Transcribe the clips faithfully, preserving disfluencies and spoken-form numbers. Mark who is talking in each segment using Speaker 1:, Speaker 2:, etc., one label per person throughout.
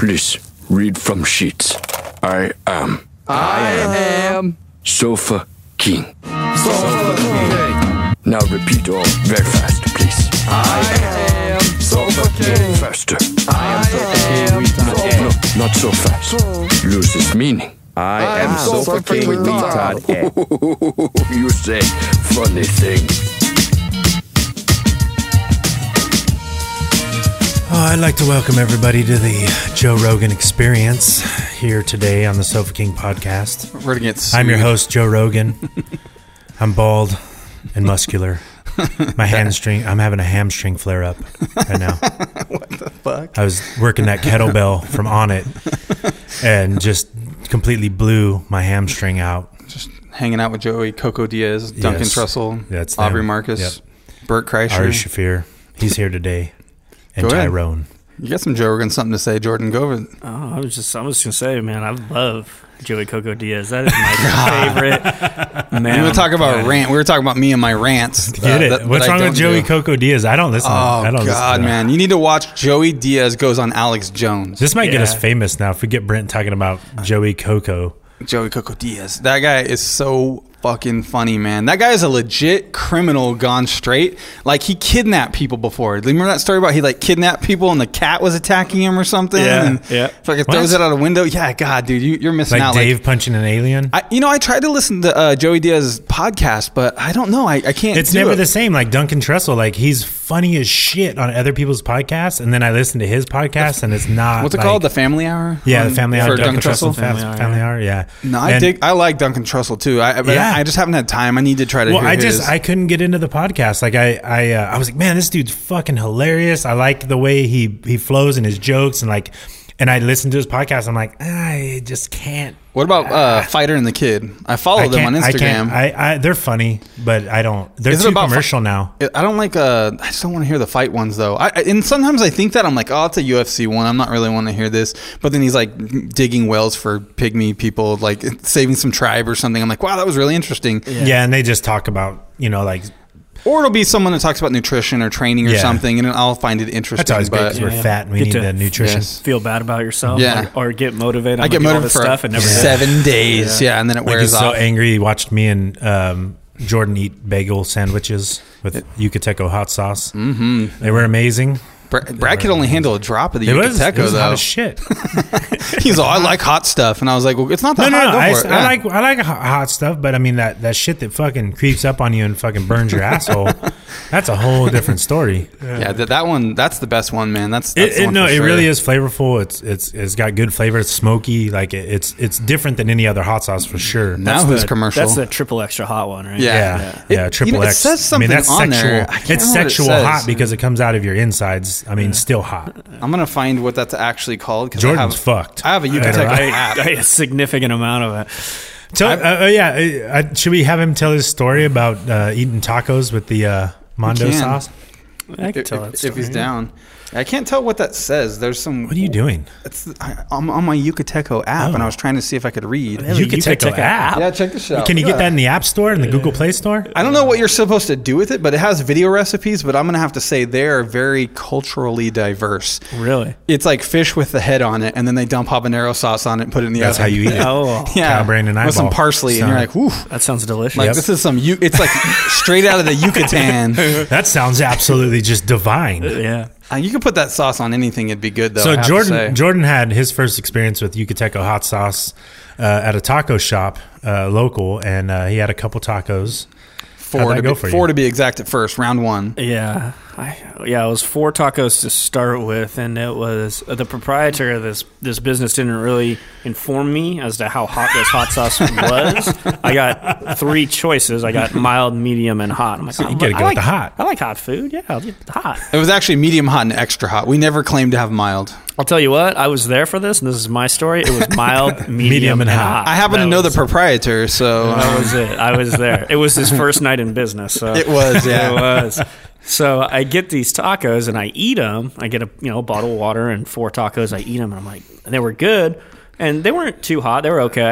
Speaker 1: Please, read from sheets. I am.
Speaker 2: I am.
Speaker 1: Sofa King.
Speaker 2: Sofa King.
Speaker 1: Now repeat all very fast, please.
Speaker 2: I am Sofa King.
Speaker 1: Faster.
Speaker 2: I am Sofa King.
Speaker 1: No, not so fast. Loses meaning.
Speaker 3: I am Sofa King retard.
Speaker 1: You say funny things.
Speaker 4: Oh, I'd like to welcome everybody to the Joe Rogan Experience here today on the Sofa King podcast.
Speaker 2: We're gonna get sued.
Speaker 4: I'm your host, Joe Rogan. I'm bald and muscular. My hamstring, I'm having a hamstring flare up right now.
Speaker 2: What the fuck?
Speaker 4: I was working that kettlebell from On It and just completely blew my hamstring out.
Speaker 2: Just hanging out with Joey, Coco Diaz, Duncan
Speaker 4: Yes.
Speaker 2: Trussell,
Speaker 4: That's
Speaker 2: Aubrey
Speaker 4: them.
Speaker 2: Marcus,
Speaker 4: Yep.
Speaker 2: Bert Kreischer.
Speaker 4: Ari Shafir, he's here today. And
Speaker 2: Go ahead.
Speaker 4: Tyrone.
Speaker 2: You got some Joe Rogan something to say, Jordan. Go over it.
Speaker 5: Oh, I was just, I was gonna say, man, I love Joey Coco Diaz. That is my favorite. Man,
Speaker 2: We were talking about
Speaker 5: God.
Speaker 2: rant. We were talking about me and my rants.
Speaker 4: Get
Speaker 2: uh,
Speaker 4: it?
Speaker 2: that-
Speaker 4: What's
Speaker 2: that I
Speaker 4: wrong with
Speaker 2: don't
Speaker 4: Joey
Speaker 2: do.
Speaker 4: Coco Diaz? I don't listen.
Speaker 2: Oh
Speaker 4: I don't listen
Speaker 2: God,
Speaker 4: to that.
Speaker 2: man! You need to watch Joey Diaz goes on Alex Jones.
Speaker 4: This might get us
Speaker 5: Yeah.
Speaker 4: famous now if we get Brent talking about Joey Coco.
Speaker 2: Joey Coco Diaz. That guy is so fucking funny, man. That guy is a legit criminal gone straight. Like, he kidnapped people before. Remember that story about he like kidnapped people and the cat was attacking him or something?
Speaker 5: Yeah,
Speaker 2: and
Speaker 5: yeah.
Speaker 2: Fucking
Speaker 4: What?
Speaker 2: throws it out a window. Yeah, God, dude, you, you're missing
Speaker 4: Like
Speaker 2: out.
Speaker 4: Dave
Speaker 2: Like,
Speaker 4: punching an alien.
Speaker 2: I, you know, I tried to listen to uh, Joey Diaz's podcast, but I don't know. I, I can't.
Speaker 4: It's
Speaker 2: do
Speaker 4: never
Speaker 2: it.
Speaker 4: the same. Like Duncan Trussell, like he's funny as shit on other people's podcasts, and then I listen to his podcast, and it's not.
Speaker 2: What's it
Speaker 4: like,
Speaker 2: called? The Family Hour?
Speaker 4: Yeah,
Speaker 2: Um,
Speaker 4: the Family
Speaker 2: for
Speaker 4: Hour.
Speaker 2: Duncan
Speaker 4: Duncan Trussell,
Speaker 2: Trussell.
Speaker 4: Family,
Speaker 5: Family Hour,
Speaker 4: family
Speaker 5: yeah.
Speaker 4: Hour. Yeah.
Speaker 2: No, I
Speaker 4: And-
Speaker 2: dig. I like Duncan Trussell too. I, but
Speaker 4: Yeah.
Speaker 2: I, I just haven't had time. I need to try to.
Speaker 4: Well,
Speaker 2: hear
Speaker 4: I just
Speaker 2: his.
Speaker 4: I couldn't get into the podcast. Like I I uh, I was like, man, this dude's fucking hilarious. I like the way he he flows in his jokes and like, and I listened to his podcast. I'm like, I just can't.
Speaker 2: What about uh, Fighter and the Kid? I follow
Speaker 4: I
Speaker 2: them on
Speaker 4: can't- I can't.
Speaker 2: Instagram.
Speaker 4: I, I they're funny, but I don't. They're
Speaker 2: Is it
Speaker 4: too
Speaker 2: about fi-
Speaker 4: commercial now.
Speaker 2: I don't like. Uh, I just don't want to hear the fight ones though. I, I and sometimes I think that I'm like, oh, it's a U F C one. I'm not really wanting to hear this. But then he's like digging wells for pygmy people, like saving some tribe or something. I'm like, wow, that was really interesting.
Speaker 4: Yeah. and they just talk about you know like
Speaker 2: Or it'll be someone that talks about nutrition or training or
Speaker 4: Yeah.
Speaker 2: something, and I'll find it interesting.
Speaker 4: that's always great
Speaker 2: but
Speaker 4: because we're
Speaker 5: Yeah.
Speaker 4: fat and we
Speaker 5: Get
Speaker 4: need
Speaker 5: to-
Speaker 4: the nutrition.
Speaker 2: Yes.
Speaker 5: Feel bad about yourself,
Speaker 2: Yeah.
Speaker 5: or, or get motivated.
Speaker 2: I
Speaker 5: I'm
Speaker 2: get
Speaker 5: gonna do all
Speaker 2: motivated
Speaker 5: this
Speaker 2: for
Speaker 5: stuff and never do it.
Speaker 2: seven days. Yeah. and then it
Speaker 4: Like
Speaker 2: wears
Speaker 4: he's so
Speaker 2: off.
Speaker 4: angry. He watched me and um, Jordan eat bagel sandwiches with Yucateco hot sauce. Mm-hmm. They were amazing.
Speaker 2: Brad, Brad could only handle a drop of the
Speaker 4: It was, it
Speaker 2: Yucateco
Speaker 4: was hot
Speaker 2: though.
Speaker 4: as shit.
Speaker 2: He's all, I like hot stuff, and I was like, well, it's not
Speaker 4: No,
Speaker 2: that
Speaker 4: no,
Speaker 2: hot.
Speaker 4: no.
Speaker 2: Go
Speaker 4: I,
Speaker 2: for it.
Speaker 4: I
Speaker 2: Yeah.
Speaker 4: like I like hot, hot stuff, but I mean that, that shit that fucking creeps up on you and fucking burns your asshole. That's a whole different story.
Speaker 2: Yeah, that, that one. That's the best one, man. That's, that's
Speaker 4: It,
Speaker 2: the
Speaker 4: it,
Speaker 2: one
Speaker 4: no,
Speaker 2: for
Speaker 4: it
Speaker 2: sure.
Speaker 4: really is flavorful. It's it's it's got good flavor. It's smoky. Like it, it's it's different than any other hot sauce for sure.
Speaker 2: Now
Speaker 5: That's
Speaker 2: who's
Speaker 5: the,
Speaker 2: commercial?
Speaker 5: That's the triple extra hot one, right?
Speaker 2: Yeah.
Speaker 4: Yeah, yeah,
Speaker 2: It-
Speaker 4: triple
Speaker 2: you know, it
Speaker 4: X.
Speaker 2: says something
Speaker 4: I mean, that's
Speaker 2: on
Speaker 4: sexual.
Speaker 2: there. I can't
Speaker 4: It's
Speaker 2: remember what it
Speaker 4: sexual
Speaker 2: says.
Speaker 4: hot because it comes out of your insides. I mean, still hot.
Speaker 2: I'm gonna find what that's actually called. 'cause
Speaker 4: Jordan's
Speaker 2: I have,
Speaker 4: fucked.
Speaker 2: I have a
Speaker 4: I know,
Speaker 2: Yucateco
Speaker 4: right?
Speaker 2: app.
Speaker 5: I, I, a significant amount of it.
Speaker 4: Tell, uh, uh, yeah, uh, uh, should we have him tell his story about uh, eating tacos with the uh, Mondo
Speaker 2: can.
Speaker 4: sauce?
Speaker 5: I can
Speaker 2: If,
Speaker 5: tell that
Speaker 2: if,
Speaker 5: story.
Speaker 2: if he's down, I can't tell what that says. There's some.
Speaker 4: What are you doing?
Speaker 2: It's I, I'm on my Yucateco app,
Speaker 4: Oh.
Speaker 2: and I was trying to see if I could read.
Speaker 5: They have a
Speaker 4: Yucateco
Speaker 5: Yucateco
Speaker 4: app.
Speaker 2: Yeah, check this out.
Speaker 4: Can you
Speaker 2: Look
Speaker 4: get
Speaker 2: at
Speaker 4: that in the App Store and the Google Play Store?
Speaker 2: I don't know what you're supposed to do with it, but it has video recipes. But I'm gonna have to say they are very culturally diverse.
Speaker 5: Really?
Speaker 2: It's like fish with the head on it, and then they dump habanero sauce on it and put it in the
Speaker 4: That's how
Speaker 2: oven.
Speaker 4: you eat it.
Speaker 5: Oh,
Speaker 2: Yeah,
Speaker 4: Cow brain and
Speaker 2: with some
Speaker 4: eyeball.
Speaker 2: parsley, and you're
Speaker 4: Son.
Speaker 2: like, whew.
Speaker 5: that sounds delicious.
Speaker 2: Like
Speaker 4: Yep.
Speaker 2: this is some. You. It's like straight out of the Yucatan.
Speaker 4: That sounds absolutely just divine.
Speaker 5: yeah.
Speaker 2: Uh, you could put that sauce on anything; it'd be good, though. I
Speaker 4: So
Speaker 2: have to say.
Speaker 4: Jordan Jordan had his first experience with Yucateco hot sauce uh, at a taco shop uh, local, and uh, he had a couple tacos.
Speaker 2: four
Speaker 4: How'd that
Speaker 2: to
Speaker 4: go
Speaker 2: be,
Speaker 4: for you?
Speaker 2: four to be exact at first, round one.
Speaker 5: Yeah, I, yeah, it was four tacos to start with, and it was uh, the proprietor of this this business didn't really inform me as to how hot this hot sauce was. I got three choices. I got mild, medium, and hot. I'm like,
Speaker 4: you
Speaker 5: I'm-
Speaker 4: gotta
Speaker 5: I
Speaker 4: go with
Speaker 5: like,
Speaker 4: the hot.
Speaker 5: I like hot food. Yeah, I'll get hot.
Speaker 2: It was actually medium hot and extra hot. We never claimed to have mild.
Speaker 5: I'll tell you what, I was there for this, and this is my story. It was mild, medium,
Speaker 4: Medium and
Speaker 5: and
Speaker 4: hot.
Speaker 5: hot.
Speaker 2: I happen
Speaker 5: That
Speaker 2: to know
Speaker 5: was-
Speaker 2: the proprietor, so
Speaker 5: That
Speaker 2: um,
Speaker 5: was it. I was there. It was his first night in business. So
Speaker 2: it was. Yeah,
Speaker 5: It was. So I get these tacos and I eat them. I get a you know bottle of water and four tacos. I eat them and I'm like, and they were good, and they weren't too hot. They were okay.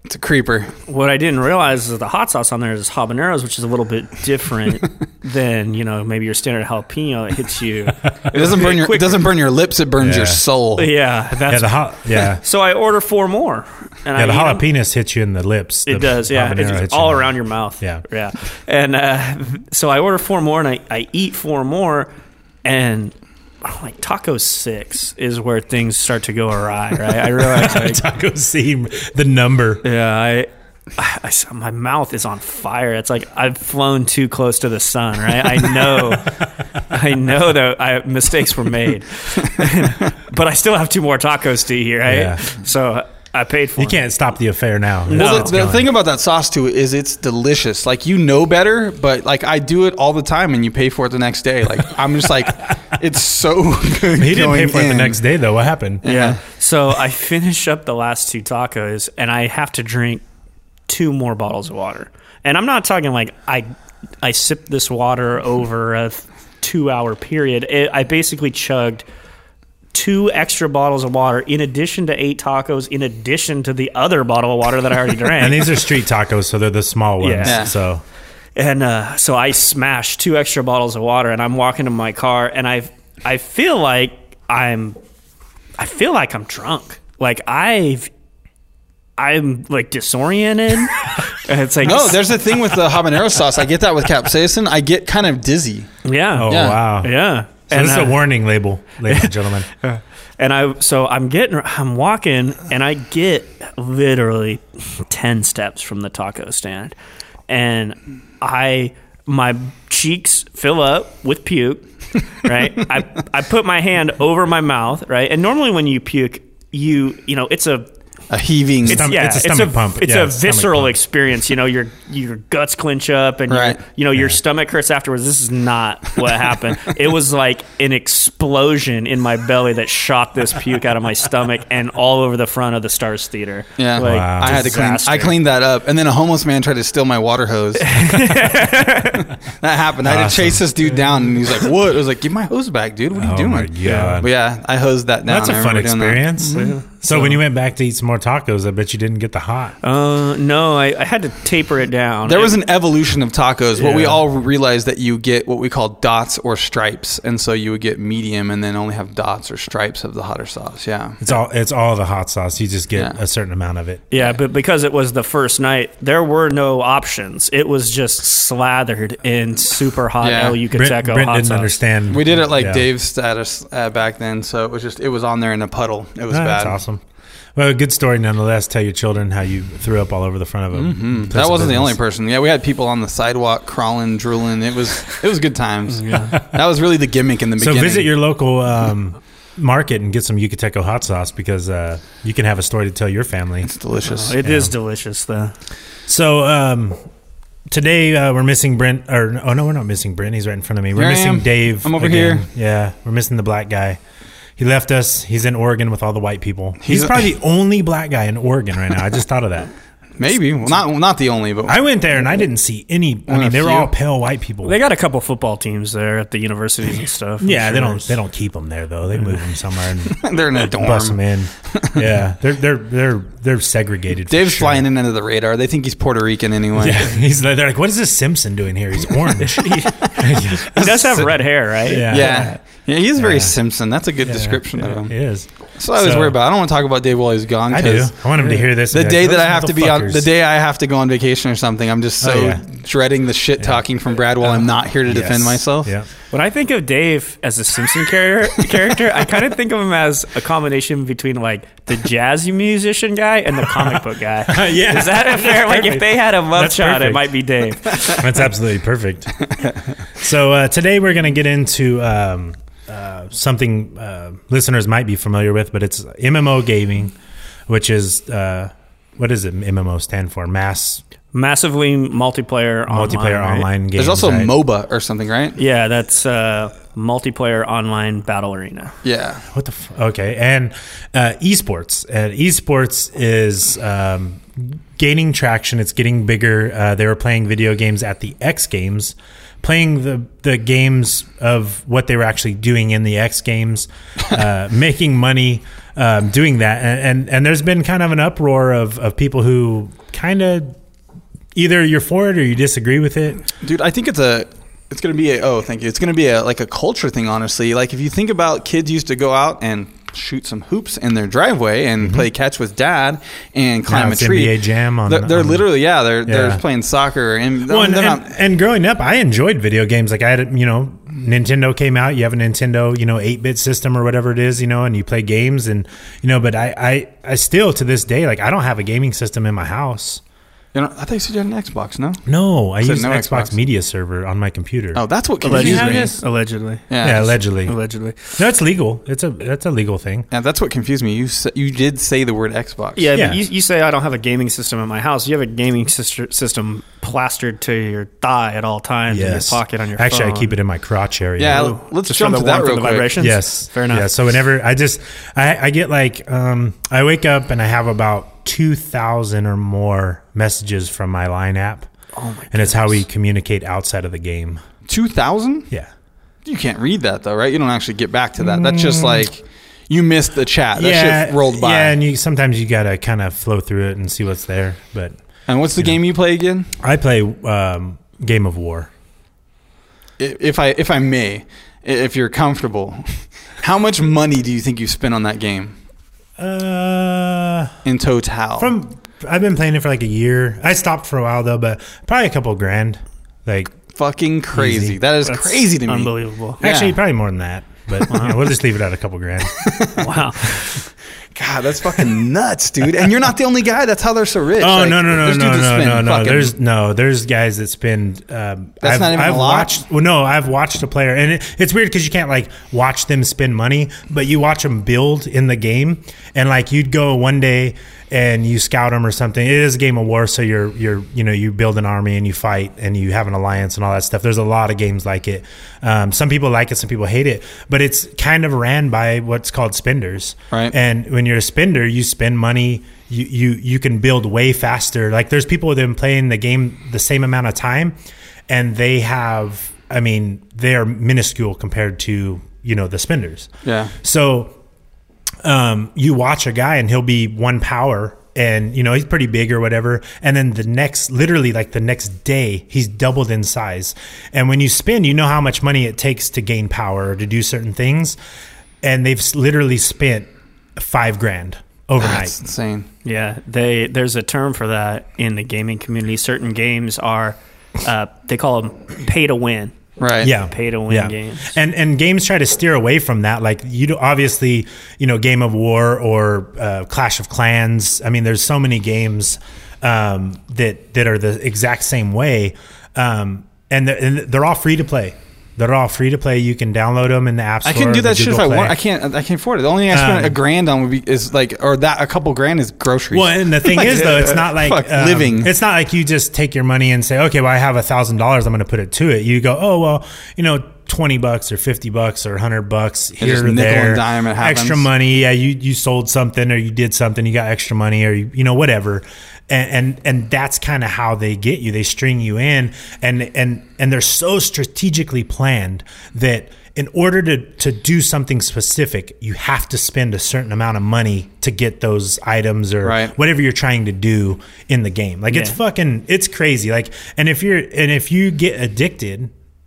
Speaker 2: It's a creeper.
Speaker 5: What I didn't realize is that the hot sauce on there is habaneros, which is a little bit different than, you know, maybe your standard jalapeno. It hits you.
Speaker 2: It doesn't burn your. It doesn't burn your lips. It burns
Speaker 4: Yeah.
Speaker 2: your soul.
Speaker 5: Yeah, that's
Speaker 4: Yeah, the hot, yeah.
Speaker 5: so I order four more. And
Speaker 4: Yeah,
Speaker 5: I
Speaker 4: the
Speaker 5: eat 'em.
Speaker 4: jalapenos hit you in the lips.
Speaker 5: It
Speaker 4: The
Speaker 5: does, yeah.
Speaker 4: habanero
Speaker 5: It's
Speaker 4: hits you
Speaker 5: all
Speaker 4: in the-
Speaker 5: around your mouth.
Speaker 4: Yeah.
Speaker 5: Yeah. And uh, so I order four more and I, I eat four more. And I'm like Taco Six is where things start to go awry, right? I realize, like,
Speaker 4: Taco seem the number.
Speaker 5: yeah, I, I, I- my mouth is on fire. It's like I've flown too close to the sun, right? I know, I know that I, mistakes were made, but I still have two more tacos to eat, right?
Speaker 4: Yeah.
Speaker 5: So I paid for
Speaker 4: You
Speaker 5: them.
Speaker 4: can't stop the affair now.
Speaker 5: No.
Speaker 2: Well,
Speaker 4: It's
Speaker 2: the, the
Speaker 4: going.
Speaker 2: thing about that sauce too is it's delicious. Like, you know better, but like I do it all the time, and you pay for it the next day. Like, I'm just like, it's so good.
Speaker 4: He didn't pay
Speaker 2: going
Speaker 4: for it the
Speaker 2: in.
Speaker 4: next day, though. What happened?
Speaker 5: Yeah. So I finish up the last two tacos, and I have to drink two more bottles of water. And I'm not talking like I I sipped this water over a two hour period. It, I basically chugged two extra bottles of water in addition to eight tacos, in addition to the other bottle of water that I already drank.
Speaker 4: And these are street tacos, so they're the small ones.
Speaker 5: Yeah.
Speaker 4: So
Speaker 5: And uh, so I smashed two extra bottles of water, and I'm walking to my car, and I I feel like I'm I feel like I'm drunk. Like I've I'm like disoriented. And it's like
Speaker 2: No, there's a thing with the habanero sauce. I get that with capsaicin. I get kind of dizzy.
Speaker 5: yeah,
Speaker 4: oh
Speaker 2: Yeah.
Speaker 4: wow.
Speaker 5: yeah.
Speaker 4: So
Speaker 5: and
Speaker 4: this is
Speaker 5: uh,
Speaker 4: a warning label, ladies and gentlemen.
Speaker 5: And I so I'm getting I'm walking, and I get literally ten steps from the taco stand, and I my cheeks fill up with puke. Right, I I put my hand over my mouth. Right, and normally when you puke, you you know it's a
Speaker 2: A heaving.
Speaker 5: it's,
Speaker 4: Stomach-
Speaker 5: yeah,
Speaker 4: it's a stomach pump.
Speaker 5: It's
Speaker 4: Yeah,
Speaker 5: a
Speaker 4: it's a stomach
Speaker 5: visceral
Speaker 4: pump.
Speaker 5: experience. You know, your your guts clench up, and
Speaker 2: Right.
Speaker 5: your, you know your stomach hurts afterwards. This is not what happened. It was like an explosion in my belly that shot this puke out of my stomach and all over the front of the Stars Theater.
Speaker 2: Yeah,
Speaker 5: Like,
Speaker 4: Wow.
Speaker 2: I had to clean.
Speaker 5: disaster.
Speaker 2: I cleaned that up, and then a homeless man tried to steal my water hose. That happened. I had to
Speaker 4: Awesome.
Speaker 2: chase this dude down, and he's like, "What?" I was like, "Give my hose back, dude. What are you
Speaker 4: Oh
Speaker 2: doing?"
Speaker 4: my God.
Speaker 2: But yeah, I hosed that down.
Speaker 4: That's a
Speaker 2: I
Speaker 4: fun
Speaker 2: remember doing that.
Speaker 4: experience. So, when you went back to eat some more tacos, I bet you didn't get the hot.
Speaker 5: Uh, no, I, I had to taper it down.
Speaker 2: There was an evolution of tacos. What we
Speaker 4: Yeah.
Speaker 2: all realized that you get what we call dots or stripes, and so you would get medium, and then only have dots or stripes of the hotter sauce. Yeah,
Speaker 4: It's all it's all the hot sauce. You just get
Speaker 2: Yeah.
Speaker 4: a certain amount of it.
Speaker 5: Yeah, but because it was the first night, there were no options. It was just slathered in super hot
Speaker 2: Yeah.
Speaker 5: El
Speaker 4: Brent,
Speaker 5: Yucateco
Speaker 4: Brent
Speaker 5: hot
Speaker 4: didn't
Speaker 5: sauce.
Speaker 4: understand.
Speaker 2: we did it like
Speaker 4: Yeah.
Speaker 2: Dave's status uh, back then, so it was just it was on there in a puddle. It was
Speaker 4: Ah,
Speaker 2: bad.
Speaker 4: That's awesome. Well, a good story nonetheless. Tell your children how you threw up all over the front of them.
Speaker 2: Mm-hmm. That wasn't the only person. Yeah, we had people on the sidewalk crawling, drooling. It was it was good times. That was really the gimmick in the
Speaker 4: So
Speaker 2: beginning.
Speaker 4: visit your local um, market and get some Yucateco hot sauce because uh, you can have a story to tell your family.
Speaker 2: It's delicious.
Speaker 5: It is delicious, though.
Speaker 4: So um, today uh, we're missing Brent. Or oh no, we're not missing Brent. He's right in front of me. We're
Speaker 2: Here I
Speaker 4: missing
Speaker 2: am.
Speaker 4: Dave.
Speaker 2: I'm over
Speaker 4: again.
Speaker 2: here.
Speaker 4: Yeah, we're missing the black guy. He left us. He's in Oregon with all the white people. He's,
Speaker 2: He's-
Speaker 4: probably the only black guy in Oregon right now. I just thought of that.
Speaker 2: Maybe well, not not the only, but
Speaker 4: I went there and I didn't see any. I
Speaker 2: Only
Speaker 4: mean,
Speaker 2: a
Speaker 4: they were
Speaker 2: few.
Speaker 4: all pale white people.
Speaker 5: They got a couple football teams there at the universities and stuff. I'm
Speaker 4: yeah, they
Speaker 5: sure.
Speaker 4: don't. They don't keep them there though. They move them somewhere and
Speaker 2: they're in a dorm.
Speaker 4: bust them in. Yeah, they're they're they're they're segregated. for
Speaker 2: Dave's
Speaker 4: sure.
Speaker 2: flying in under the radar. They think he's Puerto Rican anyway.
Speaker 4: Yeah, he's like, they're like, what is this Simpson doing here? He's orange.
Speaker 5: He does have red hair, right?
Speaker 4: Yeah.
Speaker 2: Yeah. Yeah, he's very
Speaker 4: Yeah.
Speaker 2: Simpson. That's a good
Speaker 4: Yeah,
Speaker 2: description
Speaker 4: yeah,
Speaker 2: of him.
Speaker 4: He is.
Speaker 2: That's what I was
Speaker 4: So-
Speaker 2: worried about. I don't want to talk about Dave while he's gone.
Speaker 4: I do.
Speaker 2: 'cause
Speaker 4: I want him to hear this.
Speaker 2: The
Speaker 4: and be
Speaker 2: day
Speaker 4: like,
Speaker 2: that I
Speaker 4: "Those
Speaker 2: have to be on,
Speaker 4: motherfuckers."
Speaker 2: the day I have to go on vacation or something, I'm just so
Speaker 4: Oh, yeah.
Speaker 2: dreading the shit talking from Brad while I'm not here to defend
Speaker 4: Yes.
Speaker 2: myself.
Speaker 4: Yeah.
Speaker 5: When I think of Dave as a Simpson character, character, I kind of think of him as a combination between like the jazzy musician guy and the comic book guy.
Speaker 4: Yeah.
Speaker 5: Is that a fair? Like, if they had a
Speaker 4: That's
Speaker 5: mugshot, it
Speaker 4: perfect.
Speaker 5: might be Dave.
Speaker 4: That's absolutely perfect. So uh, today we're going to get into um, uh, something uh, listeners might be familiar with, but it's M M O gaming, which is uh, what does it M M O stand for? Mass
Speaker 5: Massively multiplayer,
Speaker 4: multiplayer
Speaker 5: online, right?
Speaker 4: online games.
Speaker 2: There's also
Speaker 4: right?
Speaker 2: MOBA or something, right?
Speaker 5: Yeah, that's uh, multiplayer online battle arena.
Speaker 2: Yeah.
Speaker 4: What the f- okay, and uh, esports. And esports is um, gaining traction. It's getting bigger. Uh, they were playing video games at the X Games playing the the games of what they were actually doing in the X Games, uh, making money, um, doing that, and, and and there's been kind of an uproar of of people who kind of either you're for it or you disagree with it.
Speaker 2: Dude, I think it's a it's going to be a oh thank you it's going to be a like a culture thing, honestly. Like if you think about, kids used to go out and shoot some hoops in their driveway and mm-hmm. play catch with dad and climb
Speaker 4: now
Speaker 2: a tree.
Speaker 4: N B A Jam on.
Speaker 2: They're, they're
Speaker 4: on,
Speaker 2: literally yeah they're
Speaker 4: yeah.
Speaker 2: they're playing soccer and
Speaker 4: well, and,
Speaker 2: they're
Speaker 4: and,
Speaker 2: not,
Speaker 4: and growing up, I enjoyed video games. Like I had, you know, Nintendo came out. You have a Nintendo, you know, eight bit system or whatever it is, you know, and you play games and you know. But I, I, I still to this day, like I don't have a gaming system in my house.
Speaker 2: You know, I thought you said you had an Xbox. No,
Speaker 4: no, I use
Speaker 2: no
Speaker 4: an Xbox,
Speaker 2: Xbox
Speaker 4: Media Server on my computer.
Speaker 2: Oh, that's what
Speaker 5: Allegedly.
Speaker 2: confused me.
Speaker 5: Allegedly.
Speaker 2: Yeah,
Speaker 4: yeah allegedly.
Speaker 5: Allegedly.
Speaker 4: No, it's legal. It's a that's a legal thing.
Speaker 2: Yeah, that's what confused me. You sa- you did say the word Xbox.
Speaker 5: Yeah,
Speaker 4: Yeah.
Speaker 5: but you, you say I don't have a gaming system in my house. You have a gaming sister, system plastered to your thigh at all times in your pocket on your
Speaker 4: Actually,
Speaker 5: phone.
Speaker 4: I keep it in my crotch area.
Speaker 2: Yeah,
Speaker 5: Ooh,
Speaker 2: let's
Speaker 5: just
Speaker 2: jump
Speaker 5: for the
Speaker 2: to that
Speaker 5: warmth
Speaker 2: real
Speaker 5: and the
Speaker 2: quick.
Speaker 5: vibrations?
Speaker 4: Yes.
Speaker 5: Fair enough.
Speaker 4: Yeah. So whenever I just I, I get like um, I wake up and I have about two thousand or more messages from my Line app.
Speaker 5: Oh my
Speaker 4: and it's how we communicate outside of the game.
Speaker 2: two thousand?
Speaker 4: Yeah.
Speaker 2: You can't read that though, right? You don't actually get back to that. That's just like you missed the chat. That
Speaker 4: yeah,
Speaker 2: shit rolled by.
Speaker 4: Yeah, and you sometimes you gotta kind of flow through it and see what's there. But
Speaker 2: and what's the
Speaker 4: you
Speaker 2: game
Speaker 4: know.
Speaker 2: you play again?
Speaker 4: I play um, Game of War.
Speaker 2: If I if I may, if you're comfortable, how much money do you think you spent on that game
Speaker 4: Uh,
Speaker 2: in total?
Speaker 4: from I've been playing it for like a year. I stopped for a while though, but probably a couple grand. Like
Speaker 2: fucking crazy.
Speaker 4: Easy.
Speaker 2: That is
Speaker 5: That's
Speaker 2: crazy to me.
Speaker 5: Unbelievable.
Speaker 2: Yeah.
Speaker 4: actually, probably more than that. But you know, we'll just leave it at a couple grand.
Speaker 5: Wow.
Speaker 2: God, that's fucking nuts, dude. And you're not the only guy. That's how they're so rich.
Speaker 4: Oh
Speaker 2: Like,
Speaker 4: no no no
Speaker 2: there's
Speaker 4: no
Speaker 2: dudes that
Speaker 4: no
Speaker 2: spend
Speaker 4: no no!
Speaker 2: fucking-
Speaker 4: There's no there's guys that spend. Um,
Speaker 2: That's
Speaker 4: I've,
Speaker 2: not even
Speaker 4: I've
Speaker 2: a lot?
Speaker 4: watched. Well, no, I've watched a player, and it, it's weird because you can't like watch them spend money, but you watch them build in the game, and like you'd go one day and you scout them or something. It is a game of war, so you're you're you know you build an army and you fight and you have an alliance and all that stuff. There's a lot of games like it. Um, some people like it, some people hate it, but it's kind of ran by what's called spenders.
Speaker 2: Right.
Speaker 4: And when you're a spender, you spend money. You, you you can build way faster. Like there's people that have been playing the game the same amount of time, and they have. I mean, they are minuscule compared to you know the spenders.
Speaker 2: Yeah.
Speaker 4: So, um, you watch a guy and he'll be one power, and you know he's pretty big or whatever, and then the next, literally like the next day, he's doubled in size. And when you spend, you know how much money it takes to gain power or to do certain things, and they've s- literally spent five grand overnight.
Speaker 2: That's insane.
Speaker 5: Yeah, they there's a term for that in the gaming community. Certain games are uh, they call them pay to win.
Speaker 2: Right.
Speaker 4: Yeah,
Speaker 5: Pay to win
Speaker 4: yeah.
Speaker 5: games.
Speaker 4: and and games try to steer away from that. Like you do, obviously, you know, Game of War or uh, Clash of Clans. I mean, there's so many games um, that that are the exact same way, um, and, they're, and they're all free to play. They're all free to play. You can download them in the App Store.
Speaker 2: I can do
Speaker 4: the
Speaker 2: that shit if
Speaker 4: Google
Speaker 2: I
Speaker 4: Play.
Speaker 2: want. I can't. I can't afford it. The only thing I spend
Speaker 4: Um,
Speaker 2: a grand on would be is like, or that a couple grand is groceries.
Speaker 4: Well, and the thing
Speaker 2: Like,
Speaker 4: is, though, it's not like
Speaker 2: fuck,
Speaker 4: um,
Speaker 2: living.
Speaker 4: It's not like you just take your money and say, "Okay, well, I have a thousand dollars. I'm going to put it to it." You go, "Oh, well, you know, twenty bucks or fifty bucks or hundred bucks here
Speaker 2: just
Speaker 4: or
Speaker 2: nickel
Speaker 4: there,
Speaker 2: and dime, it happens.
Speaker 4: extra money. Yeah, you you sold something or you did something, you got extra money or you you know whatever." And and, and that's kind of how they get you. They string you in, and and and they're so strategically planned that in order to, to do something specific, you have to spend a certain amount of money to get those items or
Speaker 2: Right.
Speaker 4: whatever you're trying to do in the game. Like it's
Speaker 5: Yeah.
Speaker 4: fucking, it's crazy. Like, and if you're, and if you get addicted,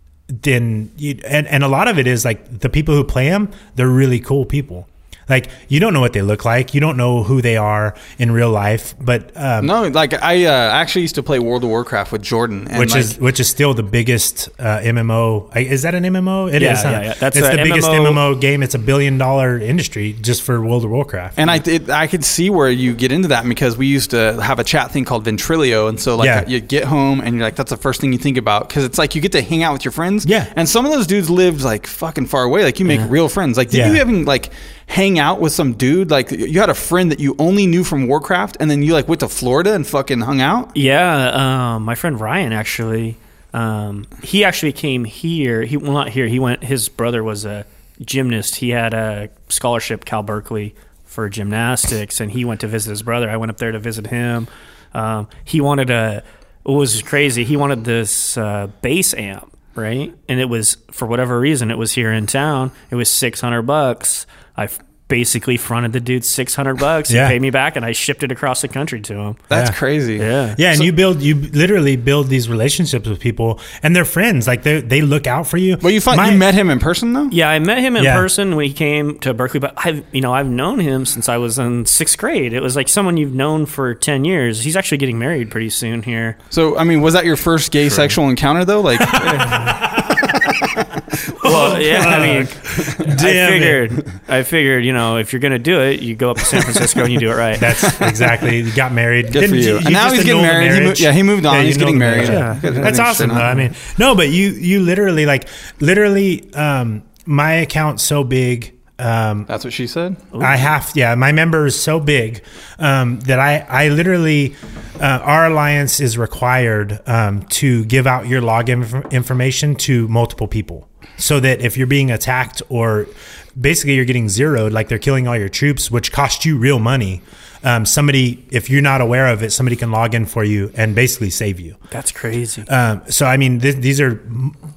Speaker 4: then you, and, and a lot of it is like the people who play them, they're really cool people. Like you don't know what they look like. You don't know who they are in real life, but um,
Speaker 2: No, like I uh, actually used to play World of Warcraft with Jordan, and
Speaker 4: which
Speaker 2: like,
Speaker 4: is which is still the biggest uh, M M O. I- Is that an M M O? It is.
Speaker 5: Yeah,
Speaker 4: huh?
Speaker 5: yeah, yeah. That's
Speaker 4: it's
Speaker 5: a
Speaker 4: the biggest
Speaker 5: M M O
Speaker 4: M M O game. It's a billion dollar industry just for World of Warcraft.
Speaker 2: And I it, I could see where you get into that because we used to have a chat thing called Ventrilo, and so like
Speaker 4: Yeah.
Speaker 2: you get home and you're like, that's the first thing you think about because it's like you get to hang out with your friends.
Speaker 4: Yeah.
Speaker 2: And some of those dudes lived like fucking far away. Like you make
Speaker 5: Yeah.
Speaker 2: real friends. Like did
Speaker 4: Yeah.
Speaker 2: you even like hang out with some dude? Like you had a friend that you only knew from Warcraft, and then you like went to Florida and fucking hung out.
Speaker 5: Yeah, um, my friend Ryan actually, um, he actually came here. He well, not here. He went. His brother was a gymnast. He had a scholarship, Cal Berkeley, for gymnastics, and he went to visit his brother. I went up there to visit him. Um, he wanted a. It was crazy. He wanted this uh, bass amp. right? And it was, for whatever reason, it was here in town. It was six hundred bucks. I f- basically fronted the dude six hundred bucks.
Speaker 4: Yeah.
Speaker 5: He paid me back, and I shipped it across the country to him.
Speaker 2: That's
Speaker 4: Yeah.
Speaker 2: crazy.
Speaker 5: Yeah.
Speaker 4: Yeah, and you build, you literally build these relationships with people, and they're friends. Like they they look out for you.
Speaker 2: Well, you find
Speaker 4: My-
Speaker 2: you met him in person though.
Speaker 5: Yeah, I met him in
Speaker 4: Yeah.
Speaker 5: person when he came to Berkeley, but I've you know I've known him since I was in sixth grade. It was like someone you've known for ten years. He's actually getting married pretty soon here.
Speaker 2: So I mean, was that your first gay sexual encounter though? Like,
Speaker 5: Well, yeah, I mean, I
Speaker 4: Damn it.
Speaker 5: figured, I figured, you know, if you're gonna do it, you go up to San Francisco and you do it right.
Speaker 4: That's exactly. You got married.
Speaker 2: good for you. And now
Speaker 4: just
Speaker 2: he's getting
Speaker 4: annul the
Speaker 2: married. He
Speaker 4: marriage.
Speaker 2: mo- yeah, he moved on.
Speaker 4: Yeah, you
Speaker 2: He's
Speaker 4: annul
Speaker 2: getting
Speaker 4: the
Speaker 2: married.
Speaker 4: marriage.
Speaker 2: Yeah.
Speaker 4: That's awesome. Though. I mean, no, but you you literally like literally um, my account's so big. Um,
Speaker 2: That's what she said.
Speaker 4: I have, yeah, my member is so big um, that I, I literally, uh, our alliance is required um, to give out your login inf- information to multiple people, so that if you're being attacked or basically you're getting zeroed, like they're killing all your troops, which cost you real money. Um, somebody, if you're not aware of it, somebody can log in for you and basically save you.
Speaker 5: That's crazy.
Speaker 4: Um, so I mean, th- these are.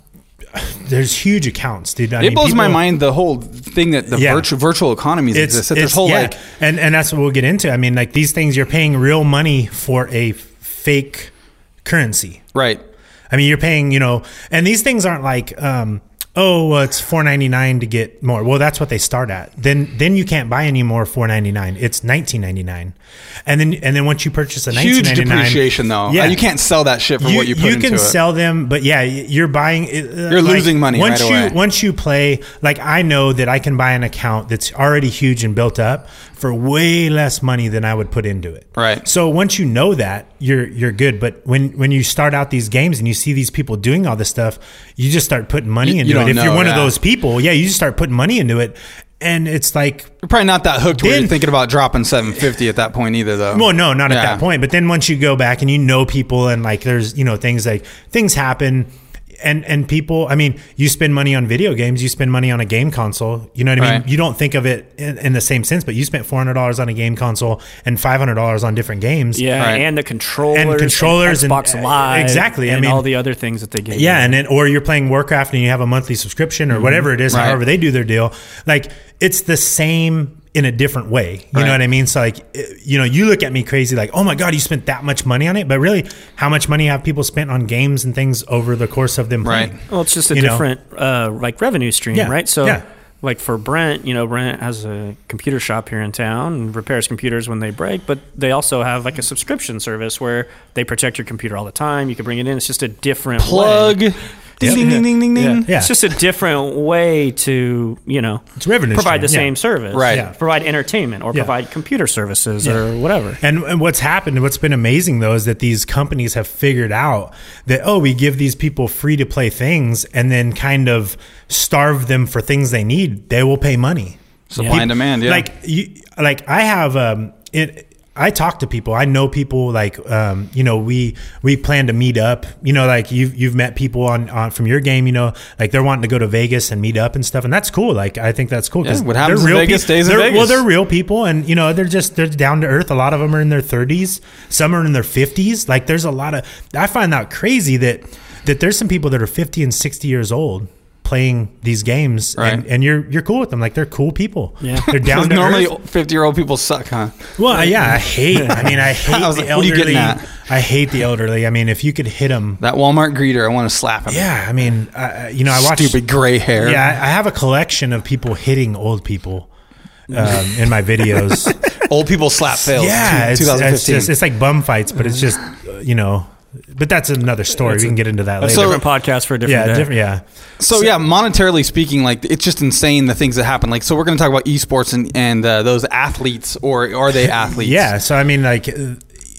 Speaker 4: There's huge accounts, dude. I
Speaker 2: It
Speaker 4: mean,
Speaker 2: blows my
Speaker 4: people-
Speaker 2: mind the whole thing that the
Speaker 4: Yeah.
Speaker 2: virtual virtual economies
Speaker 4: It's,
Speaker 2: exist. That There's
Speaker 4: it's
Speaker 2: whole
Speaker 4: yeah.
Speaker 2: like
Speaker 4: and and that's what we'll get into. I mean, like these things, you're paying real money for a fake currency.
Speaker 2: right.
Speaker 4: I mean, you're paying, you know, and these things aren't like, um, oh, well, it's four ninety-nine to get more. Well, that's what they start at. Then then you can't buy any more four ninety-nine. It's nineteen ninety-nine, and then and then once you purchase a nineteen
Speaker 2: Huge
Speaker 4: ninety-nine,
Speaker 2: depreciation though.
Speaker 4: Yeah.
Speaker 2: You can't sell that shit for
Speaker 4: you,
Speaker 2: what you put
Speaker 4: you
Speaker 2: into
Speaker 4: can
Speaker 2: it.
Speaker 4: sell them, but yeah, you're buying. Uh,
Speaker 2: You're losing money
Speaker 4: once
Speaker 2: right
Speaker 4: you
Speaker 2: away.
Speaker 4: once you play. Like I know that I can buy an account that's already huge and built up for way less money than I would put into it.
Speaker 2: Right.
Speaker 4: So once you know that, you're you're good. But when when you start out these games and you see these people doing all this stuff, you just start putting money
Speaker 2: You-
Speaker 4: into
Speaker 2: you
Speaker 4: it.
Speaker 2: don't
Speaker 4: If
Speaker 2: know,
Speaker 4: you're one
Speaker 2: yeah.
Speaker 4: of those people, yeah, you just start putting money into it, and it's like.
Speaker 2: You're probably not that hooked where
Speaker 4: Then-
Speaker 2: you're thinking about dropping seven fifty at that point either though.
Speaker 4: Well, no, not at
Speaker 2: Yeah.
Speaker 4: that point. But then once you go back and you know people and like there's, you know, things like things happen and and people, I mean, you spend money on video games, you spend money on a game console. You know what I mean?
Speaker 2: Right.
Speaker 4: You don't think of it in, in the same sense, but you spent four hundred dollars on a game console and five hundred dollars on different games.
Speaker 5: Yeah,
Speaker 2: Right.
Speaker 5: and the controllers,
Speaker 4: And controllers and-
Speaker 5: Xbox Live,
Speaker 4: exactly, I
Speaker 5: and
Speaker 4: mean-
Speaker 5: all the other things that they give.
Speaker 4: Yeah,
Speaker 5: you.
Speaker 4: and then or you're playing Warcraft and you have a monthly subscription or whatever it is,
Speaker 2: Right.
Speaker 4: however they do their deal. Like it's the same in a different way. You
Speaker 2: Right.
Speaker 4: know what I mean? So like, eh, you know, you look at me crazy like, oh my God, you spent that much money on it. But really, how much money have people spent on games and things over the course of them
Speaker 2: Right.
Speaker 4: playing?
Speaker 5: Well, it's just a
Speaker 4: You know?
Speaker 5: different uh, like revenue stream,
Speaker 4: Yeah,
Speaker 5: right? So,
Speaker 4: yeah.
Speaker 5: like for Brent, you know, Brent has a computer shop here in town and repairs computers when they break, but they also have like a subscription service where they protect your computer all the time. You can bring it in. It's just a different
Speaker 2: Plug.
Speaker 5: way.
Speaker 2: Ding, ding, ding, ding, ding,
Speaker 5: Yeah.
Speaker 2: ding.
Speaker 4: Yeah.
Speaker 5: It's just a different way to, you know,
Speaker 4: It's revenue
Speaker 5: provide the
Speaker 4: stream, yeah.
Speaker 5: same service.
Speaker 2: Right.
Speaker 4: Yeah.
Speaker 5: Provide entertainment or
Speaker 4: Yeah.
Speaker 5: provide computer services
Speaker 4: Yeah.
Speaker 5: or whatever.
Speaker 4: And, and what's happened, what's been amazing though, is that these companies have figured out that, oh, we give these people free to play things and then kind of starve them for things they need. They will pay money.
Speaker 2: Supply and demand, yeah.
Speaker 4: Like you, like I have, um, it, I talk to people. I know people like, um, you know, we, we plan to meet up, you know, like you've, you've met people on, on from your game, you know, like they're wanting to go to Vegas and meet up and stuff. And that's cool. Like, I think that's cool. 'cause
Speaker 2: Yeah, what happens
Speaker 4: they're
Speaker 2: in
Speaker 4: real
Speaker 2: Vegas
Speaker 4: peop-
Speaker 2: stays in
Speaker 4: they're-
Speaker 2: Vegas.
Speaker 4: Well, they're real people and, you know, they're just, they're down to earth. A lot of them are in their thirties. Some are in their fifties. Like there's a lot of, I find that crazy that, that there's some people that are fifty and sixty years old playing these games
Speaker 2: Right.
Speaker 4: and, and you're, you're cool with them. Like they're cool people.
Speaker 5: Yeah.
Speaker 4: They're down
Speaker 2: Because
Speaker 4: to
Speaker 2: normally
Speaker 4: earth.
Speaker 2: fifty year old people suck, huh?
Speaker 4: Well, yeah, I hate. I mean, I hate
Speaker 2: I was
Speaker 4: the
Speaker 2: like, what are you
Speaker 4: elderly.
Speaker 2: getting at?
Speaker 4: I hate the elderly. I mean, if you could hit them,
Speaker 2: That Walmart greeter, I want to slap him.
Speaker 4: yeah. I mean, I, I- you know, I watch.
Speaker 2: Stupid gray hair.
Speaker 4: Yeah, I I have a collection of people hitting old people um, in my videos.
Speaker 2: Old people slap fails.
Speaker 4: yeah, it's,
Speaker 2: twenty
Speaker 4: it's
Speaker 2: fifteen.
Speaker 4: just it's like bum fights, but it's just uh, you know. But that's another story.
Speaker 5: That's
Speaker 4: we
Speaker 5: a-
Speaker 4: can get into that
Speaker 5: That's
Speaker 4: later.
Speaker 5: a different podcast for a different
Speaker 4: yeah,
Speaker 5: day.
Speaker 4: different. Yeah.
Speaker 2: So, yeah, monetarily speaking, like it's just insane the things that happen. Like, so we're going to talk about esports and and uh, those athletes, or are they athletes?
Speaker 4: Yeah. So I mean, like, uh,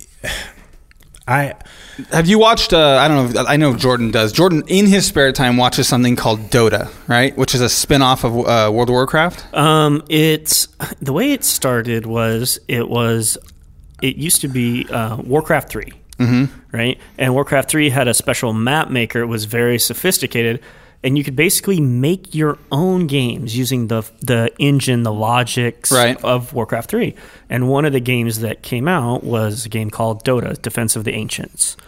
Speaker 4: I.
Speaker 2: Have you watched? Uh, I don't know. I know Jordan does. Jordan, in his spare time, watches something called Dota, right? Which is a spin-off of uh, World of Warcraft.
Speaker 5: Um, it's the way it started was it was it used to be uh, Warcraft three, mm-hmm. right? And Warcraft three had a special map maker. It was very sophisticated, and you could basically make your own games using the the engine, the logics
Speaker 2: Right.
Speaker 5: of Warcraft three. And one of the games that came out was a game called Dota, Defense of the Ancients.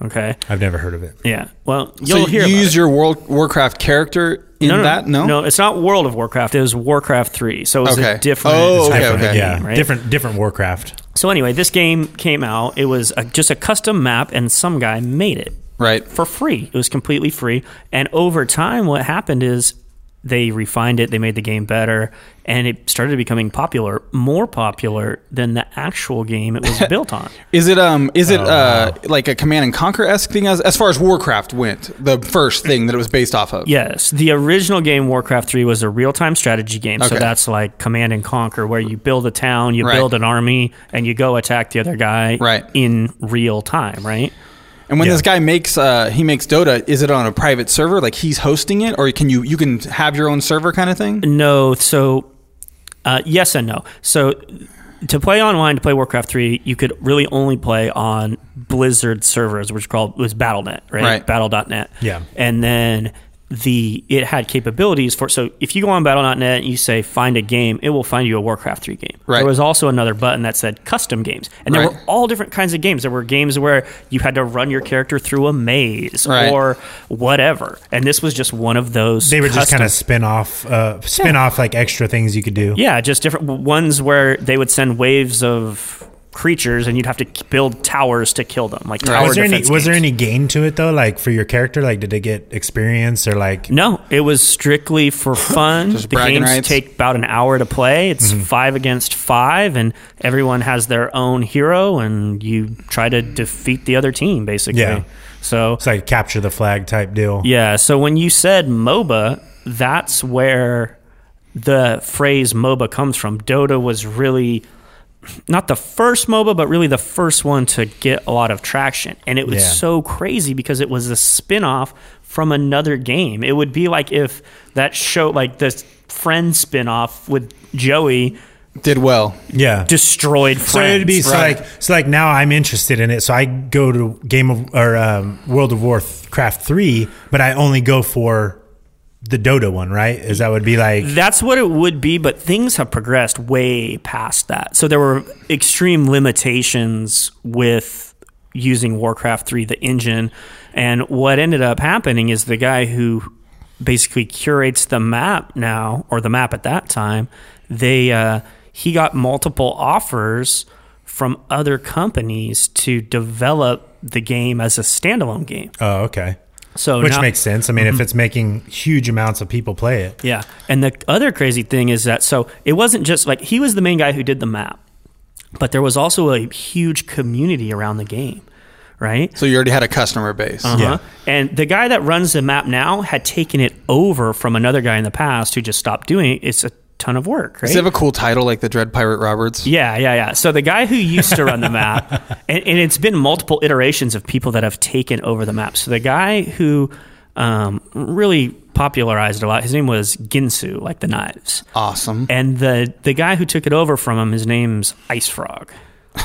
Speaker 5: Okay.
Speaker 4: I've never heard of it.
Speaker 5: Yeah. Well,
Speaker 2: So
Speaker 5: you'll hear
Speaker 2: you
Speaker 5: about
Speaker 2: use
Speaker 5: it.
Speaker 2: your World Warcraft character in
Speaker 5: no, no,
Speaker 2: that? No,
Speaker 5: no, it's not World of Warcraft. It was Warcraft three. So it was
Speaker 2: Okay.
Speaker 5: a different.
Speaker 2: Oh, okay,
Speaker 5: different
Speaker 2: okay.
Speaker 5: game,
Speaker 4: Yeah,
Speaker 5: right?
Speaker 4: different different Warcraft.
Speaker 5: So anyway, this game came out. It was a, just a custom map, and some guy made it
Speaker 2: right.
Speaker 5: for free. It was completely free. And over time, what happened is they refined it. They made the game better, and it started becoming popular, more popular than the actual game it was built on.
Speaker 2: Is it um is it
Speaker 4: Oh,
Speaker 2: uh
Speaker 4: wow.
Speaker 2: like a Command and Conquer esque thing as as far as Warcraft went? The first thing that it was based off of.
Speaker 5: Yes, the original game Warcraft three was a real-time strategy game. So
Speaker 2: Okay.
Speaker 5: that's like Command and Conquer, where you build a town, you
Speaker 2: Right.
Speaker 5: build an army, and you go attack the other guy
Speaker 2: Right.
Speaker 5: in real time, right?
Speaker 2: And when
Speaker 4: Yeah.
Speaker 2: this guy makes uh he makes Dota, is it on a private server like he's hosting it, or can you you can have your own server kind of thing?
Speaker 5: No, so uh, yes and no. So to play online, to play Warcraft three, you could really only play on Blizzard servers, which called was Battle dot net, right?
Speaker 2: Right.
Speaker 5: Battle dot net.
Speaker 4: Yeah.
Speaker 5: And then the it had capabilities for so if you go on Battle dot net and you say find a game, it will find you a Warcraft three game.
Speaker 2: Right.
Speaker 5: There was also another button that said custom games. And there
Speaker 2: Right.
Speaker 5: were all different kinds of games. There were games where you had to run your character through a maze
Speaker 2: Right.
Speaker 5: or whatever. And this was just one of those
Speaker 4: They were just
Speaker 5: custom-
Speaker 4: kind of spin off, uh, spin off like extra things you could do.
Speaker 5: yeah, just different ones where they would send waves of creatures and you'd have to build towers to kill them. Like tower
Speaker 4: Was there any
Speaker 5: defense
Speaker 4: was there
Speaker 5: games.
Speaker 4: any gain to it though? Like for your character, like did they get experience or like?
Speaker 5: No, it was strictly for fun.
Speaker 2: Just
Speaker 5: the
Speaker 2: bragging
Speaker 5: games
Speaker 2: rights?
Speaker 5: take about an hour to play. It's five against five, and everyone has their own hero, and you try to defeat the other team, basically.
Speaker 4: Yeah.
Speaker 5: So
Speaker 4: It's like capture the flag type deal.
Speaker 5: yeah, so when you said MOBA, that's where the phrase MOBA comes from. Dota was really not the first MOBA, but really the first one to get a lot of traction. And it was
Speaker 4: Yeah.
Speaker 5: so crazy because it was a spin-off from another game. It would be like if that show, like this Friends spin-off with Joey,
Speaker 2: Did well.
Speaker 4: Yeah.
Speaker 5: destroyed
Speaker 4: So
Speaker 5: Friends.
Speaker 4: it'd be so
Speaker 2: right.
Speaker 4: like so like now I'm interested in it. So I go to Game of or um, World of Warcraft three, but I only go for the Dota one, right? Is that would be like
Speaker 5: That's what it would be, but things have progressed way past that. So there were extreme limitations with using Warcraft three, the engine. And what ended up happening is the guy who basically curates the map now, or the map at that time, they uh, he got multiple offers from other companies to develop the game as a standalone game.
Speaker 4: oh okay,
Speaker 5: So
Speaker 4: which
Speaker 5: now-
Speaker 4: makes sense. I mean, if it's making huge amounts of people play it,
Speaker 5: Yeah. And the other crazy thing is that, so it wasn't just like he was the main guy who did the map, but there was also a huge community around the game, right?
Speaker 2: So you already had a customer base.
Speaker 5: Uh-huh.
Speaker 4: Yeah.
Speaker 5: And the guy that runs the map now had taken it over from another guy in the past who just stopped doing it. It's a ton of work, right?
Speaker 2: Does it have a cool title like the Dread Pirate Roberts?
Speaker 5: Yeah, yeah, yeah. So the guy who used to run the map, and, and it's been multiple iterations of people that have taken over the map. So the guy who um, really popularized it a lot, his name was Ginsu, like the knives.
Speaker 2: Awesome.
Speaker 5: And the the guy who took it over from him, his name's Ice Frog.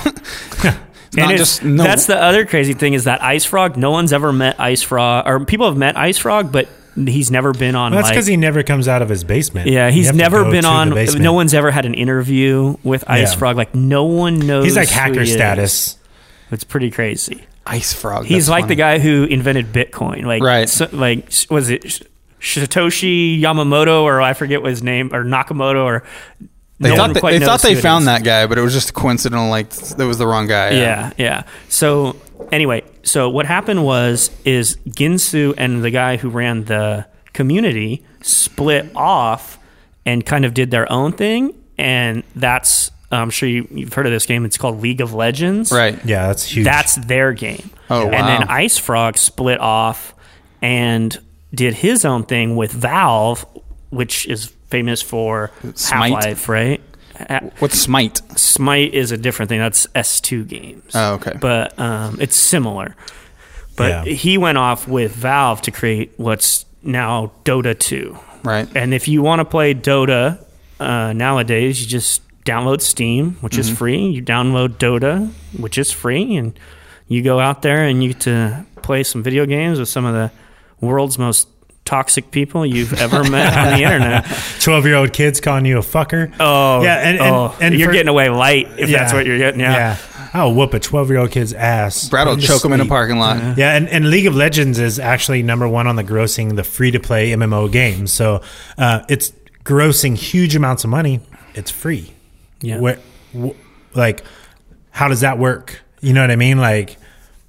Speaker 5: And
Speaker 2: not
Speaker 5: it's-
Speaker 2: just- no-
Speaker 5: that's the other crazy thing is that Ice Frog, no one's ever met Ice Frog, or people have met Ice Frog, but he's never been on.
Speaker 4: well, that's
Speaker 5: like,
Speaker 4: because he never comes out of his basement.
Speaker 5: yeah,
Speaker 4: You
Speaker 5: he's
Speaker 4: have to
Speaker 5: never
Speaker 4: go
Speaker 5: been
Speaker 4: to the
Speaker 5: on.
Speaker 4: basement.
Speaker 5: No one's ever had an interview with Ice
Speaker 4: Yeah.
Speaker 5: Frog. Like no one knows.
Speaker 4: He's like
Speaker 5: who
Speaker 4: hacker
Speaker 5: he is.
Speaker 4: status.
Speaker 5: It's pretty crazy.
Speaker 2: Ice Frog.
Speaker 5: He's
Speaker 2: that's
Speaker 5: like
Speaker 2: funny.
Speaker 5: the guy who invented Bitcoin. Like
Speaker 2: Right.
Speaker 5: so, like was it Satoshi Yamamoto or I forget what his name or Nakamoto or.
Speaker 2: They
Speaker 5: no
Speaker 2: thought
Speaker 5: one
Speaker 2: they,
Speaker 5: quite
Speaker 2: they
Speaker 5: knows
Speaker 2: thought
Speaker 5: who
Speaker 2: they
Speaker 5: it
Speaker 2: found
Speaker 5: is.
Speaker 2: that guy, but it was just coincidental. Like that was the wrong guy.
Speaker 5: Yeah, yeah. So anyway, so what happened was is Ginsu and the guy who ran the community split off and kind of did their own thing, and that's I'm sure you, you've heard of this game. It's called League of Legends.
Speaker 2: Right.
Speaker 4: Yeah, that's huge.
Speaker 5: That's their game.
Speaker 2: Oh,
Speaker 5: And
Speaker 2: wow.
Speaker 5: then Ice Frog split off and did his own thing with Valve, which is famous for
Speaker 2: Smite?
Speaker 5: Half-Life, right? Ha-
Speaker 2: What's Smite?
Speaker 5: Smite is a different thing. That's S two games.
Speaker 2: Oh, okay.
Speaker 5: But um, it's similar. But
Speaker 4: Yeah.
Speaker 5: he went off with Valve to create what's now Dota two.
Speaker 2: Right.
Speaker 5: And if you want to play Dota uh, nowadays, you just download Steam, which
Speaker 2: Mm-hmm.
Speaker 5: is free. You download Dota, which is free, and you go out there and you get to play some video games with some of the world's most toxic people you've ever met on the internet.
Speaker 4: twelve-year-old kids calling you a fucker.
Speaker 5: Oh,
Speaker 4: Yeah, and- and-
Speaker 5: oh,
Speaker 4: and
Speaker 5: you're
Speaker 4: for-
Speaker 5: getting away light if that's
Speaker 4: Yeah.
Speaker 5: what you're getting. Yeah.
Speaker 4: Yeah. I'll whoop a twelve-year-old kid's ass.
Speaker 2: Brad will
Speaker 4: Just
Speaker 2: choke him in a
Speaker 4: sleep.
Speaker 2: parking lot.
Speaker 5: Uh-huh.
Speaker 4: Yeah, and, and League of Legends is actually number one on the grossing, the free-to-play M M O games. So uh, it's grossing huge amounts of money. It's free.
Speaker 5: Yeah.
Speaker 4: Where, wh- like, how does that work? You know what I mean? Like,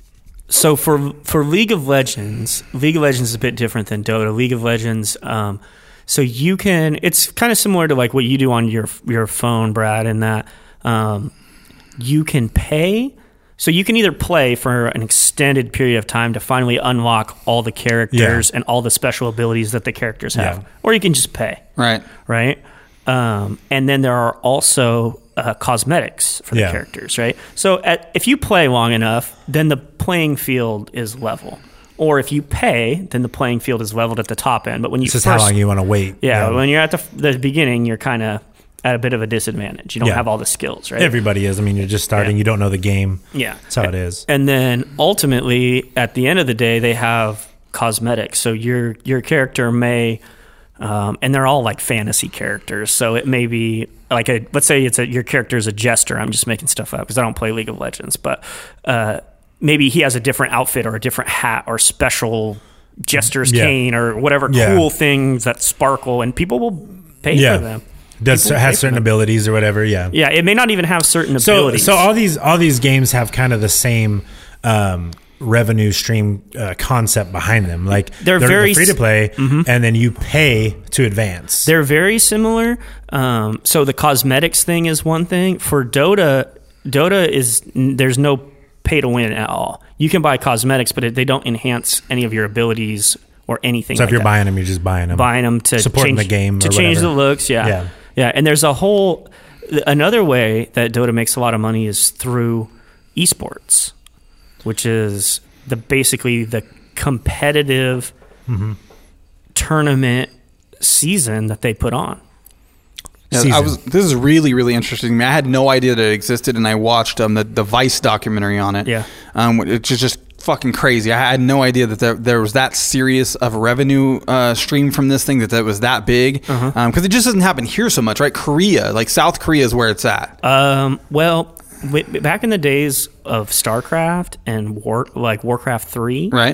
Speaker 5: So for for League of Legends, League of Legends is a bit different than Dota. League of Legends, um, so you can. It's kind of similar to like what you do on your your phone, Brad, in that um, you can pay. So you can either play for an extended period of time to finally unlock all the characters
Speaker 4: Yeah.
Speaker 5: and all the special abilities that the characters have,
Speaker 4: Yeah.
Speaker 5: or you can just pay.
Speaker 2: Right.
Speaker 5: Right. Um, and then there are also uh, cosmetics for the
Speaker 4: Yeah.
Speaker 5: characters, right? So at, if you play long enough, then the playing field is level. Or if you pay, then the playing field is leveled at the top end. But when you
Speaker 4: it's just
Speaker 5: first,
Speaker 4: how long you want to wait.
Speaker 5: yeah, when you're at the, the beginning, you're kind of at a bit of a disadvantage. You don't
Speaker 4: Yeah.
Speaker 5: have all the skills, right?
Speaker 4: Everybody is. I mean, you're just starting.
Speaker 5: Yeah.
Speaker 4: You don't know the game.
Speaker 5: yeah,
Speaker 4: That's how it is.
Speaker 5: And then ultimately, at the end of the day, they have cosmetics. So your your character may, um, and they're all like fantasy characters. So it may be like a let's say it's a your character is a jester. I'm just making stuff up because I don't play League of Legends, but uh, maybe he has a different outfit or a different hat or special jester's
Speaker 4: Yeah.
Speaker 5: cane or whatever
Speaker 4: Yeah.
Speaker 5: cool things that sparkle, and people will pay
Speaker 4: Yeah.
Speaker 5: for them.
Speaker 4: Does
Speaker 5: People pay
Speaker 4: has
Speaker 5: for
Speaker 4: certain
Speaker 5: them.
Speaker 4: abilities or whatever. Yeah.
Speaker 5: Yeah, it may not even have certain
Speaker 4: So
Speaker 5: abilities.
Speaker 4: so all these all these games have kind of the same um, revenue stream uh, concept behind them. Like
Speaker 5: They're very
Speaker 4: free to play,
Speaker 5: Mm-hmm.
Speaker 4: and then you pay to advance.
Speaker 5: They're very similar. Um, so the cosmetics thing is one thing. For Dota, Dota is there's no pay to win at all. You can buy cosmetics, but it, they don't enhance any of your abilities or anything.
Speaker 4: so
Speaker 5: like
Speaker 4: if you're
Speaker 5: that.
Speaker 4: buying them, you're just buying them.
Speaker 5: buying them to
Speaker 4: Supporting
Speaker 5: change
Speaker 4: the game
Speaker 5: to
Speaker 4: or
Speaker 5: change
Speaker 4: whatever.
Speaker 5: the looks. Yeah.
Speaker 4: Yeah.
Speaker 5: yeah, And there's a whole another way that Dota makes a lot of money is through esports, which is the basically the competitive
Speaker 4: Mm-hmm.
Speaker 5: tournament season that they put on.
Speaker 2: Yeah, I
Speaker 4: Season.
Speaker 2: was. This is really, really interesting to me. I had no idea that it existed, and I watched um, the the Vice documentary on it.
Speaker 5: Yeah.
Speaker 2: um, it's just, just fucking crazy. I had no idea that there, there was that serious of a revenue uh, stream from this thing, that that was that big. Because
Speaker 5: Uh-huh.
Speaker 2: um, it just doesn't happen here so much, right? Korea, like South Korea, is where it's at.
Speaker 5: Um, well, w- back in the days of StarCraft and War, like Warcraft three,
Speaker 2: Right.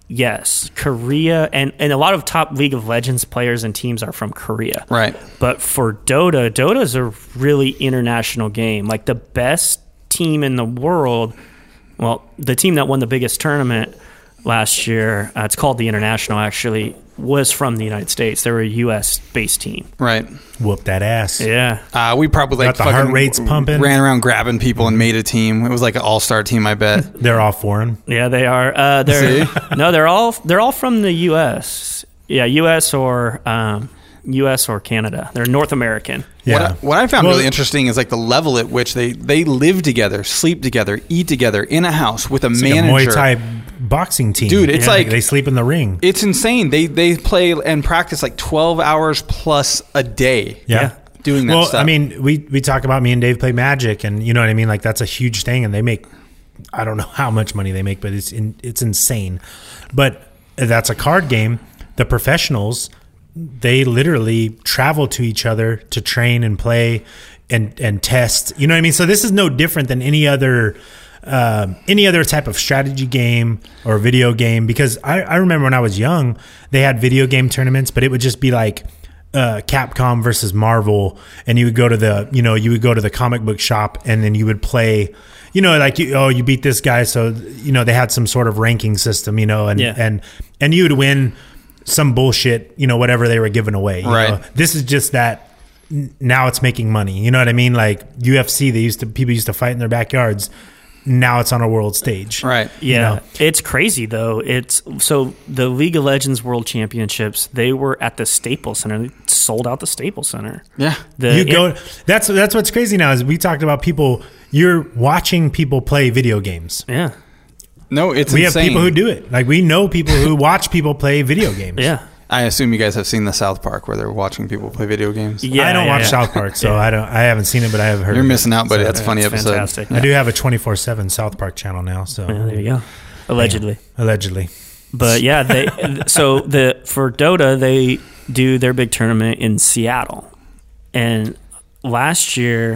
Speaker 5: yes, Korea and, and a lot of top League of Legends players and teams are from Korea.
Speaker 2: Right.
Speaker 5: But for Dota, Dota is a really international game. Like the best team in the world, well, the team that won the biggest tournament last year, uh, it's called the International actually, was from the United States. They were a U S based team.
Speaker 2: Right.
Speaker 4: Whoop that ass.
Speaker 5: Yeah.
Speaker 2: Uh, we probably like
Speaker 4: Got the heart
Speaker 2: fucking
Speaker 4: rates pumping.
Speaker 2: ran around grabbing people and made a team. It was like an all star team, I bet.
Speaker 4: They're all foreign.
Speaker 5: Yeah, they are. Uh, they're
Speaker 2: See?
Speaker 5: no, they're all they're all from the U S. Yeah, U S or um, U S or Canada. They're North American.
Speaker 4: Yeah.
Speaker 2: What I, what I found
Speaker 4: Well-
Speaker 2: really interesting is like the level at which they, they live together, sleep together, eat together in a house with a
Speaker 4: It's like a
Speaker 2: manager.
Speaker 4: Muay Thai boxing team.
Speaker 2: Dude, it's like-
Speaker 4: they sleep in the ring.
Speaker 2: It's insane. They they play and practice like twelve hours plus a day.
Speaker 4: Yeah.
Speaker 2: Doing that
Speaker 4: well,
Speaker 2: stuff.
Speaker 4: I mean, we we talk about me and Dave play Magic, and you know what I mean. Like that's a huge thing, and they make I don't know how much money they make, but it's in, it's insane. But that's a card game. The professionals, they literally travel to each other to train and play and and test. You know what I mean? So this is no different than any other. Um, any other type of strategy game or video game, because I, I remember when I was young, they had video game tournaments, but it would just be like uh, Capcom versus Marvel, and you would go to the you know you would go to the comic book shop, and then you would play, you know, like you, oh you beat this guy, so you know they had some sort of ranking system, you know, and
Speaker 5: Yeah.
Speaker 4: and and you would win some bullshit, you know, whatever they were giving away. you
Speaker 2: Right.
Speaker 4: know. This is just that n- now it's making money. You know what I mean? Like U F C, they used to people used to fight in their backyards. Now it's on a world stage.
Speaker 2: right.
Speaker 5: Yeah,
Speaker 4: You know?
Speaker 5: it's crazy though. It's so the League of Legends World Championships. They were at the Staples Center. They sold out the Staples Center.
Speaker 2: Yeah.
Speaker 5: The,
Speaker 4: You go. That's that's what's crazy now is we talked about people. You're watching people play video games.
Speaker 5: Yeah,
Speaker 2: No, it's
Speaker 4: We
Speaker 2: insane.
Speaker 4: have people who do it. Like we know people who watch people play video games.
Speaker 5: yeah,
Speaker 2: I assume you guys have seen the South Park where they're watching people play video games.
Speaker 5: yeah.
Speaker 4: I don't
Speaker 5: yeah,
Speaker 4: watch
Speaker 5: yeah.
Speaker 4: South Park, so I don't. I haven't seen it, but I have heard.
Speaker 2: You're
Speaker 4: of it.
Speaker 2: missing out, but
Speaker 4: So,
Speaker 2: that's a funny
Speaker 5: it's
Speaker 2: episode.
Speaker 5: fantastic.
Speaker 4: I do have a twenty-four seven South Park channel now. So
Speaker 5: Yeah, there you go. Allegedly.
Speaker 4: allegedly,
Speaker 5: But yeah, they so the for Dota they do their big tournament in Seattle, and last year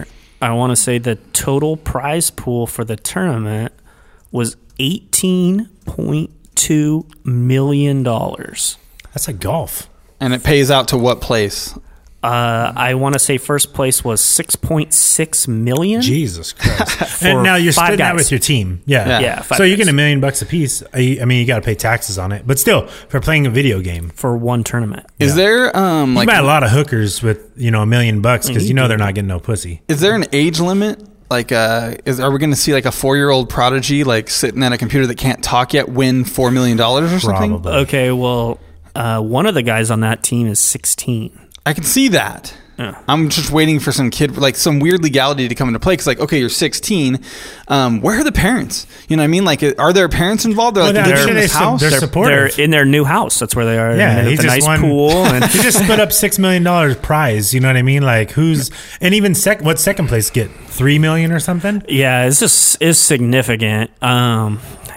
Speaker 5: I want to say the total prize pool for the tournament was eighteen point two million dollars.
Speaker 4: That's like golf.
Speaker 2: And it pays out to what place?
Speaker 5: Uh, I want to say first place was six point six million.
Speaker 4: Jesus Christ!
Speaker 5: For
Speaker 4: And now you're
Speaker 5: five
Speaker 4: splitting that
Speaker 5: guys.
Speaker 4: with your team. Yeah,
Speaker 2: Yeah.
Speaker 5: Yeah, five
Speaker 4: So you
Speaker 5: guys.
Speaker 4: get a million bucks a piece. I, I mean, you got to pay taxes on it, but still, for playing a video game,
Speaker 5: for one tournament.
Speaker 2: Is there um
Speaker 4: you
Speaker 2: like
Speaker 4: buy a lot of hookers with you know a million bucks because you know they're not getting no pussy.
Speaker 2: is there an age limit? Like, uh, is are we going to see like a four year old prodigy like sitting at a computer that can't talk yet win four million dollars or something?
Speaker 4: Probably.
Speaker 5: Okay, well, uh, one of the guys on that team is sixteen.
Speaker 2: I can see that.
Speaker 5: Yeah.
Speaker 2: I'm just waiting for some kid, like some weird legality to come into play. Because, like, okay, you're sixteen. Um, where are the parents? You know what I mean? Like, are there parents involved? They're like,
Speaker 4: Well,
Speaker 2: they
Speaker 4: I'm
Speaker 2: live
Speaker 4: sure
Speaker 2: in this
Speaker 4: they su-
Speaker 2: house?
Speaker 4: they're
Speaker 5: They're,
Speaker 4: supportive.
Speaker 5: they're in their new house. That's where they are.
Speaker 4: Yeah,
Speaker 5: and
Speaker 4: he
Speaker 5: it's a
Speaker 4: just
Speaker 5: nice
Speaker 4: won.
Speaker 5: pool. And
Speaker 4: He just put up six million dollars prize. You know what I mean? Like who's and even sec. What second place get three million or something?
Speaker 5: yeah, it's just is significant. Um,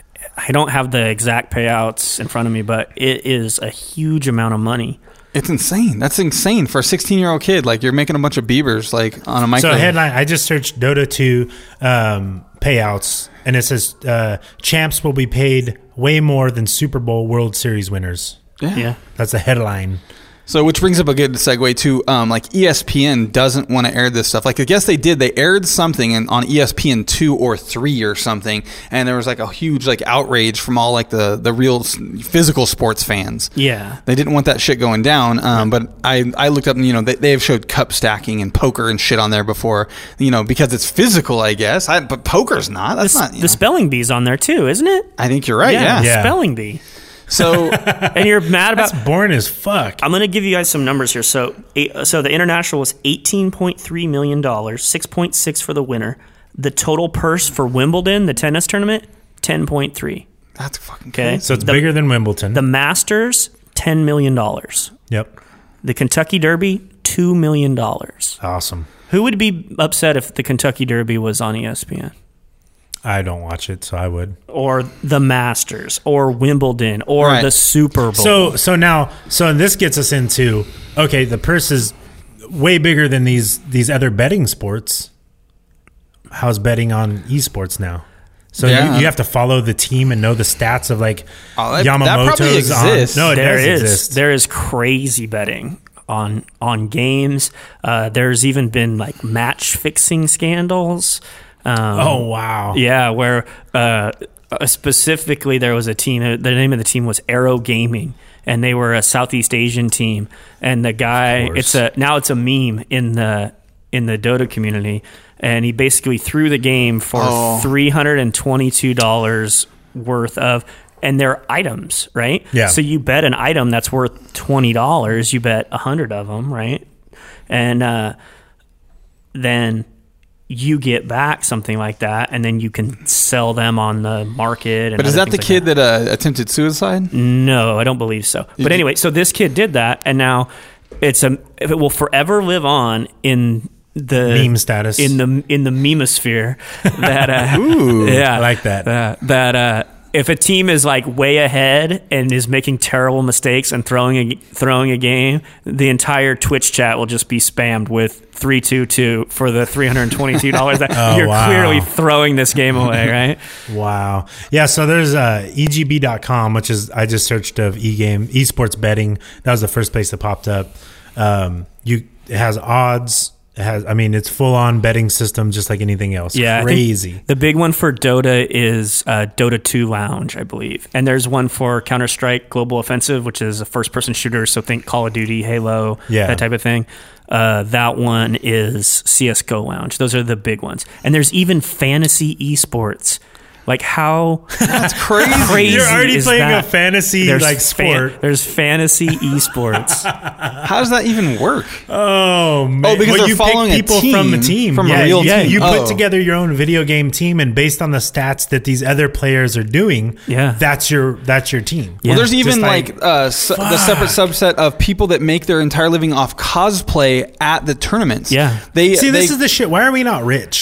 Speaker 5: I don't have the exact payouts in front of me, but it is a huge amount of money.
Speaker 2: It's insane. That's insane for a sixteen year old kid. Like, you're making a bunch of beavers like on a micro.
Speaker 4: So headline. I just searched Dota two um, payouts, and it says uh, champs will be paid way more than Super Bowl World Series winners.
Speaker 2: yeah.
Speaker 5: Yeah.
Speaker 4: That's the headline.
Speaker 2: So, which brings up a good segue to, um, like, E S P N doesn't want to air this stuff. Like, I guess they did. They aired something in, on E S P N two or three or something, and there was, like, a huge, like, outrage from all, like, the, the real s- physical sports fans.
Speaker 5: Yeah.
Speaker 2: They didn't want that shit going down. Um, but I, I looked up, and, you know, they, they have showed cup stacking and poker and shit on there before, you know, because it's physical, I guess. I, but poker's not. That's
Speaker 5: The,
Speaker 2: not, you
Speaker 5: the
Speaker 2: know.
Speaker 5: spelling bee's on there too, isn't it?
Speaker 2: I think you're right, yeah.
Speaker 4: Yeah.
Speaker 5: Spelling bee.
Speaker 2: So,
Speaker 5: And you're mad about.
Speaker 4: That's boring as fuck.
Speaker 5: I'm going to give you guys some numbers here. So, eight, so the international was eighteen point three million dollars, six point six for the winner. The total purse for Wimbledon, the tennis tournament, ten point three.
Speaker 2: that's fucking
Speaker 5: Okay.
Speaker 2: crazy.
Speaker 4: So it's
Speaker 5: the,
Speaker 4: bigger than Wimbledon.
Speaker 5: The Masters, ten million dollars.
Speaker 4: Yep.
Speaker 5: The Kentucky Derby, two million dollars.
Speaker 4: Awesome.
Speaker 5: Who would be upset if the Kentucky Derby was on E S P N?
Speaker 4: I don't watch it, so I would.
Speaker 5: Or the Masters, or Wimbledon, or
Speaker 2: Right.
Speaker 5: the Super Bowl.
Speaker 4: So so now so this gets us into okay, the purse is way bigger than these these other betting sports. How's betting on esports now? So
Speaker 2: Yeah.
Speaker 4: you, you have to follow the team and know the stats of like
Speaker 2: Oh, that- that
Speaker 4: Yamamoto's
Speaker 2: probably exists.
Speaker 4: on. No, it
Speaker 5: there
Speaker 4: does
Speaker 5: is
Speaker 4: exist.
Speaker 5: there is crazy betting on on games. Uh, there's even been like match fixing scandals. Um,
Speaker 4: Oh wow!
Speaker 5: yeah, where uh, uh, specifically there was a team. uh, The name of the team was Arrow Gaming, and they were a Southeast Asian team. And the guy,
Speaker 4: course.
Speaker 5: it's a now it's a meme in the in the Dota community, and he basically threw the game for
Speaker 2: Oh.
Speaker 5: three hundred and twenty two dollars worth of. And they're items, right?
Speaker 4: Yeah.
Speaker 5: So you bet an item that's worth twenty dollars, you bet a hundred of them, right? And uh, then you get back something like that, and then you can sell them on the market. And
Speaker 2: But is
Speaker 5: other
Speaker 2: that the
Speaker 5: things
Speaker 2: kid
Speaker 5: like
Speaker 2: that, uh, attempted suicide?
Speaker 5: No, I don't believe so. But anyway, so this kid did that, and now it's a it will forever live on in the
Speaker 4: Meme status.
Speaker 5: in the in the memosphere. That uh,
Speaker 2: Ooh,
Speaker 5: yeah,
Speaker 4: I like that.
Speaker 5: Uh, that uh, if a team is like way ahead and is making terrible mistakes and throwing a throwing a game, the entire Twitch chat will just be spammed with three two two for the three hundred twenty two dollars that
Speaker 4: Oh,
Speaker 5: you're
Speaker 4: wow.
Speaker 5: clearly throwing this game away, right?
Speaker 4: Wow. Yeah, so there's uh, E G B dot com, which is, I just searched of e-game, esports betting. That was the first place that popped up. Um, you It has odds. It has, I mean, it's full-on betting system just like anything else.
Speaker 5: Yeah, I think
Speaker 4: Crazy.
Speaker 5: the big one for Dota is uh, Dota two Lounge, I believe. And there's one for Counter-Strike Global Offensive, which is a first-person shooter, so think Call of Duty, Halo,
Speaker 4: Yeah.
Speaker 5: that type of thing. Uh, that one is C S G O Lounge. Those are the big ones. And there's even fantasy esports. Like how
Speaker 2: That's crazy.
Speaker 5: crazy
Speaker 4: You're already
Speaker 5: is
Speaker 4: playing
Speaker 5: that?
Speaker 4: a fantasy
Speaker 5: There's
Speaker 4: like
Speaker 5: fan-
Speaker 4: sport.
Speaker 5: there's fantasy esports.
Speaker 2: How does that even work?
Speaker 4: Oh man!
Speaker 2: Oh, because
Speaker 4: Well,
Speaker 2: they're
Speaker 4: you
Speaker 2: following a
Speaker 4: pick people from the
Speaker 2: team,
Speaker 4: team,
Speaker 2: from a
Speaker 4: yeah,
Speaker 2: real
Speaker 4: you,
Speaker 2: team.
Speaker 4: You
Speaker 2: Oh.
Speaker 4: put together your own video game team, and based on the stats that these other players are doing,
Speaker 5: Yeah.
Speaker 4: that's your that's your team.
Speaker 2: Well, there's even
Speaker 4: Just
Speaker 2: like,
Speaker 4: like-
Speaker 2: uh, s- the separate subset of people that make their entire living off cosplay at the tournaments.
Speaker 5: Yeah.
Speaker 2: They
Speaker 4: See, this
Speaker 2: they-
Speaker 4: is the shit. Why are we not rich?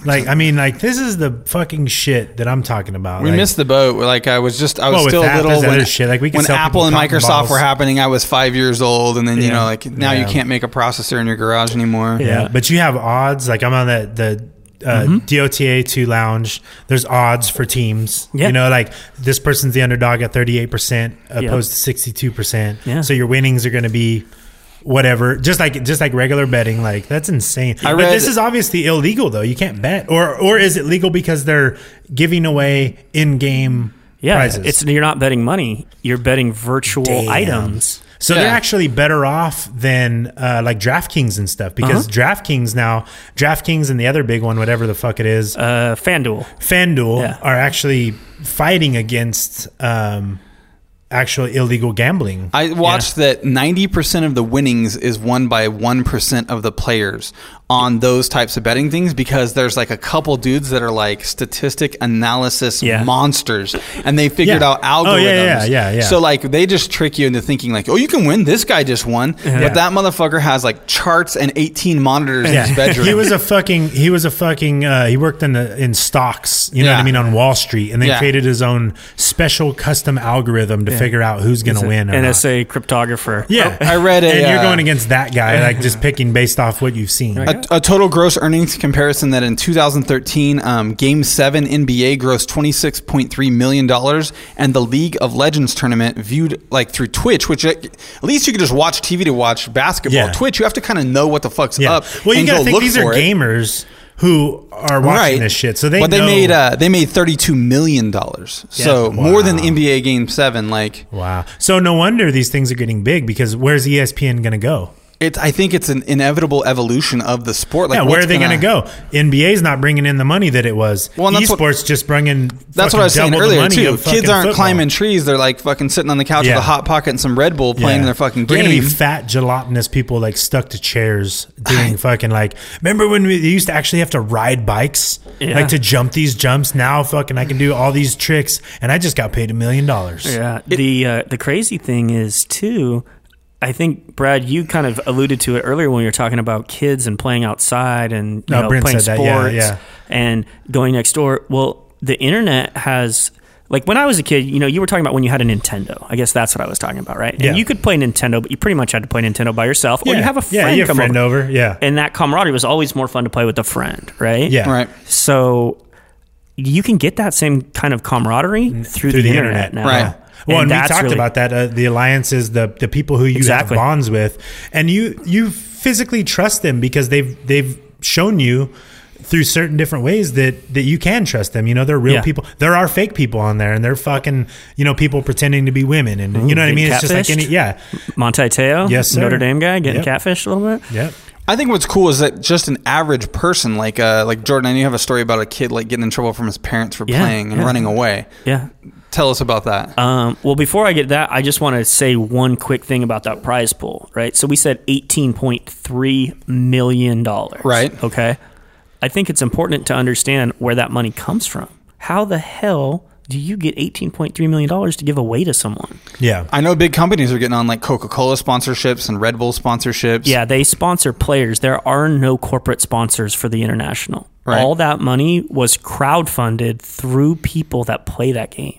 Speaker 4: Like, I mean, like, this is the fucking shit that I'm talking about.
Speaker 2: We
Speaker 4: like,
Speaker 2: missed the boat. Like, I was just, I was
Speaker 4: Well, with
Speaker 2: still
Speaker 4: that,
Speaker 2: little
Speaker 4: there's
Speaker 2: when,
Speaker 4: other shit. Like, we can
Speaker 2: when
Speaker 4: sell
Speaker 2: Apple
Speaker 4: people
Speaker 2: and
Speaker 4: cotton
Speaker 2: Microsoft
Speaker 4: balls.
Speaker 2: were happening. I was five years old, and then you
Speaker 4: Yeah.
Speaker 2: know, like now you
Speaker 4: Yeah.
Speaker 2: can't make a processor in your garage anymore.
Speaker 4: Yeah.
Speaker 5: Yeah.
Speaker 4: But you have odds. Like, I'm on the, the uh,
Speaker 5: Mm-hmm.
Speaker 4: D O T A two lounge. There's odds for teams.
Speaker 5: Yeah.
Speaker 4: You know, like, this person's the underdog at thirty-eight percent opposed
Speaker 5: Yeah.
Speaker 4: to sixty-two percent.
Speaker 5: Yeah.
Speaker 4: So your winnings are going to be whatever, just like just like regular betting. Like, that's insane.
Speaker 2: I
Speaker 4: but
Speaker 2: read-
Speaker 4: this is obviously illegal, though. You can't bet, or or is it legal because they're giving away in-game
Speaker 5: Yeah,
Speaker 4: prizes?
Speaker 5: it's you're not betting money; you're betting virtual
Speaker 4: Damn.
Speaker 5: items.
Speaker 4: So
Speaker 2: Yeah.
Speaker 4: they're actually better off than uh, like DraftKings and stuff, because
Speaker 5: Uh-huh.
Speaker 4: DraftKings now, DraftKings and the other big one, whatever the fuck it is,
Speaker 5: Uh, FanDuel.
Speaker 4: FanDuel,
Speaker 5: Yeah.
Speaker 4: are actually fighting against um, actual illegal gambling.
Speaker 2: I watched that ninety percent of the winnings is won by one percent of the players on those types of betting things, because there's like a couple dudes that are like statistic analysis
Speaker 5: Yeah.
Speaker 2: monsters, and they figured
Speaker 4: Yeah.
Speaker 2: out algorithms.
Speaker 4: Oh, yeah, yeah, yeah, yeah.
Speaker 2: So like they just trick you into thinking like, oh, you can win. This guy just won.
Speaker 4: Yeah.
Speaker 2: But that motherfucker has like charts and eighteen monitors in his bedroom.
Speaker 4: he was a fucking. He was a fucking. Uh, he worked in the in stocks. You know
Speaker 2: Yeah.
Speaker 4: what I mean, on Wall Street, and then
Speaker 2: Yeah.
Speaker 4: created his own special custom algorithm to figure out who's going to win. Or
Speaker 5: N
Speaker 4: not.
Speaker 5: S A cryptographer.
Speaker 4: Yeah,
Speaker 2: I read a,
Speaker 4: and you're
Speaker 2: uh,
Speaker 4: going against that guy, like just picking based off what you've seen.
Speaker 2: A, a total gross earnings comparison that in two thousand thirteen, um, Game seven N B A grossed twenty-six point three million dollars, and the League of Legends tournament viewed like through Twitch, which at least you could just watch T V to watch basketball.
Speaker 4: Yeah.
Speaker 2: Twitch, you have to kind of know what the fuck's
Speaker 4: Yeah.
Speaker 2: up.
Speaker 4: Well, you
Speaker 2: and
Speaker 4: got to
Speaker 2: go
Speaker 4: think
Speaker 2: look
Speaker 4: these are
Speaker 2: for it.
Speaker 4: gamers who are watching
Speaker 2: Right.
Speaker 4: this shit, so they.
Speaker 2: but they
Speaker 4: know-
Speaker 2: made uh, they made thirty-two million dollars, so
Speaker 4: Yeah.
Speaker 2: more than
Speaker 4: Wow.
Speaker 2: N B A Game seven. Like
Speaker 4: Wow. So no wonder these things are getting big, because where's E S P N going to go?
Speaker 2: it, I think it's an inevitable evolution of the sport. Like,
Speaker 4: Yeah, where
Speaker 2: what's
Speaker 4: are they going to go? N B A's not bringing in the money that it was.
Speaker 2: Well, and that's what-
Speaker 4: Esports just bringing.
Speaker 2: That's what I was saying
Speaker 4: double the
Speaker 2: earlier
Speaker 4: money
Speaker 2: too.
Speaker 4: of
Speaker 2: Kids
Speaker 4: fucking
Speaker 2: aren't
Speaker 4: football.
Speaker 2: climbing trees; they're like fucking sitting on the couch
Speaker 4: Yeah.
Speaker 2: with a hot pocket and some Red Bull, playing
Speaker 4: Yeah.
Speaker 2: their fucking
Speaker 4: They're
Speaker 2: game.
Speaker 4: gonna be fat, gelatinous people like stuck to chairs doing fucking like. Remember when we used to actually have to ride bikes,
Speaker 5: Yeah.
Speaker 4: like to jump these jumps? Now, fucking, I can do all these tricks, and I just got paid a million dollars.
Speaker 5: Yeah. The uh, the crazy thing is too. I think Brad, you kind of alluded to it earlier when you were talking about kids and playing outside and you
Speaker 4: No,
Speaker 5: know,
Speaker 4: Brent
Speaker 5: playing
Speaker 4: said
Speaker 5: sports
Speaker 4: that, yeah, yeah.
Speaker 5: and going next door. Well, the internet has. Like when I was a kid, you know, you were talking about when you had a Nintendo. I guess that's what I was talking about, right?
Speaker 4: Yeah.
Speaker 5: And you could play Nintendo, but you pretty much had to play Nintendo by yourself, or
Speaker 4: Yeah.
Speaker 5: you have a
Speaker 4: Yeah,
Speaker 5: friend
Speaker 4: you have a
Speaker 5: come
Speaker 4: friend
Speaker 5: over.
Speaker 4: over, yeah.
Speaker 5: And that camaraderie was always more fun to play with a friend, right?
Speaker 4: Yeah.
Speaker 2: Right.
Speaker 5: So you can get that same kind of camaraderie through,
Speaker 4: through
Speaker 5: the,
Speaker 4: the
Speaker 5: internet,
Speaker 4: internet.
Speaker 5: now.
Speaker 2: Right.
Speaker 4: Well, and, we
Speaker 5: that's
Speaker 4: talked
Speaker 5: really-
Speaker 4: about that. Uh, the alliances, the the people who you
Speaker 5: Exactly.
Speaker 4: have bonds with, and you you physically trust them because they've they've shown you through certain different ways that that you can trust them. You know, they're real
Speaker 5: Yeah.
Speaker 4: people. There are fake people on there, and they're fucking you know people pretending to be women, and you know what I
Speaker 5: getting
Speaker 4: mean. It's just like
Speaker 5: catfished?
Speaker 4: any yeah,
Speaker 5: Monte Teo,
Speaker 4: Yes, sir.
Speaker 5: Notre Dame guy, getting
Speaker 4: Yep.
Speaker 5: catfished a little bit.
Speaker 4: yeah.
Speaker 2: I think what's cool is that just an average person, like uh, like Jordan, I know you have a story about a kid like getting in trouble from his parents for
Speaker 5: Yeah,
Speaker 2: playing and
Speaker 5: yeah.
Speaker 2: running away.
Speaker 5: Yeah.
Speaker 2: Tell us about that.
Speaker 5: Um, well, before I get that, I just want to say one quick thing about that prize pool, right? So we said eighteen point three million dollars.
Speaker 2: Right.
Speaker 5: Okay. I think it's important to understand where that money comes from. How the hell do you get eighteen point three million dollars to give away to someone?
Speaker 4: Yeah.
Speaker 2: I know big companies are getting on like Coca-Cola sponsorships and Red Bull sponsorships.
Speaker 5: Yeah, they sponsor players. There are no corporate sponsors for the international.
Speaker 2: Right.
Speaker 5: All that money was crowdfunded through people that play that game.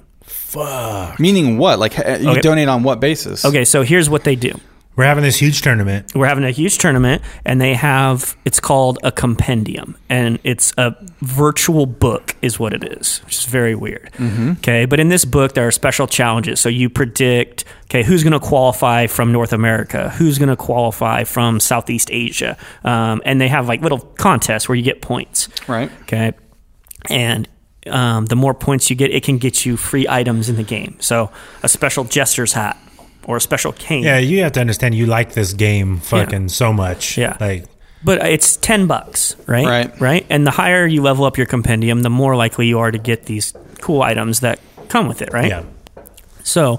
Speaker 2: Meaning what? Like uh, you
Speaker 5: Okay.
Speaker 2: donate on what basis?
Speaker 5: Okay, so here's what they do.
Speaker 4: We're having this huge tournament.
Speaker 5: We're having a huge tournament, and they have, it's called a compendium, and it's a virtual book is what it is, which is very weird. Okay, but in this book, there are special challenges. So you predict, okay, who's going to qualify from North America, who's going to qualify from Southeast Asia, um, and they have like little contests where you get points.
Speaker 2: Right.
Speaker 5: Okay, and um, the more points you get, it can get you free items in the game. So a special jester's hat or a special cane.
Speaker 4: Yeah, you have to understand. You like this game fucking so much.
Speaker 5: Yeah.
Speaker 4: Like
Speaker 5: But it's ten bucks, right?
Speaker 2: Right.
Speaker 5: Right. And the higher you level up your compendium, the more likely you are to get these cool items that come with it, right?
Speaker 4: yeah.
Speaker 5: So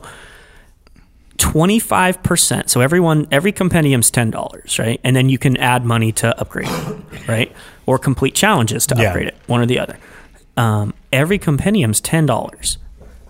Speaker 5: twenty-five percent. So everyone, every compendium's ten dollars, right? And then you can add money to upgrade it, right? Or complete challenges to
Speaker 4: Yeah.
Speaker 5: upgrade it, one or the other. Um, every compendium's ten dollars.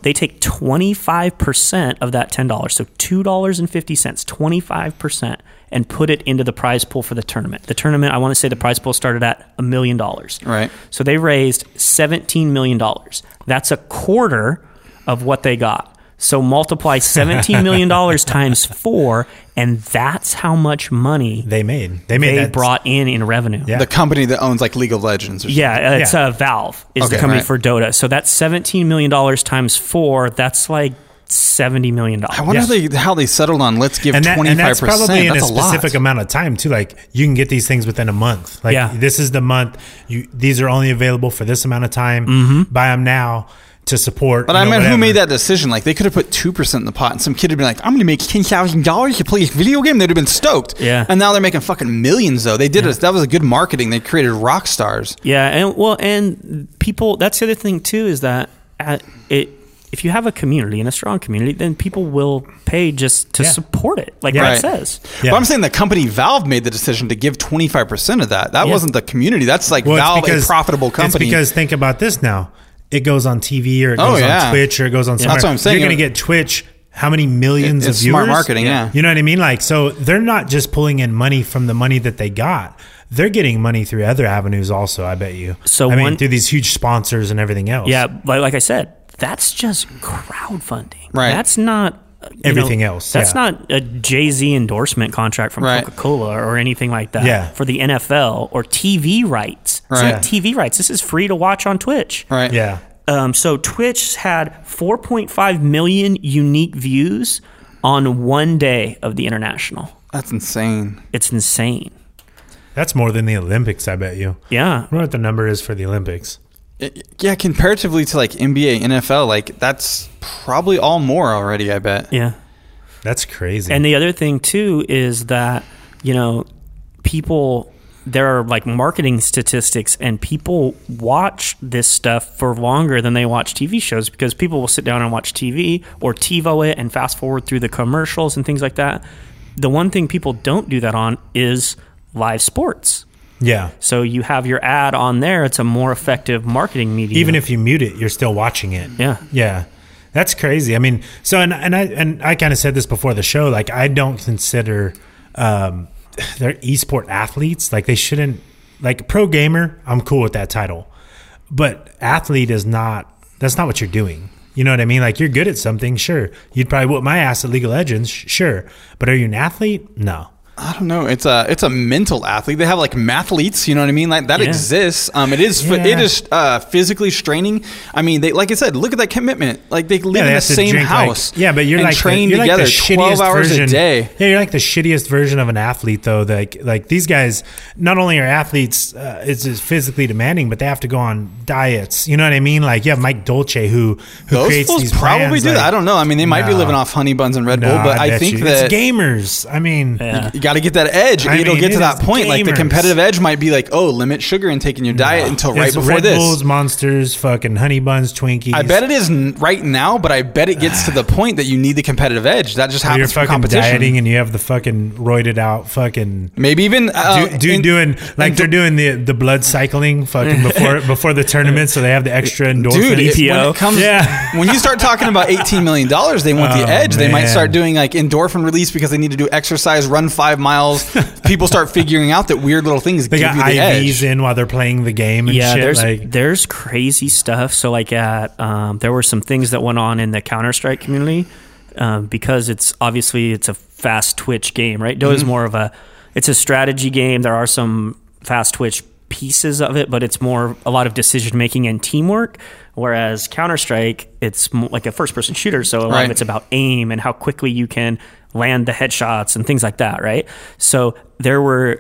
Speaker 5: they take twenty-five percent of that ten dollars, so two dollars and fifty cents, twenty-five percent, and put it into the prize pool for the tournament. The tournament, I want to say the prize pool started at a million dollars.
Speaker 2: Right.
Speaker 5: So they raised seventeen million dollars. That's a quarter of what they got. So multiply seventeen million dollars times four, and that's how much money
Speaker 4: They made. They made
Speaker 5: they
Speaker 4: that.
Speaker 5: brought in in revenue.
Speaker 4: Yeah.
Speaker 2: The company that owns like League of Legends. Or
Speaker 5: Yeah, it's
Speaker 4: Yeah.
Speaker 5: Uh, Valve is the
Speaker 2: Okay,
Speaker 5: company
Speaker 2: right.
Speaker 5: for Dota. So that's seventeen million dollars times four. That's like seventy million dollars.
Speaker 2: I wonder
Speaker 4: Yeah.
Speaker 2: how, they, how they settled on let's give
Speaker 4: and, that, and
Speaker 2: twenty-five
Speaker 4: that's
Speaker 2: percent.
Speaker 4: probably in
Speaker 2: That's
Speaker 4: a
Speaker 2: a
Speaker 4: specific
Speaker 2: lot.
Speaker 4: amount of time too. Like you can get these things within a month. Like
Speaker 5: Yeah.
Speaker 4: this is the month. You these are only available for this amount of time.
Speaker 5: Mm-hmm.
Speaker 4: Buy them now to support.
Speaker 2: But
Speaker 4: you
Speaker 2: I
Speaker 4: know,
Speaker 2: mean, who
Speaker 4: whatever.
Speaker 2: made that decision? Like, they could have put two percent in the pot, and some kid had been like, I'm going to make ten thousand dollars to play a video game. They'd have been stoked.
Speaker 5: Yeah.
Speaker 2: And now they're making fucking millions, though. They did it. That was a good marketing. They created rock stars.
Speaker 5: Yeah, and well, and people. That's the other thing too is that at it. If you have a community and a strong community, then people will pay just to
Speaker 4: Yeah.
Speaker 5: support it, like
Speaker 4: Yeah.
Speaker 5: Brett
Speaker 2: Right.
Speaker 5: says.
Speaker 4: Yeah.
Speaker 2: But I'm saying the company Valve made the decision to give twenty-five percent of that. That
Speaker 5: Yeah.
Speaker 2: wasn't the community. That's like
Speaker 4: Well, it's
Speaker 2: Valve,
Speaker 4: because-
Speaker 2: a profitable company.
Speaker 4: It's because think about this now. It goes on T V or it
Speaker 2: Oh,
Speaker 4: goes
Speaker 2: yeah.
Speaker 4: on Twitch or it goes on.
Speaker 2: That's what I'm saying.
Speaker 4: You're going to get Twitch. How many millions
Speaker 2: It-
Speaker 4: of
Speaker 2: it's
Speaker 4: viewers?
Speaker 2: smart marketing, yeah.
Speaker 4: You know what I mean? Like, so they're not just pulling in money from the money that they got. They're getting money through other avenues also. I bet you.
Speaker 5: So
Speaker 4: I mean,
Speaker 5: one-
Speaker 4: through these huge sponsors and everything else.
Speaker 5: Yeah, like, like I said, that's just crowdfunding.
Speaker 2: Right.
Speaker 5: That's not uh, you
Speaker 4: Everything
Speaker 5: know,
Speaker 4: else,
Speaker 5: That's
Speaker 4: yeah.
Speaker 5: not a Jay-Z endorsement contract from
Speaker 2: Right.
Speaker 5: Coca-Cola or anything like that.
Speaker 4: Yeah.
Speaker 5: For the N F L or T V rights. It's
Speaker 2: Right.
Speaker 5: like T V rights. This is free to watch on Twitch.
Speaker 2: right.
Speaker 4: Yeah.
Speaker 5: Um, so Twitch had four point five million unique views on one day of the international.
Speaker 2: That's insane.
Speaker 5: It's insane.
Speaker 4: That's more than the Olympics, I bet you.
Speaker 5: Yeah.
Speaker 4: I wonder what the number is for the Olympics.
Speaker 2: It- yeah, comparatively to like N B A, N F L, like that's probably all more already, I bet.
Speaker 5: Yeah.
Speaker 4: That's crazy.
Speaker 5: And the other thing too is that, you know, people, there are like marketing statistics and people watch this stuff for longer than they watch T V shows because people will sit down and watch T V or TiVo it and fast forward through the commercials and things like that. The one thing people don't do that on is live sports.
Speaker 4: yeah.
Speaker 5: So you have your ad on there. It's a more effective marketing medium.
Speaker 4: Even if you mute it, you're still watching it.
Speaker 5: Yeah.
Speaker 4: Yeah. That's crazy. I mean, so and, and I and I kind of said this before the show. Like, I don't consider um, they're esport athletes. Like, they shouldn't. Like, pro gamer, I'm cool with that title, but athlete is not. That's not what you're doing. You know what I mean? Like, you're good at something, sure. You'd probably whoop my ass at League of Legends, sh- sure. But are you an athlete? No.
Speaker 2: I don't know. It's a it's a mental athlete. They have like mathletes. You know what I mean? Like that
Speaker 5: Yeah.
Speaker 2: exists. Um, it is
Speaker 4: Yeah.
Speaker 2: it is uh, physically straining. I mean, they like I said, look at that commitment. Like they live
Speaker 4: Yeah,
Speaker 2: in
Speaker 4: they
Speaker 2: the
Speaker 4: have to
Speaker 2: same
Speaker 4: drink, like-
Speaker 2: house.
Speaker 4: yeah, but you're
Speaker 2: and
Speaker 4: like
Speaker 2: train
Speaker 4: the, you're
Speaker 2: together
Speaker 4: like the
Speaker 2: twelve
Speaker 4: shittiest
Speaker 2: hours
Speaker 4: version,
Speaker 2: a day.
Speaker 4: Yeah, you're like the shittiest version of an athlete, though. Like, like these guys, not only are athletes, uh, it's just physically demanding, but they have to go on diets. You know what I mean? Like, you have Mike Dolce who who
Speaker 2: Those
Speaker 4: creates
Speaker 2: fools
Speaker 4: these
Speaker 2: probably
Speaker 4: brands,
Speaker 2: do
Speaker 4: like,
Speaker 2: that. I don't know. I mean, they might be
Speaker 4: no.
Speaker 2: living off honey buns and Red
Speaker 4: No,
Speaker 2: Bull, but I,
Speaker 4: bet
Speaker 2: think
Speaker 4: you.
Speaker 2: that
Speaker 4: it's gamers. I mean,
Speaker 5: Yeah.
Speaker 2: you got to get that edge.
Speaker 4: I
Speaker 2: It'll
Speaker 4: mean,
Speaker 2: get to
Speaker 4: it
Speaker 2: that
Speaker 4: is
Speaker 2: point. Like the
Speaker 4: gamers.
Speaker 2: competitive edge might be like, oh, limit sugar intake in your diet until right
Speaker 4: it's
Speaker 2: before
Speaker 4: Red
Speaker 2: this.
Speaker 4: Bulls, Monsters, fucking honey buns, Twinkies.
Speaker 2: I bet it is n- right now, but I bet it gets to the point that you need the competitive edge. That just
Speaker 4: Or you're
Speaker 2: happens for
Speaker 4: fucking
Speaker 2: competition.
Speaker 4: dieting and you have the fucking roided out fucking.
Speaker 2: Maybe even uh,
Speaker 4: Dude, dude
Speaker 2: in-
Speaker 4: doing like
Speaker 2: in-
Speaker 4: they're doing the the blood cycling fucking before before the tournament, so they have the extra endorphins.
Speaker 2: Dude, it,
Speaker 5: E P O.
Speaker 2: when it comes,
Speaker 4: Yeah.
Speaker 2: when you start talking about eighteen million dollars, they want the
Speaker 4: Oh,
Speaker 2: edge. They might
Speaker 4: man.
Speaker 2: start doing like endorphin release because they need to do exercise, run five miles. People start figuring out that weird little things
Speaker 4: They
Speaker 2: give
Speaker 4: got
Speaker 2: you the
Speaker 4: I Vs
Speaker 2: edge.
Speaker 4: in while they're playing the game and
Speaker 5: yeah,
Speaker 4: shit.
Speaker 5: there's
Speaker 4: like,
Speaker 5: there's crazy stuff. So like at um, there were some things that went on in the Counter Strike community um, because it's obviously it's a fast twitch game, right? Dota is
Speaker 4: Mm-hmm.
Speaker 5: more of a it's a strategy game. There are some fast twitch pieces of it, but it's more a lot of decision making and teamwork. Whereas Counter Strike, it's mo- like a first person shooter, so a lot
Speaker 2: Right.
Speaker 5: of it's about aim and how quickly you can land the headshots and things like that, right? So there were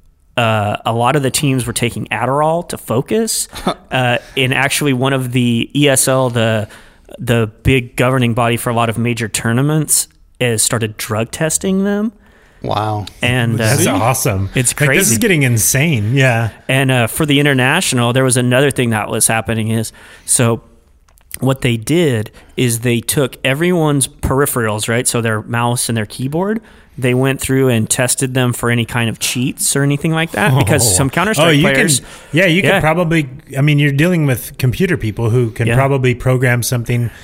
Speaker 5: uh, a lot of the teams were taking Adderall to focus. uh, and actually, one of the E S L, the the big governing body for a lot of major tournaments, is started drug testing them.
Speaker 2: Wow.
Speaker 5: And uh,
Speaker 4: that's awesome.
Speaker 5: It's
Speaker 4: Like, this
Speaker 5: crazy.
Speaker 4: is getting insane. Yeah.
Speaker 5: And uh, for the international, there was another thing that was happening is so what they did is they took everyone's peripherals, right? So their mouse and their keyboard. They went through and tested them for any kind of cheats or anything like that because
Speaker 4: Oh.
Speaker 5: some Counter-Strike
Speaker 4: oh, you
Speaker 5: players.
Speaker 4: Can, yeah, you
Speaker 5: Yeah.
Speaker 4: could probably. I mean, you're dealing with computer people who can
Speaker 5: Yeah.
Speaker 4: probably program something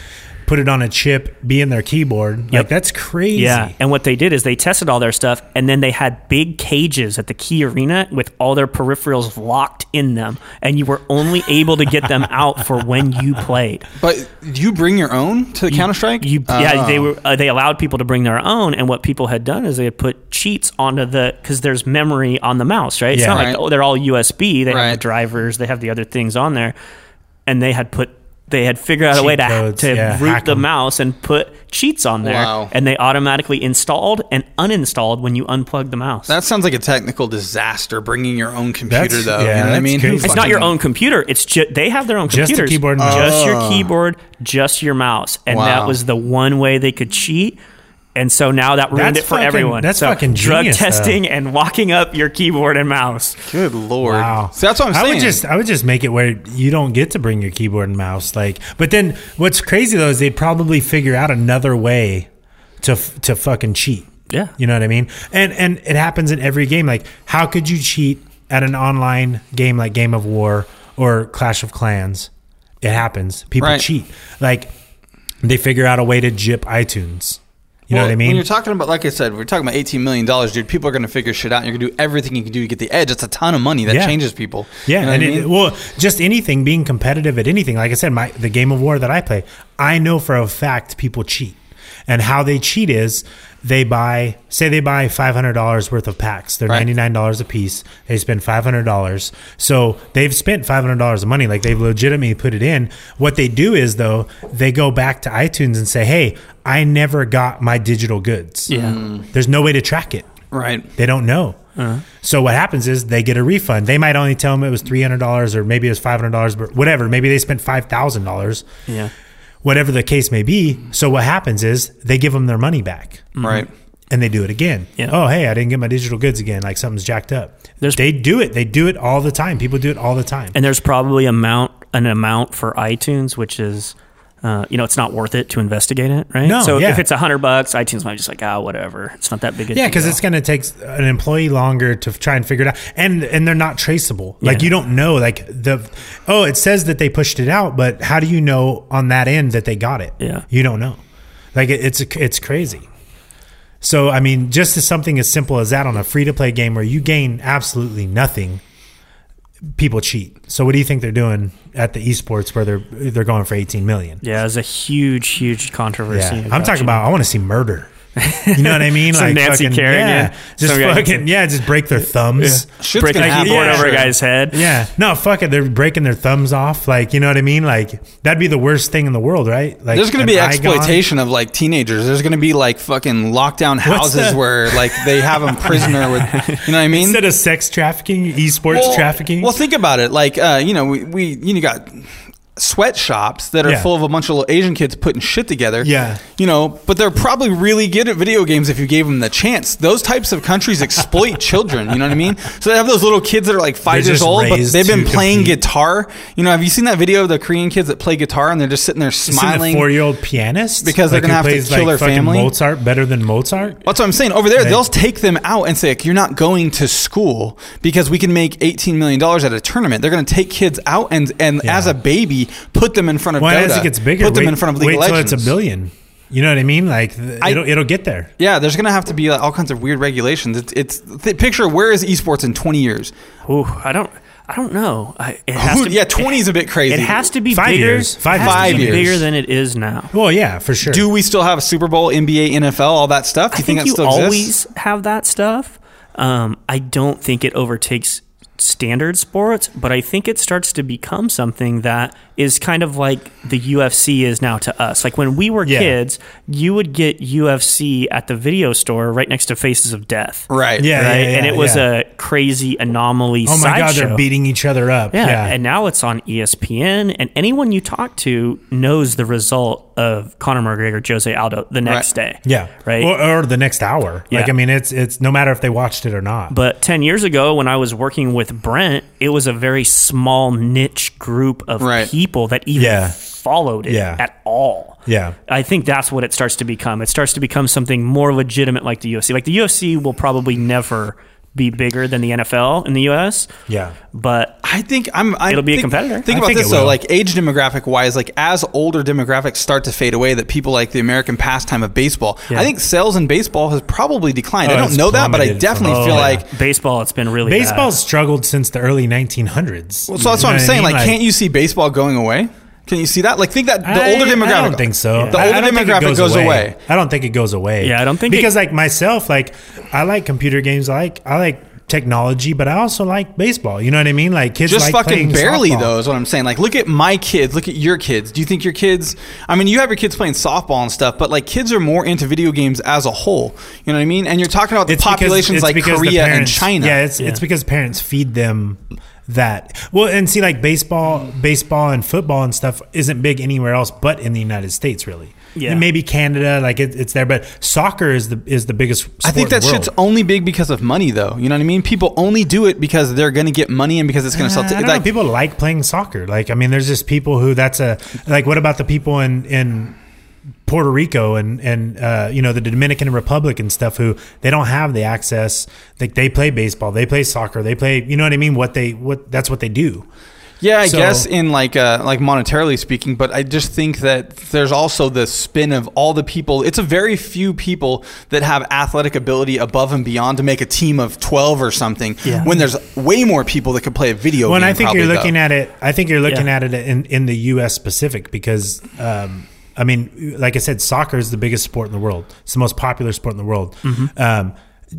Speaker 4: put it on a chip, be in their keyboard.
Speaker 5: Yep.
Speaker 4: Like, that's crazy.
Speaker 5: Yeah, and what they did is they tested all their stuff, and then they had big cages at the Key Arena with all their peripherals locked in them, and you were only able to get them out for when you played.
Speaker 2: But do you bring your own to Counter Strike?
Speaker 5: You, yeah, they were. Uh, they allowed people to bring their own, and what people had done is they had put cheats onto the because there's memory on the mouse, right? It's
Speaker 4: Yeah.
Speaker 5: not
Speaker 2: Right.
Speaker 5: like oh, they're all U S B. They have
Speaker 2: Right.
Speaker 5: the drivers, they have the other things on there, and they had put. They had figured out a
Speaker 4: Cheat
Speaker 5: way to,
Speaker 4: codes,
Speaker 5: to
Speaker 4: yeah,
Speaker 5: root
Speaker 4: hack
Speaker 5: the
Speaker 4: 'em.
Speaker 5: mouse and put cheats on there,
Speaker 2: Wow.
Speaker 5: and they automatically installed and uninstalled when you unplug the mouse.
Speaker 2: That sounds like a technical disaster. Bringing your own computer,
Speaker 4: That's-
Speaker 2: though.
Speaker 4: yeah,
Speaker 2: you know what I
Speaker 4: that's
Speaker 2: mean?
Speaker 4: crazy.
Speaker 2: Who
Speaker 5: It's not
Speaker 2: fucking-
Speaker 5: your own computer. It's just they have their own
Speaker 4: Just the
Speaker 5: computers.
Speaker 4: keyboard and mouse.
Speaker 5: Just
Speaker 2: Oh.
Speaker 5: your keyboard, just your mouse, and
Speaker 2: Wow.
Speaker 5: that was the one way they could cheat. And so now that ruined
Speaker 4: That's
Speaker 5: it for
Speaker 4: fucking-
Speaker 5: everyone.
Speaker 4: that's
Speaker 5: so
Speaker 4: fucking
Speaker 5: drug
Speaker 4: genius,
Speaker 5: testing and walking up your keyboard and mouse.
Speaker 2: Good lord!
Speaker 4: Wow.
Speaker 2: So that's what I'm saying.
Speaker 4: I would just I would just make it where you don't get to bring your keyboard and mouse. Like, but then what's crazy though is they'd probably figure out another way to f- to fucking cheat.
Speaker 5: Yeah.
Speaker 4: You know what I mean? And and it happens in every game. Like, how could you cheat at an online game like Game of War or Clash of Clans? It happens. People
Speaker 2: Right.
Speaker 4: cheat. Like, they figure out a way to jip iTunes. You know
Speaker 2: Well,
Speaker 4: what I mean?
Speaker 2: When you're talking about, like I said, we're talking about eighteen million dollars, dude. People are going to figure shit out. You're going to do everything you can do to get the edge. It's a ton of money. That
Speaker 4: Yeah.
Speaker 2: changes people.
Speaker 4: Yeah,
Speaker 2: You know
Speaker 4: and
Speaker 2: what I
Speaker 4: it,
Speaker 2: mean?
Speaker 4: well, just anything, being competitive at anything. Like I said, my the Game of War that I play, I know for a fact people cheat, and how they cheat is they buy, say they buy five hundred dollars worth of packs. They're
Speaker 2: Right.
Speaker 4: ninety nine dollars a piece. They spend five hundred dollars, so they've spent five hundred dollars of money. Like, they've legitimately put it in. What they do is though they go back to iTunes and say, "Hey, I never got my digital goods.
Speaker 5: Yeah.
Speaker 4: There's no way to track it."
Speaker 2: Right.
Speaker 4: They don't know. So what happens is they get a refund. They might only tell them it was three hundred dollars or maybe it was five hundred dollars, but whatever. Maybe they spent five thousand dollars,
Speaker 5: Yeah.
Speaker 4: whatever the case may be. So what happens is they give them their money back
Speaker 2: Right.
Speaker 4: and they do it again.
Speaker 5: Yeah.
Speaker 4: Oh, hey, I didn't get my digital goods again. Like, something's jacked up.
Speaker 5: There's-
Speaker 4: they do it. They do it all the time. People do it all the time.
Speaker 5: And there's probably amount an amount for iTunes, which is, uh, you know, it's not worth it to investigate it, right?
Speaker 4: No,
Speaker 5: so
Speaker 4: yeah.
Speaker 5: if it's a hundred bucks, iTunes might be just like, ah, whatever. It's not that big a
Speaker 4: Yeah,
Speaker 5: deal.
Speaker 4: because it's going to take an employee longer to try and figure it out, and and they're not traceable. Like,
Speaker 5: Yeah.
Speaker 4: you don't know. Like, the oh, it says that they pushed it out, but how do you know on that end that they got it?
Speaker 5: Yeah.
Speaker 4: You don't know. Like, it, it's it's crazy. So I mean, just as something as simple as that on a free to play game where you gain absolutely nothing, people cheat. So what do you think they're doing at the esports where they're they're going for eighteen million?
Speaker 5: Yeah, it's a huge, huge controversy.
Speaker 4: Yeah, I'm talking about. I want to see murder. You know what I mean?
Speaker 5: Some Nancy
Speaker 4: fucking,
Speaker 5: Kerrigan.
Speaker 4: yeah, just
Speaker 5: Some guy-
Speaker 4: fucking yeah, just break their thumbs.
Speaker 2: Shit's
Speaker 5: breaking a
Speaker 2: gonna happen.
Speaker 5: keyboard
Speaker 4: Yeah.
Speaker 5: over a
Speaker 2: Sure.
Speaker 5: guy's head.
Speaker 4: Yeah, no, fuck it. They're breaking their thumbs off. Like, you know what I mean? Like, that'd be the worst thing in the world, right? Like,
Speaker 2: There's going
Speaker 4: an
Speaker 2: to be
Speaker 4: eye gone.
Speaker 2: exploitation of like teenagers. There's going to be like fucking lockdown houses
Speaker 4: the-
Speaker 2: where like they have them prisoner with, you know what I mean?
Speaker 4: Instead of sex trafficking, esports
Speaker 2: well,
Speaker 4: trafficking.
Speaker 2: Well, think about it. Like, uh, you know, we, we you know, got sweatshops that are
Speaker 4: Yeah.
Speaker 2: full of a bunch of little Asian kids putting shit together.
Speaker 4: Yeah.
Speaker 2: You know, but they're probably really good at video games if you gave them the chance. Those types of countries exploit children. You know what I mean? So they have those little kids that are like five
Speaker 4: They're
Speaker 2: years
Speaker 4: just
Speaker 2: old, but
Speaker 4: raised
Speaker 2: they've been
Speaker 4: to
Speaker 2: playing
Speaker 4: compete.
Speaker 2: guitar. You know, have you seen that video of the Korean kids that play guitar and they're just sitting there smiling?
Speaker 4: a four-year-old pianist
Speaker 2: Because they're
Speaker 4: Like,
Speaker 2: gonna
Speaker 4: who
Speaker 2: have to
Speaker 4: plays,
Speaker 2: kill
Speaker 4: like,
Speaker 2: their
Speaker 4: fucking
Speaker 2: family?
Speaker 4: Mozart better than Mozart.
Speaker 2: That's what I'm saying. Over there,
Speaker 4: Right.
Speaker 2: they'll take them out and say, like, you're not going to school because we can make eighteen million dollars at a tournament. They're going to take kids out and, and
Speaker 4: Yeah.
Speaker 2: as a baby, put them in front of
Speaker 4: Well,
Speaker 2: Dota.
Speaker 4: as it gets bigger,
Speaker 2: put them
Speaker 4: wait,
Speaker 2: in front of League
Speaker 4: wait
Speaker 2: of
Speaker 4: till
Speaker 2: Legends.
Speaker 4: it's a billion. You know what I mean? Like, th-
Speaker 2: I-
Speaker 4: it'll it'll get there.
Speaker 2: Yeah, there's going to have to be like, all kinds of weird regulations. It's, it's th- picture where is esports in twenty years?
Speaker 5: Ooh, I don't, I don't know. I, it has
Speaker 2: Who-
Speaker 5: to,
Speaker 2: yeah, twenty is a bit crazy.
Speaker 5: It has to be
Speaker 4: Five
Speaker 5: bigger.
Speaker 4: years. Five
Speaker 5: it has
Speaker 2: years.
Speaker 5: to be
Speaker 2: Five
Speaker 5: bigger
Speaker 2: years.
Speaker 5: than it is now.
Speaker 4: Well, yeah, for sure.
Speaker 2: Do we still have a Super Bowl, N B A, N F L, all that stuff? Do you
Speaker 5: I think,
Speaker 2: that
Speaker 5: you
Speaker 2: still
Speaker 5: always
Speaker 2: exists?
Speaker 5: have that stuff. Um, I don't think it overtakes standard sports, but I think it starts to become something that is kind of like the U F C is now to us. Like when we were
Speaker 4: Yeah.
Speaker 5: kids, you would get U F C at the video store right next to Faces of Death.
Speaker 2: Right.
Speaker 4: Yeah,
Speaker 5: Right.
Speaker 4: yeah, yeah,
Speaker 5: and it was
Speaker 4: yeah.
Speaker 5: a crazy anomaly
Speaker 4: Oh my God,
Speaker 5: sideshow.
Speaker 4: they're beating each other up.
Speaker 5: Yeah,
Speaker 4: Yeah.
Speaker 5: and now it's on E S P N, and anyone you talk to knows the result of Conor McGregor, Jose Aldo the next
Speaker 2: Right.
Speaker 5: day.
Speaker 4: yeah.
Speaker 5: right.
Speaker 4: Or, or the next hour. Like,
Speaker 5: Yeah.
Speaker 4: I mean, it's it's no matter if they watched it or not.
Speaker 5: But ten years ago, when I was working with Brent, it was a very small niche group of
Speaker 2: Right.
Speaker 5: people that even
Speaker 4: Yeah.
Speaker 5: followed it
Speaker 4: Yeah.
Speaker 5: at all.
Speaker 4: Yeah.
Speaker 5: I think that's what it starts to become. It starts to become something more legitimate like the U F C. Like the U F C will probably never be bigger than the N F L in the U S.
Speaker 4: Yeah.
Speaker 5: But
Speaker 2: I think I'm. I
Speaker 5: It'll be a
Speaker 2: think,
Speaker 5: competitor.
Speaker 2: Think
Speaker 4: I
Speaker 2: about
Speaker 4: think
Speaker 2: this
Speaker 4: it
Speaker 2: though,
Speaker 4: will.
Speaker 2: like age demographic wise, like as older demographics start to fade away, that people like the American pastime of baseball.
Speaker 5: Yeah.
Speaker 2: I think sales in baseball has probably declined.
Speaker 4: Oh,
Speaker 2: I don't
Speaker 4: it's
Speaker 2: know that, but I
Speaker 4: plummeted
Speaker 2: definitely
Speaker 4: from-
Speaker 2: feel
Speaker 4: Oh, yeah.
Speaker 2: like.
Speaker 5: baseball, it's been really
Speaker 4: Baseball's
Speaker 5: bad.
Speaker 4: struggled since the early nineteen hundreds.
Speaker 2: Well, so that's what I'm saying. Like, can't you see baseball going away? Can you see that? Like, think that the
Speaker 4: I-
Speaker 2: older demographic.
Speaker 4: I don't think so.
Speaker 2: The
Speaker 4: I-
Speaker 2: older
Speaker 4: I don't think it
Speaker 2: demographic goes away.
Speaker 4: I don't think it goes away.
Speaker 5: Yeah, I don't think it-
Speaker 4: because like myself, like I like computer games. I like I like technology, but I also like baseball. You know what I mean? Like kids
Speaker 2: Just
Speaker 4: like
Speaker 2: fucking
Speaker 4: playing
Speaker 2: barely,
Speaker 4: softball.
Speaker 2: though, is what I'm saying. Like, look at my kids. Look at your kids. Do you think your kids? I mean, you have your kids playing softball and stuff, but like, kids are more into video games as a whole. You know what I mean? And you're talking about the
Speaker 4: It's because-
Speaker 2: populations
Speaker 4: it's
Speaker 2: like
Speaker 4: because the
Speaker 2: Korea and
Speaker 4: parents-
Speaker 2: China.
Speaker 4: Yeah, it's
Speaker 5: Yeah.
Speaker 4: it's because parents feed them that. Well, and see, like baseball, baseball and football and stuff isn't big anywhere else but in the United States, really.
Speaker 5: Yeah.
Speaker 4: And maybe Canada, like it, it's there, but soccer is the is the biggest. Sport
Speaker 2: I think that
Speaker 4: in the world.
Speaker 2: shit's only big because of money, though. You know what I mean? People only do it because they're going to get money and because it's going to sell.
Speaker 4: Uh,
Speaker 2: T-
Speaker 4: I don't
Speaker 2: like,
Speaker 4: know. People like playing soccer. Like, I mean, there's just people who that's a like. What about the people in in Puerto Rico and and uh, you know the Dominican Republic and stuff who they don't have the access? Like they play baseball, they play soccer, they play. You know what I mean? What they what that's what they do.
Speaker 2: Yeah, I
Speaker 4: So-
Speaker 2: guess in like uh, like monetarily speaking, but I just think that there's also the spin of all the people. It's a very few people that have athletic ability above and beyond to make a team of twelve or something.
Speaker 5: Yeah.
Speaker 2: When there's way more people that could play a video
Speaker 4: Well, and
Speaker 2: game.
Speaker 4: I think
Speaker 2: probably,
Speaker 4: you're looking
Speaker 2: though.
Speaker 4: at it. I think you're looking
Speaker 5: Yeah.
Speaker 4: at it in in the U S specific because. Um, I mean, like I said, soccer is the biggest sport in the world. It's the most popular sport in the world. Um,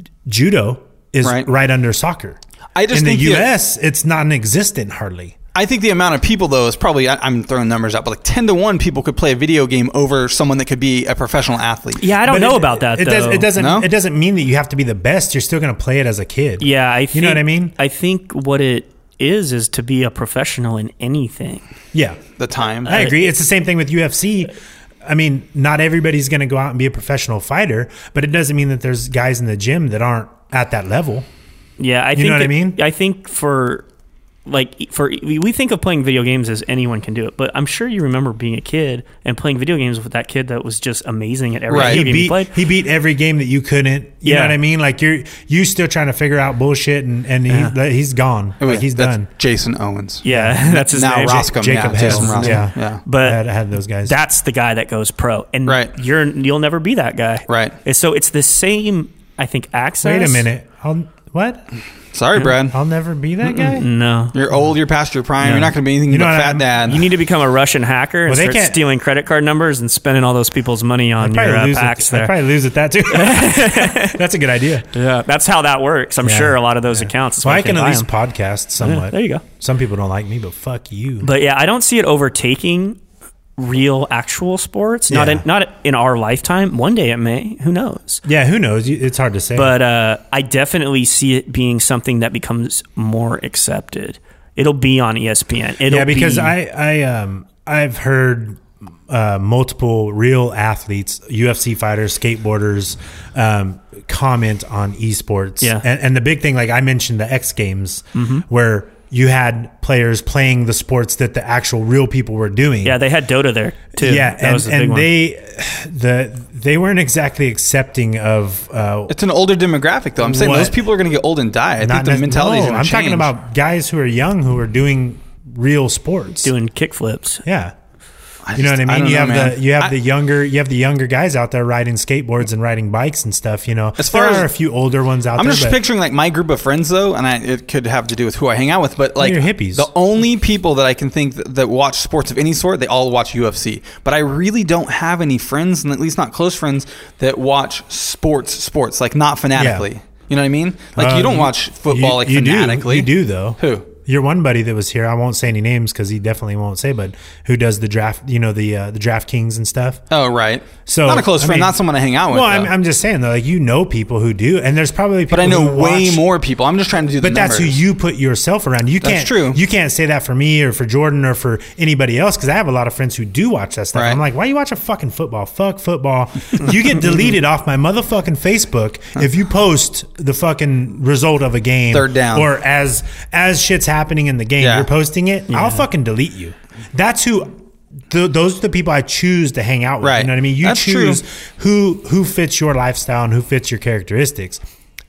Speaker 4: judo is
Speaker 2: Right.
Speaker 4: right. under soccer.
Speaker 2: I just
Speaker 4: in the
Speaker 2: think the-
Speaker 4: U S, it's non-existent hardly.
Speaker 2: I think the amount of people, though, is probably, I, I'm throwing numbers out, but like ten to one people could play a video game over someone that could be a professional athlete.
Speaker 5: Yeah, I don't
Speaker 4: But
Speaker 5: know
Speaker 4: it-
Speaker 5: about that,
Speaker 4: It,
Speaker 5: though.
Speaker 4: does, it doesn't.
Speaker 2: No?
Speaker 4: It doesn't mean that you have to be the best. You're still going to play it as a kid.
Speaker 5: Yeah, I think,
Speaker 4: You know what I mean?
Speaker 5: I think what it is is to be a professional in anything.
Speaker 4: Yeah,
Speaker 2: The time.
Speaker 4: I agree. It's the same thing with U F C. I mean, not everybody's going to go out and be a professional fighter, but it doesn't mean that there's guys in the gym that aren't at that level.
Speaker 5: Yeah, I
Speaker 4: You
Speaker 5: think
Speaker 4: know what I
Speaker 5: it-
Speaker 4: mean?
Speaker 5: I think for like for we think of playing video games as anyone can do it, but I'm sure you remember being a kid and playing video games with that kid that was just amazing at every
Speaker 2: Right.
Speaker 5: game
Speaker 4: He
Speaker 5: he
Speaker 4: beat,
Speaker 5: played.
Speaker 4: he beat every game that you couldn't. You
Speaker 5: Yeah.
Speaker 4: know what I mean? Like you're you still trying to figure out bullshit, and and he,
Speaker 5: Yeah.
Speaker 4: he's gone.
Speaker 2: Wait,
Speaker 4: Like he's
Speaker 2: that's
Speaker 4: done.
Speaker 2: Jason Owens.
Speaker 5: Yeah, that's his
Speaker 2: now
Speaker 5: name.
Speaker 2: Roscom.
Speaker 4: Jacob
Speaker 2: yeah, Jason
Speaker 4: Hales.
Speaker 2: Roscom.
Speaker 4: Yeah.
Speaker 2: yeah.
Speaker 5: But
Speaker 4: I had, I had those guys.
Speaker 5: that's the guy that goes pro, and
Speaker 2: Right.
Speaker 5: you're you'll never be that guy.
Speaker 2: Right.
Speaker 5: And so it's the same. I think access.
Speaker 4: Wait a minute. I'll what?
Speaker 2: Sorry, Brad.
Speaker 4: I'll never be that guy.
Speaker 5: No.
Speaker 2: You're old. You're past your prime.
Speaker 5: No.
Speaker 2: You're not going to be anything
Speaker 4: You know
Speaker 2: but
Speaker 4: what,
Speaker 2: fat
Speaker 4: I'm-
Speaker 2: dad.
Speaker 5: You need to become a Russian hacker and
Speaker 4: Well, they
Speaker 5: start
Speaker 4: can't-
Speaker 5: stealing credit card numbers and spending all those people's money on your uh,
Speaker 4: lose
Speaker 5: packs
Speaker 4: it. I'd
Speaker 5: there.
Speaker 4: probably lose at that too. That's a good idea.
Speaker 5: Yeah, that's how that works. I'm
Speaker 4: Yeah.
Speaker 5: sure a lot of those accounts. Is
Speaker 4: Well,
Speaker 5: why
Speaker 4: I can
Speaker 5: they
Speaker 4: at
Speaker 5: buy
Speaker 4: least
Speaker 5: 'em.
Speaker 4: podcast somewhat.
Speaker 5: there you go.
Speaker 4: Some people don't like me, but fuck you.
Speaker 5: But yeah, I don't see it overtaking real actual sports. Not
Speaker 4: Yeah.
Speaker 5: in not in our lifetime. One day it may. Who knows?
Speaker 4: yeah, who knows? You- It's hard to say.
Speaker 5: But uh, I definitely see it being something that becomes more accepted. It'll be on E S P N. It'll
Speaker 4: yeah, because
Speaker 5: be,
Speaker 4: I I um I've heard uh, multiple real athletes, U F C fighters, skateboarders, um, comment on esports.
Speaker 5: Yeah.
Speaker 4: and, and the big thing, like I mentioned, the X Games,
Speaker 5: Mm-hmm.
Speaker 4: where you had players playing the sports that the actual real people were doing.
Speaker 5: yeah, they had Dota there too.
Speaker 4: Yeah,
Speaker 5: that
Speaker 4: and,
Speaker 5: was the big
Speaker 4: and
Speaker 5: one.
Speaker 4: they the they weren't exactly accepting of uh,
Speaker 2: It's an older demographic, though. I'm saying
Speaker 4: What?
Speaker 2: those people are going to get old and die. I think
Speaker 4: not
Speaker 2: the
Speaker 4: nec-
Speaker 2: mentality is
Speaker 4: no,
Speaker 2: going to
Speaker 4: I'm
Speaker 2: change.
Speaker 4: talking about guys who are young who are doing real sports.
Speaker 5: doing kickflips.
Speaker 4: yeah.
Speaker 2: I
Speaker 4: You know
Speaker 2: just-
Speaker 4: what I mean?
Speaker 2: don't
Speaker 4: You
Speaker 2: know,
Speaker 4: have
Speaker 2: man.
Speaker 4: the you have
Speaker 2: I-
Speaker 4: the younger you have the younger guys out there riding skateboards and riding bikes and stuff. You know,
Speaker 2: As far
Speaker 4: there
Speaker 2: as-
Speaker 4: are a few older ones out
Speaker 2: I'm
Speaker 4: there.
Speaker 2: just
Speaker 4: but
Speaker 2: picturing like my group of friends though, and I, it could have to do with who I hang out with. But like
Speaker 4: you're hippies.
Speaker 2: the only people that I can think that, that watch sports of any sort, they all watch U F C. But I really don't have any friends, and at least not close friends, that watch sports. Sports like not fanatically. You know what I mean? Like
Speaker 4: Uh,
Speaker 2: you don't watch football
Speaker 4: you-
Speaker 2: like
Speaker 4: you do.
Speaker 2: fanatically.
Speaker 4: You do though.
Speaker 2: Who?
Speaker 4: Your one buddy that was here, I won't say any names because he definitely won't say, but who does the draft? You know the uh, the DraftKings and stuff.
Speaker 2: Oh right.
Speaker 4: So
Speaker 2: not a close
Speaker 4: I
Speaker 2: friend,
Speaker 4: mean-
Speaker 2: not someone I hang out with.
Speaker 4: Well, I'm,
Speaker 2: though.
Speaker 4: I'm just saying though, like you know people who do, and there's probably people
Speaker 2: but I know
Speaker 4: who
Speaker 2: way
Speaker 4: watch-
Speaker 2: more people. I'm just trying to do the
Speaker 4: But that's who
Speaker 2: numbers.
Speaker 4: you put yourself around. You
Speaker 2: That's
Speaker 4: can't.
Speaker 2: true.
Speaker 4: You can't say that for me or for Jordan or for anybody else because I have a lot of friends who do watch that stuff.
Speaker 2: Right.
Speaker 4: I'm like, why you watching fucking football? Fuck football. You get deleted off my motherfucking Facebook if you post the fucking result of a game.
Speaker 2: Third down.
Speaker 4: Or as as shit's happening in the game,
Speaker 2: Yeah.
Speaker 4: you're posting it. I'll fucking delete you. That's who. Th- those are the people I choose to hang out with.
Speaker 2: Right.
Speaker 4: You know what I mean? You
Speaker 2: That's
Speaker 4: choose who who fits your lifestyle and who fits your characteristics.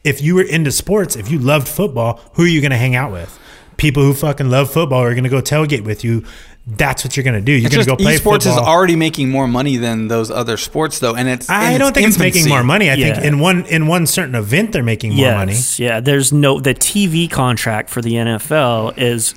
Speaker 4: if you were into sports, if you loved football, who are you going to hang out with? People who fucking love football are going to go tailgate with you. That's what you're going to do. You're going to go play
Speaker 2: esports
Speaker 4: football.
Speaker 2: is already making more money than those other sports, though, and it's.
Speaker 4: I
Speaker 2: in
Speaker 4: don't
Speaker 2: its
Speaker 4: think
Speaker 2: infancy.
Speaker 4: it's making more money. I
Speaker 5: Yeah.
Speaker 4: think in one in one certain event they're making more
Speaker 5: yes,
Speaker 4: money.
Speaker 5: Yeah, there's no the T V contract for the N F L is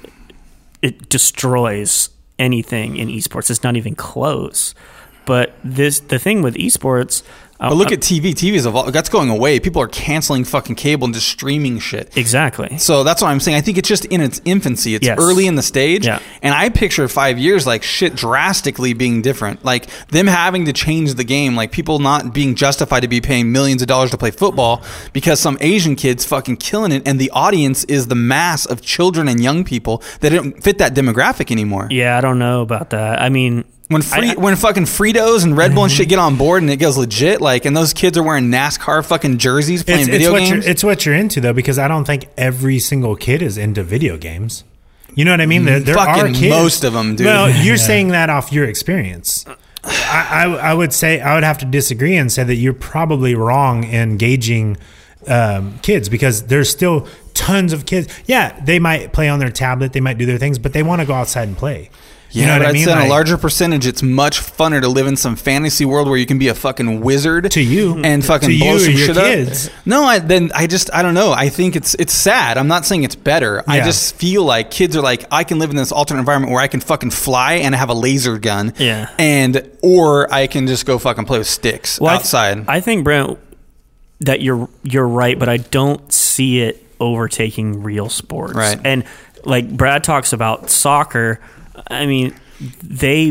Speaker 5: it destroys anything in esports. It's not even close. But this the thing with esports.
Speaker 2: But look at T V. T V is evol- that's going away. People are canceling fucking cable and just streaming shit.
Speaker 5: Exactly.
Speaker 2: So that's what I'm saying. I think it's just in its infancy. It's
Speaker 5: Yes.
Speaker 2: early in the stage.
Speaker 5: Yeah.
Speaker 2: And I picture five years like shit drastically being different. Like them having to change the game. Like people not being justified to be paying millions of dollars to play football because some Asian kid's fucking killing it. And the audience is the mass of children and young people that don't fit that demographic anymore.
Speaker 5: Yeah, I don't know about that. I mean,
Speaker 2: When free,
Speaker 5: I- I-
Speaker 2: when fucking Fritos and Red Bull and shit get on board and it goes legit, like, and those kids are wearing NASCAR fucking jerseys playing
Speaker 4: It's, it's
Speaker 2: video
Speaker 4: what
Speaker 2: games.
Speaker 4: you're, it's what you're into though, because I don't think every single kid is into video games. You know what I mean? There, there are
Speaker 2: Fucking
Speaker 4: kids.
Speaker 2: most of 'em, dude.
Speaker 4: Well, you're saying that off your experience. I, I, I would say I would have to disagree and say that you're probably wrong in gauging um, kids because there's still tons of kids. Yeah, they might play on their tablet, they might do their things, but they want to go outside and play.
Speaker 2: Yeah,
Speaker 4: You know
Speaker 2: but
Speaker 4: what I
Speaker 2: I'd
Speaker 4: mean?
Speaker 2: say on
Speaker 4: Like-
Speaker 2: a larger percentage, it's much funner to live in some fantasy world where you can be a fucking wizard
Speaker 4: To you.
Speaker 2: and fucking
Speaker 4: To
Speaker 2: blow
Speaker 4: you
Speaker 2: some
Speaker 4: or your
Speaker 2: shit
Speaker 4: kids.
Speaker 2: up. No, I, then I just I don't know. I think it's it's sad. I'm not saying it's better. I
Speaker 4: Yeah.
Speaker 2: just feel like kids are like I can live in this alternate environment where I can fucking fly and have a laser gun.
Speaker 5: Yeah.
Speaker 2: and or I can just go fucking play with sticks
Speaker 5: Well, I th-
Speaker 2: outside.
Speaker 5: I, think Brent that you're you're right, but I don't see it overtaking real sports.
Speaker 2: Right.
Speaker 5: And like Brad talks about soccer, I mean, they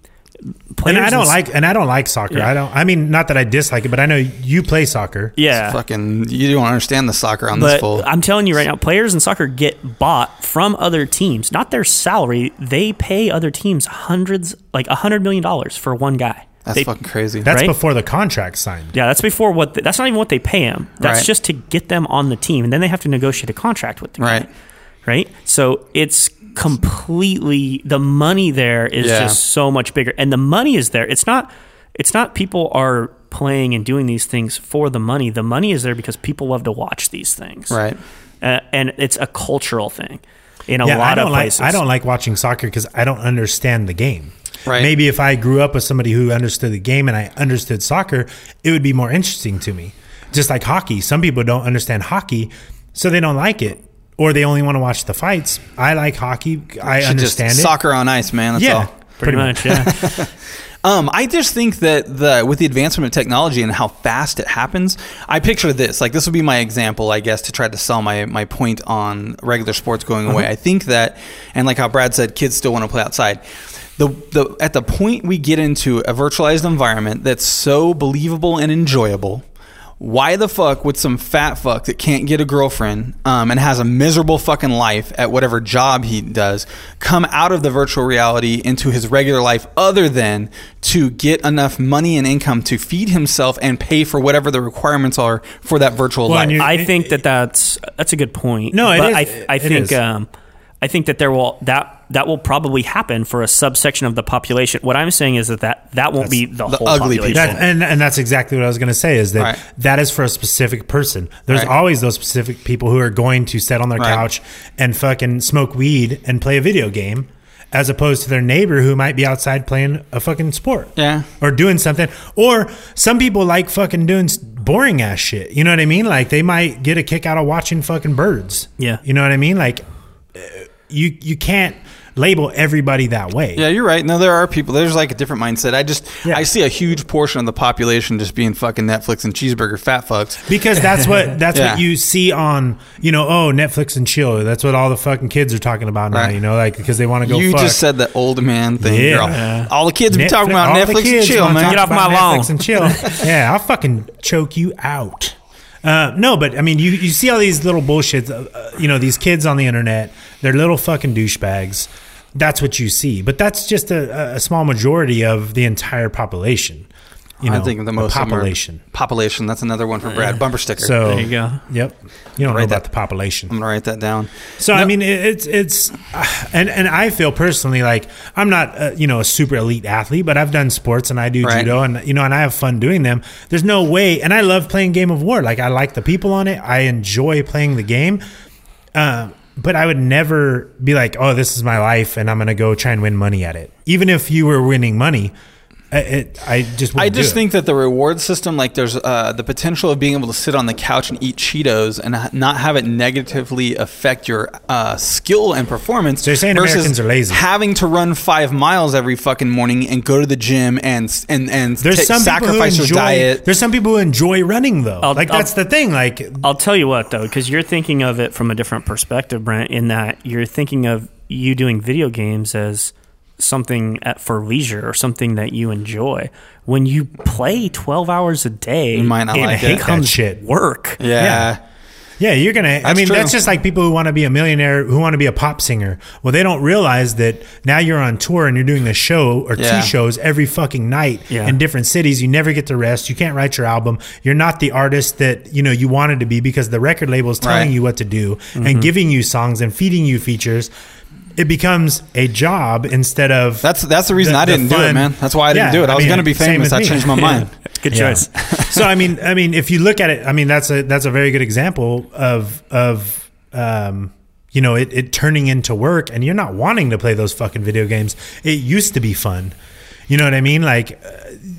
Speaker 5: players
Speaker 4: And I don't
Speaker 5: in-
Speaker 4: like and I don't like soccer.
Speaker 5: Yeah.
Speaker 4: I don't I mean not that I dislike it, but I know you play soccer.
Speaker 5: yeah.
Speaker 2: fucking you don't understand the soccer on this
Speaker 5: But
Speaker 2: full.
Speaker 5: I'm telling you right now, players in soccer get bought from other teams, not their salary. They pay other teams hundreds, like a hundred million dollars for one guy.
Speaker 2: That's
Speaker 5: They-
Speaker 2: fucking crazy.
Speaker 4: That's
Speaker 5: Right?
Speaker 4: before the contract signed.
Speaker 5: Yeah, that's before what. The, that's not even what they pay him. That's
Speaker 2: Right.
Speaker 5: just to get them on the team, and then they have to negotiate a contract with the guy.
Speaker 2: Right.
Speaker 5: Right. So it's completely the money there is
Speaker 2: Yeah.
Speaker 5: just so much bigger, and the money is there. It's not. It's not people are playing and doing these things for the money. The money is there because people love to watch these things.
Speaker 2: Right.
Speaker 5: Uh, and it's a cultural thing in a
Speaker 4: Yeah,
Speaker 5: lot
Speaker 4: I don't
Speaker 5: of
Speaker 4: like
Speaker 5: places.
Speaker 4: I don't like watching soccer because I don't understand the game.
Speaker 2: Right.
Speaker 4: Maybe if I grew up with somebody who understood the game and I understood soccer, it would be more interesting to me. Just like hockey. Some people don't understand hockey, so they don't like it. Or they only want to watch the fights. I like hockey. I
Speaker 2: Shit,
Speaker 4: understand
Speaker 2: just
Speaker 4: it.
Speaker 2: Soccer on ice, man. That's
Speaker 4: Yeah.
Speaker 2: all.
Speaker 5: pretty much. Yeah.
Speaker 2: Um, I just think that the with the advancement of technology and how fast it happens, I picture this. Like this would be my example, I guess, to try to sell my my point on regular sports going away.
Speaker 4: Uh-huh.
Speaker 2: I think that, and like how Brad said, kids still want to play outside. The the at the point we get into a virtualized environment that's so believable and enjoyable. Why the fuck would some fat fuck that can't get a girlfriend um, and has a miserable fucking life at whatever job he does come out of the virtual reality into his regular life other than to get enough money and income to feed himself and pay for whatever the requirements are for that virtual
Speaker 4: Well, and
Speaker 2: life?
Speaker 4: you're-
Speaker 5: I think that that's that's a good point.
Speaker 4: No, it
Speaker 5: but
Speaker 4: is.
Speaker 5: I, I
Speaker 4: It
Speaker 5: think
Speaker 4: is.
Speaker 5: um, I think that there will that that will probably happen for a subsection of the population. What I'm saying is that that, that won't be the,
Speaker 2: the
Speaker 5: whole
Speaker 2: ugly
Speaker 5: population.
Speaker 2: people.
Speaker 4: That, and, and that's exactly what I was going to say is that
Speaker 2: Right.
Speaker 4: that is for a specific person. There's
Speaker 2: Right.
Speaker 4: always those specific people who are going to sit on their
Speaker 2: Right.
Speaker 4: couch and fucking smoke weed and play a video game as opposed to their neighbor who might be outside playing a fucking sport.
Speaker 2: Yeah.
Speaker 4: Or doing something. Or some people like fucking doing s- boring ass shit. You know what I mean? Like they might get a kick out of watching fucking birds.
Speaker 5: Yeah.
Speaker 4: You know what I mean? Like uh, you you can't label everybody that way.
Speaker 2: Yeah, you're right. No, there are people. There's like a different mindset. I just
Speaker 4: Yeah.
Speaker 2: I see a huge portion of the population just being fucking Netflix and cheeseburger fat fucks.
Speaker 4: Because that's what that's
Speaker 2: Yeah.
Speaker 4: what you see on, you know, oh, Netflix and chill. That's what all the fucking kids are talking about now,
Speaker 2: Right.
Speaker 4: you know, like because they want to go
Speaker 2: You
Speaker 4: fuck.
Speaker 2: just said the old man thing.
Speaker 4: Yeah.
Speaker 2: Girl. All the kids be talking about
Speaker 4: all the
Speaker 2: Netflix and
Speaker 4: kids
Speaker 2: chill,
Speaker 4: wanna
Speaker 2: man.
Speaker 4: talk
Speaker 5: Get off
Speaker 4: about
Speaker 5: my lawn.
Speaker 4: Netflix and chill. Yeah, I'll fucking choke you out. Uh, no, but I mean, you, you see all these little bullshits, uh, uh, you know, these kids on the internet, they're little fucking douchebags. That's what you see. But that's just a, a small majority of the entire population. you know,
Speaker 2: I think the most of them are-
Speaker 4: population.
Speaker 2: Population. That's another one for Brad. Bumper sticker.
Speaker 4: So
Speaker 5: There you go.
Speaker 4: Yep. You don't know
Speaker 2: Write
Speaker 4: about
Speaker 2: that-
Speaker 4: the population.
Speaker 2: I'm gonna write that down.
Speaker 4: So I mean, it, it's it's, and and I feel personally like I'm not uh, you know a super elite athlete, but I've done sports and I do
Speaker 2: Right.
Speaker 4: judo and you know and I have fun doing them. There's no way, and I love playing Game of War. Like I like the people on it. I enjoy playing the game, uh, but I would never be like, oh, this is my life, and I'm gonna go try and win money at it. Even if you were winning money, I- it, I just
Speaker 2: I
Speaker 4: wouldn't do
Speaker 2: just
Speaker 4: it.
Speaker 2: think that the reward system, like there's uh, the potential of being able to sit on the couch and eat Cheetos and ha- not have it negatively affect your uh, skill and performance.
Speaker 4: So you're saying
Speaker 2: versus
Speaker 4: Americans are lazy.
Speaker 2: having to run five miles every fucking morning and go to the gym and and and
Speaker 4: There's
Speaker 2: ta-
Speaker 4: some people who
Speaker 2: sacrifice your
Speaker 4: enjoy.
Speaker 2: diet.
Speaker 4: There's some people who enjoy running though.
Speaker 5: I'll-
Speaker 4: like
Speaker 5: I'll-
Speaker 4: that's the thing. Like
Speaker 5: I'll tell you what, though, because you're thinking of it from a different perspective, Brent, in that you're thinking of you doing video games as something at, for leisure or something that you enjoy. When you play twelve hours a day,
Speaker 2: You might not
Speaker 5: it
Speaker 2: like it.
Speaker 5: becomes
Speaker 4: That shit.
Speaker 5: work.
Speaker 2: Yeah.
Speaker 4: Yeah. Yeah, you're gonna. I
Speaker 2: That's
Speaker 4: mean,
Speaker 2: true.
Speaker 4: that's just like people who want to be a millionaire, who want to be a pop singer. Well, they don't realize that now you're on tour and you're doing a show or
Speaker 2: Yeah.
Speaker 4: two shows every fucking night
Speaker 5: Yeah.
Speaker 4: in different cities. You never get to rest. You can't write your album. You're not the artist that you know you wanted to be because the record label is telling
Speaker 2: Right.
Speaker 4: you what to do
Speaker 2: Mm-hmm.
Speaker 4: and giving you songs and feeding you features. It becomes a job instead of
Speaker 2: That's that's the reason
Speaker 4: the-
Speaker 2: I
Speaker 4: the
Speaker 2: didn't do it,
Speaker 4: fun-
Speaker 2: man. That's why I didn't
Speaker 4: Yeah,
Speaker 2: do it. I,
Speaker 4: I
Speaker 2: was
Speaker 4: mean,
Speaker 2: gonna be
Speaker 4: same
Speaker 2: famous.
Speaker 4: with
Speaker 2: I
Speaker 4: me.
Speaker 2: changed my mind.
Speaker 5: Good
Speaker 4: Yeah.
Speaker 5: choice.
Speaker 4: So I mean, I mean, if you look at it, I mean, that's a that's a very good example of of um, you know, it, it turning into work, and you're not wanting to play those fucking video games. It used to be fun. You know what I mean? Like uh,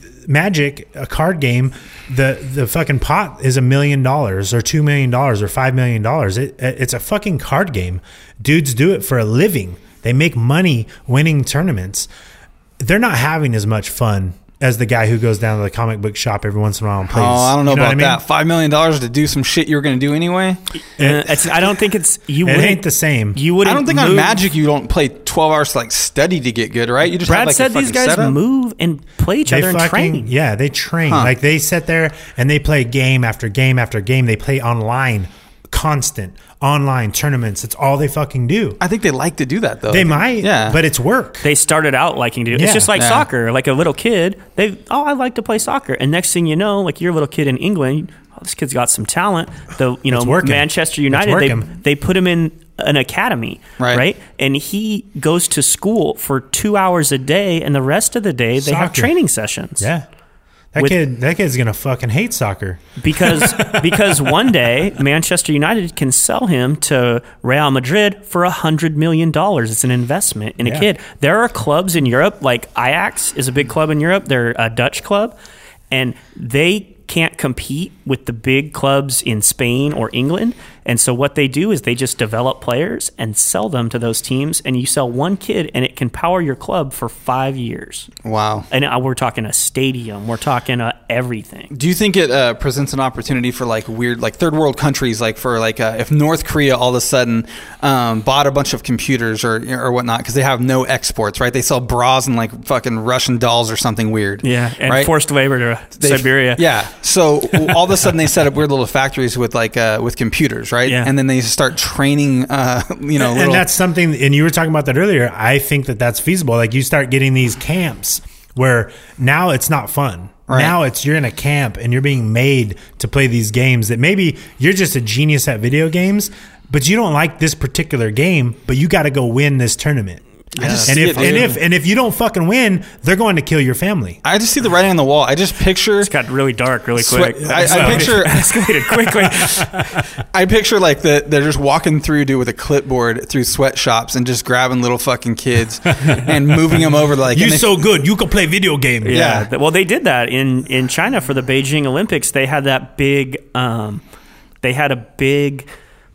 Speaker 4: Magic, a card game, the the fucking pot is a million dollars or two million dollars or five million dollars. It it's a fucking card game. Dudes do it for a living. They make money winning tournaments. They're not having as much fun as the guy who goes down to the comic book shop every once in a while and
Speaker 2: Oh,
Speaker 4: plays.
Speaker 2: I don't know
Speaker 4: You
Speaker 2: about
Speaker 4: what I mean?
Speaker 2: that. Five million dollars to do some shit you were gonna do anyway.
Speaker 5: Uh, it's, I don't think it's you.
Speaker 4: It
Speaker 5: wouldn't,
Speaker 4: ain't the same.
Speaker 5: You wouldn't.
Speaker 2: I don't think on
Speaker 5: move-
Speaker 2: Magic you don't play twelve hours to like study to get good, right? You just have
Speaker 5: Brad
Speaker 2: like
Speaker 5: said
Speaker 2: your
Speaker 5: these
Speaker 2: fucking
Speaker 5: guys
Speaker 2: setup.
Speaker 5: move and play each
Speaker 4: They
Speaker 5: other and
Speaker 4: fucking
Speaker 5: train.
Speaker 4: yeah, they train.
Speaker 2: Huh.
Speaker 4: Like they sit there and they play game after game after game. They play online, constant online tournaments. It's all they fucking do.
Speaker 2: I think they like to do that though.
Speaker 4: They might,
Speaker 2: yeah.
Speaker 4: but it's work.
Speaker 5: They started out liking to do it.
Speaker 4: Yeah.
Speaker 5: It's just like
Speaker 2: Yeah.
Speaker 5: soccer. Like a little kid, they oh, I like to play soccer. And next thing you know, like you're a little kid in England, oh, this kid's got some talent. The you know
Speaker 4: It's working.
Speaker 5: Manchester
Speaker 4: It's
Speaker 5: United, they
Speaker 4: working.
Speaker 5: they put him in an academy,
Speaker 2: Right.
Speaker 5: right? And he goes to school for two hours a day, and the rest of the day they have
Speaker 4: Soccer.
Speaker 5: training sessions.
Speaker 4: yeah, that
Speaker 5: With-
Speaker 4: kid, that kid's gonna fucking hate soccer.
Speaker 5: because because one day Manchester United can sell him to Real Madrid for a hundred million dollars. It's an investment in a
Speaker 4: Yeah.
Speaker 5: kid. There are clubs in Europe, like Ajax is a big club in Europe. They're a Dutch club, and they can't compete with the big clubs in Spain or England. And so what they do is they just develop players and sell them to those teams. And you sell one kid, and it can power your club for five years.
Speaker 2: Wow.
Speaker 5: And uh, we're talking a stadium. We're talking uh, everything.
Speaker 2: Do you think it uh, presents an opportunity for like weird, like third world countries, like for like uh, if North Korea all of a sudden um, bought a bunch of computers or or whatnot because they have no exports, right? They sell bras and like fucking Russian dolls or something weird.
Speaker 5: Yeah, and
Speaker 2: right?
Speaker 5: forced labor to
Speaker 2: They-
Speaker 5: Siberia.
Speaker 2: Yeah. So all of a sudden they set up weird little factories with like uh, with computers, right?
Speaker 5: Yeah.
Speaker 2: And then they start training, uh, you know,
Speaker 4: And
Speaker 2: little,
Speaker 4: that's something. And you were talking about that earlier. I think that that's feasible. Like you start getting these camps where now it's not fun.
Speaker 2: Right.
Speaker 4: Now it's you're in a camp and you're being made to play these games that maybe you're just a genius at video games, but you don't like this particular game, but you got to go win this tournament.
Speaker 2: I just
Speaker 4: And
Speaker 2: see
Speaker 4: if
Speaker 2: it,
Speaker 4: and
Speaker 2: dude.
Speaker 4: if and if you don't fucking win, they're going to kill your family.
Speaker 2: I just see the writing on the wall. I just picture.
Speaker 5: It's got really dark really
Speaker 2: Sweat-
Speaker 5: quick.
Speaker 2: I- I
Speaker 5: So-
Speaker 2: picture-
Speaker 5: escalated quickly.
Speaker 2: I picture like the they're just walking through, dude, with a clipboard through sweatshops and just grabbing little fucking kids and moving them over. Like
Speaker 4: You're
Speaker 2: and they-
Speaker 4: so good, you can play video games.
Speaker 2: Yeah.
Speaker 5: Th- Well, they did that in, in China for the Beijing Olympics. They had that big, um, they had a big,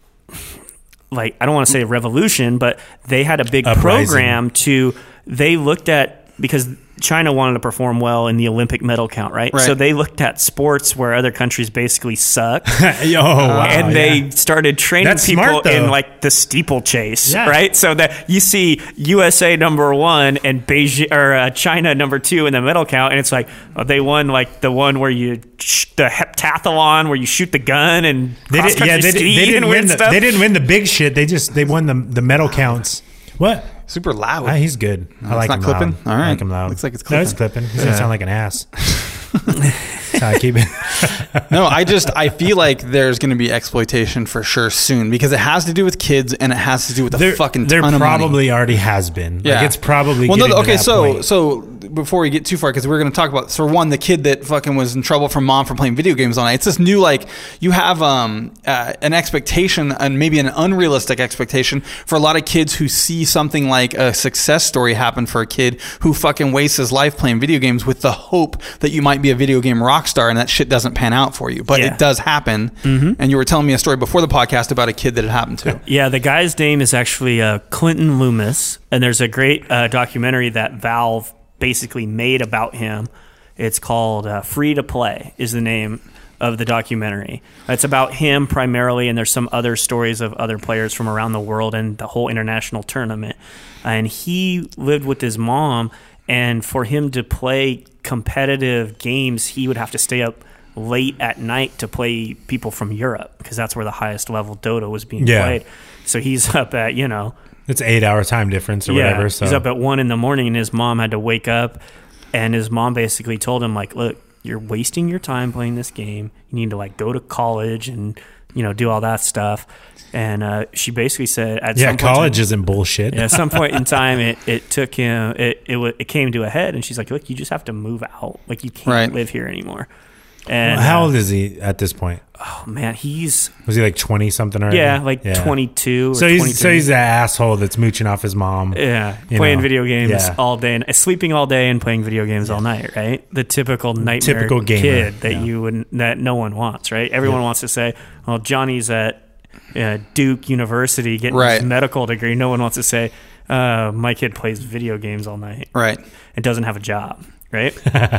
Speaker 5: like, I don't want to say revolution, but they had a big
Speaker 4: Uprising.
Speaker 5: program to, they looked at, because China wanted to perform well in the Olympic medal count, right?
Speaker 2: Right.
Speaker 5: So they looked at sports where other countries basically suck.
Speaker 4: oh wow.
Speaker 5: and they
Speaker 4: yeah.
Speaker 5: started training
Speaker 4: That's
Speaker 5: people
Speaker 4: smart, though.
Speaker 5: in like the steeplechase,
Speaker 4: Yeah.
Speaker 5: right? So that you see U S A number one and Beijing or uh, China number two in the medal count, and it's like oh, they won like the one where you sh- the heptathlon where you shoot the gun and
Speaker 4: They did, yeah,
Speaker 5: cross-country
Speaker 4: they, did-
Speaker 5: ski
Speaker 4: they didn't
Speaker 5: and
Speaker 4: win.
Speaker 5: win
Speaker 4: The,
Speaker 5: stuff.
Speaker 4: they didn't win the big shit. They just they won the the medal counts. What?
Speaker 2: super loud.
Speaker 4: Ah, he's good. I
Speaker 2: it's
Speaker 4: like
Speaker 2: not
Speaker 4: him
Speaker 2: clipping?
Speaker 4: loud.
Speaker 2: All
Speaker 4: I
Speaker 2: right.
Speaker 4: like him loud.
Speaker 2: Looks like it's
Speaker 4: No, it's
Speaker 2: clipping.
Speaker 4: clipping. He's gonna sound like an ass. I keep it.
Speaker 2: No, I just I feel like there's going to be exploitation for sure soon because it has to do with kids and it has to do with a
Speaker 4: there,
Speaker 2: fucking
Speaker 4: there
Speaker 2: ton of money.
Speaker 4: probably already has been.
Speaker 2: Yeah,
Speaker 4: like it's probably
Speaker 2: well.
Speaker 4: getting
Speaker 2: No,
Speaker 4: to
Speaker 2: okay,
Speaker 4: that
Speaker 2: so
Speaker 4: point.
Speaker 2: so before we get too far, because we're going to talk about so one the kid that fucking was in trouble from mom for playing video games all night. It's this new like you have um uh, an expectation and maybe an unrealistic expectation for a lot of kids who see something like a success story happen for a kid who fucking wastes his life playing video games with the hope that you might be a video game rock star and that shit doesn't pan out for you, but
Speaker 5: Yeah.
Speaker 2: it does happen.
Speaker 5: Mm-hmm.
Speaker 2: And you were telling me a story before the podcast about a kid that it happened to.
Speaker 5: Yeah, the guy's name is actually uh, Clinton Loomis, and there's a great uh, documentary that Valve basically made about him. It's called uh, Free to Play is the name of the documentary. It's about him primarily, and there's some other stories of other players from around the world and the whole international tournament. And he lived with his mom, and for him to play competitive games, he would have to stay up late at night to play people from Europe because that's where the highest level Dota was being
Speaker 4: Yeah.
Speaker 5: played. So he's up at, you know,
Speaker 4: It's eight hour time difference or
Speaker 5: yeah,
Speaker 4: whatever. So
Speaker 5: he's up at one in the morning, and his mom had to wake up, and his mom basically told him like, "Look, you're wasting your time playing this game. You need to like go to college and you know do all that stuff." And uh, she basically said, "At
Speaker 4: yeah,
Speaker 5: some point in-
Speaker 4: college isn't bullshit.
Speaker 5: yeah, at some point in time, it, it took him. It it, w- it came to a head, and she's like, "Look, you just have to move out. Like you can't
Speaker 2: Right.
Speaker 5: live here anymore." And
Speaker 4: How
Speaker 5: uh,
Speaker 4: old is he at this point?
Speaker 5: oh man, he's
Speaker 4: Was he like twenty something already?
Speaker 5: yeah, like twenty-two. Or
Speaker 4: So he's
Speaker 5: twenty-three.
Speaker 4: so he's that asshole that's mooching off his mom.
Speaker 5: Yeah,
Speaker 4: you
Speaker 5: playing
Speaker 4: know,
Speaker 5: video games
Speaker 4: yeah.
Speaker 5: all day and sleeping all day and playing video games all night, right? The typical nightmare
Speaker 4: Typical gamer,
Speaker 5: kid that
Speaker 4: yeah.
Speaker 5: you would that no one wants, right? Everyone
Speaker 4: Yeah.
Speaker 5: wants to say, "Well, Johnny's at uh, Duke University getting
Speaker 2: Right.
Speaker 5: his medical degree." No one wants to say, uh, "My kid plays video games all night
Speaker 2: Right.
Speaker 5: and doesn't have a job," right?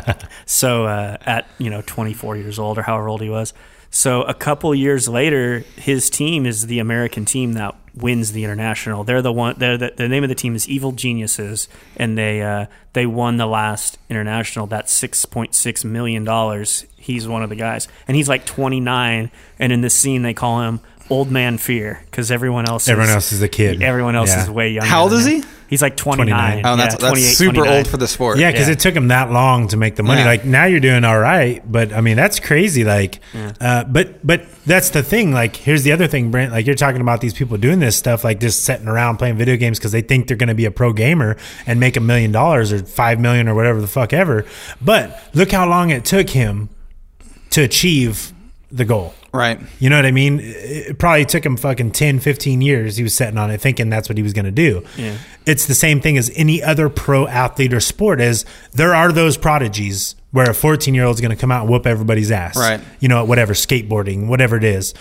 Speaker 5: So uh, at you know twenty-four years old or however old he was. So a couple years later, his team is the American team that wins the international. They're the one. They're the, the name of the team is Evil Geniuses, and they uh, they won the last international. That's six point six million dollars. He's one of the guys, and he's like twenty-nine. And in this scene, they call him Old Man Fear because everyone else
Speaker 4: Everyone
Speaker 5: is,
Speaker 4: else is a kid.
Speaker 5: Everyone else
Speaker 4: Yeah.
Speaker 5: is way younger.
Speaker 2: How old
Speaker 5: than
Speaker 2: is
Speaker 5: him.
Speaker 2: he?
Speaker 5: He's like twenty-nine.
Speaker 4: twenty-nine.
Speaker 2: Oh, that's
Speaker 5: yeah,
Speaker 2: that's
Speaker 5: twenty-eight,
Speaker 2: super
Speaker 5: twenty-nine.
Speaker 2: old for the sport.
Speaker 4: Yeah, because
Speaker 5: Yeah.
Speaker 4: it took him that long to make the money.
Speaker 2: Yeah.
Speaker 4: Like now you're doing all right, but I mean that's crazy. Like,
Speaker 5: Yeah.
Speaker 4: uh, but but that's the thing. Like, here's the other thing, Brent. Like you're talking about these people doing this stuff, like just sitting around playing video games because they think they're going to be a pro gamer and make a million dollars or five million or whatever the fuck ever. But look how long it took him to achieve the goal.
Speaker 2: Right.
Speaker 4: You know what I mean? It probably took him fucking ten, fifteen years. He was sitting on it thinking that's what he was going to do.
Speaker 5: Yeah.
Speaker 4: It's the same thing as any other pro athlete or sport is there are those prodigies where a fourteen year old is going to come out and whoop everybody's ass.
Speaker 2: Right.
Speaker 4: You know, whatever, skateboarding, whatever it is.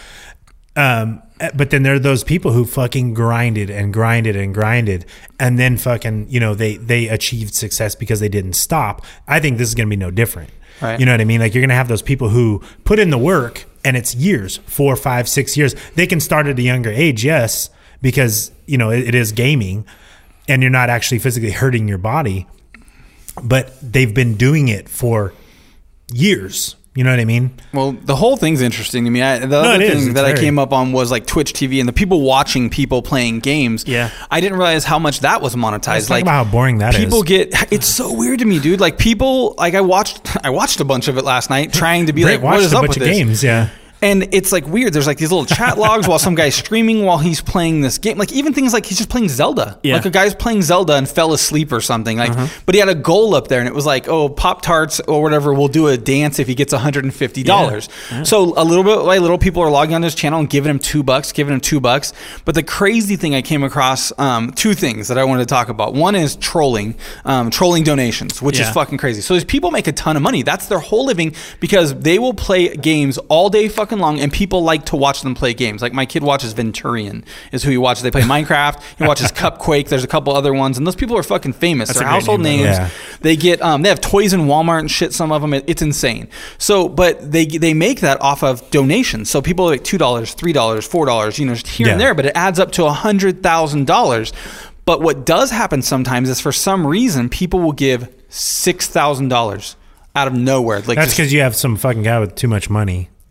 Speaker 4: Um, but then there are those people who fucking grinded and grinded and grinded and then fucking, you know, they, they achieved success because they didn't stop. I think this is going to be no different.
Speaker 2: Right.
Speaker 4: You know what I mean? Like you're going to have those people who put in the work and it's years, four, five, six years. They can start at a younger age, yes, because, you know, it, it is gaming and you're not actually physically hurting your body, but they've been doing it for years. You know what I mean?
Speaker 2: Well, the whole thing's interesting to me. I, the
Speaker 4: No,
Speaker 2: other
Speaker 4: it is.
Speaker 2: thing
Speaker 4: It's
Speaker 2: that I
Speaker 4: very-
Speaker 2: came up on was like Twitch T V and the people watching people playing games.
Speaker 5: Yeah.
Speaker 2: I didn't realize how much that was monetized.
Speaker 4: Let's talk
Speaker 2: like
Speaker 4: about how boring that is.
Speaker 2: people get. It's so weird to me, dude. Like people, like I watched, I watched a bunch of it last night, trying to be
Speaker 4: Brent
Speaker 2: like, what
Speaker 4: watched
Speaker 2: is
Speaker 4: a
Speaker 2: up
Speaker 4: bunch
Speaker 2: with
Speaker 4: of
Speaker 2: this?
Speaker 4: games, yeah.
Speaker 2: And it's like weird. There's like these little chat logs while some guy's streaming while he's playing this game. Like even things like he's just playing Zelda.
Speaker 5: Yeah.
Speaker 2: Like a guy's playing Zelda and fell asleep or something. Like, but he had a goal up there and it was like, oh, Pop Tarts or whatever will do a dance if he gets one hundred fifty dollars.
Speaker 5: Yeah.
Speaker 2: So a little bit, like little people are logging on his channel and giving him two bucks, giving him two bucks. But the crazy thing I came across, um, two things that I wanted to talk about. One is trolling, um, trolling donations, which
Speaker 5: Yeah.
Speaker 2: is fucking crazy. So these people make a ton of money. That's their whole living because they will play games all day fucking long and people like to watch them play games. Like my kid watches Venturian is who he watches. They play Minecraft. He watches Cupquake. There's a couple other ones, and those people are fucking famous.
Speaker 5: That's
Speaker 2: They're
Speaker 5: a great
Speaker 2: household
Speaker 5: name,
Speaker 2: names.
Speaker 4: though. Yeah.
Speaker 2: They get um, they have toys in Walmart and shit. Some of them, it, it's insane. So, but they they make that off of donations. So people are like two dollars, three dollars, four dollars, you know, just here and
Speaker 4: Yeah.
Speaker 2: there. But it adds up to a hundred thousand dollars. But what does happen sometimes is for some reason people will give six thousand dollars out of nowhere. Like
Speaker 4: That's
Speaker 2: just-
Speaker 4: because you have some fucking guy with too much money.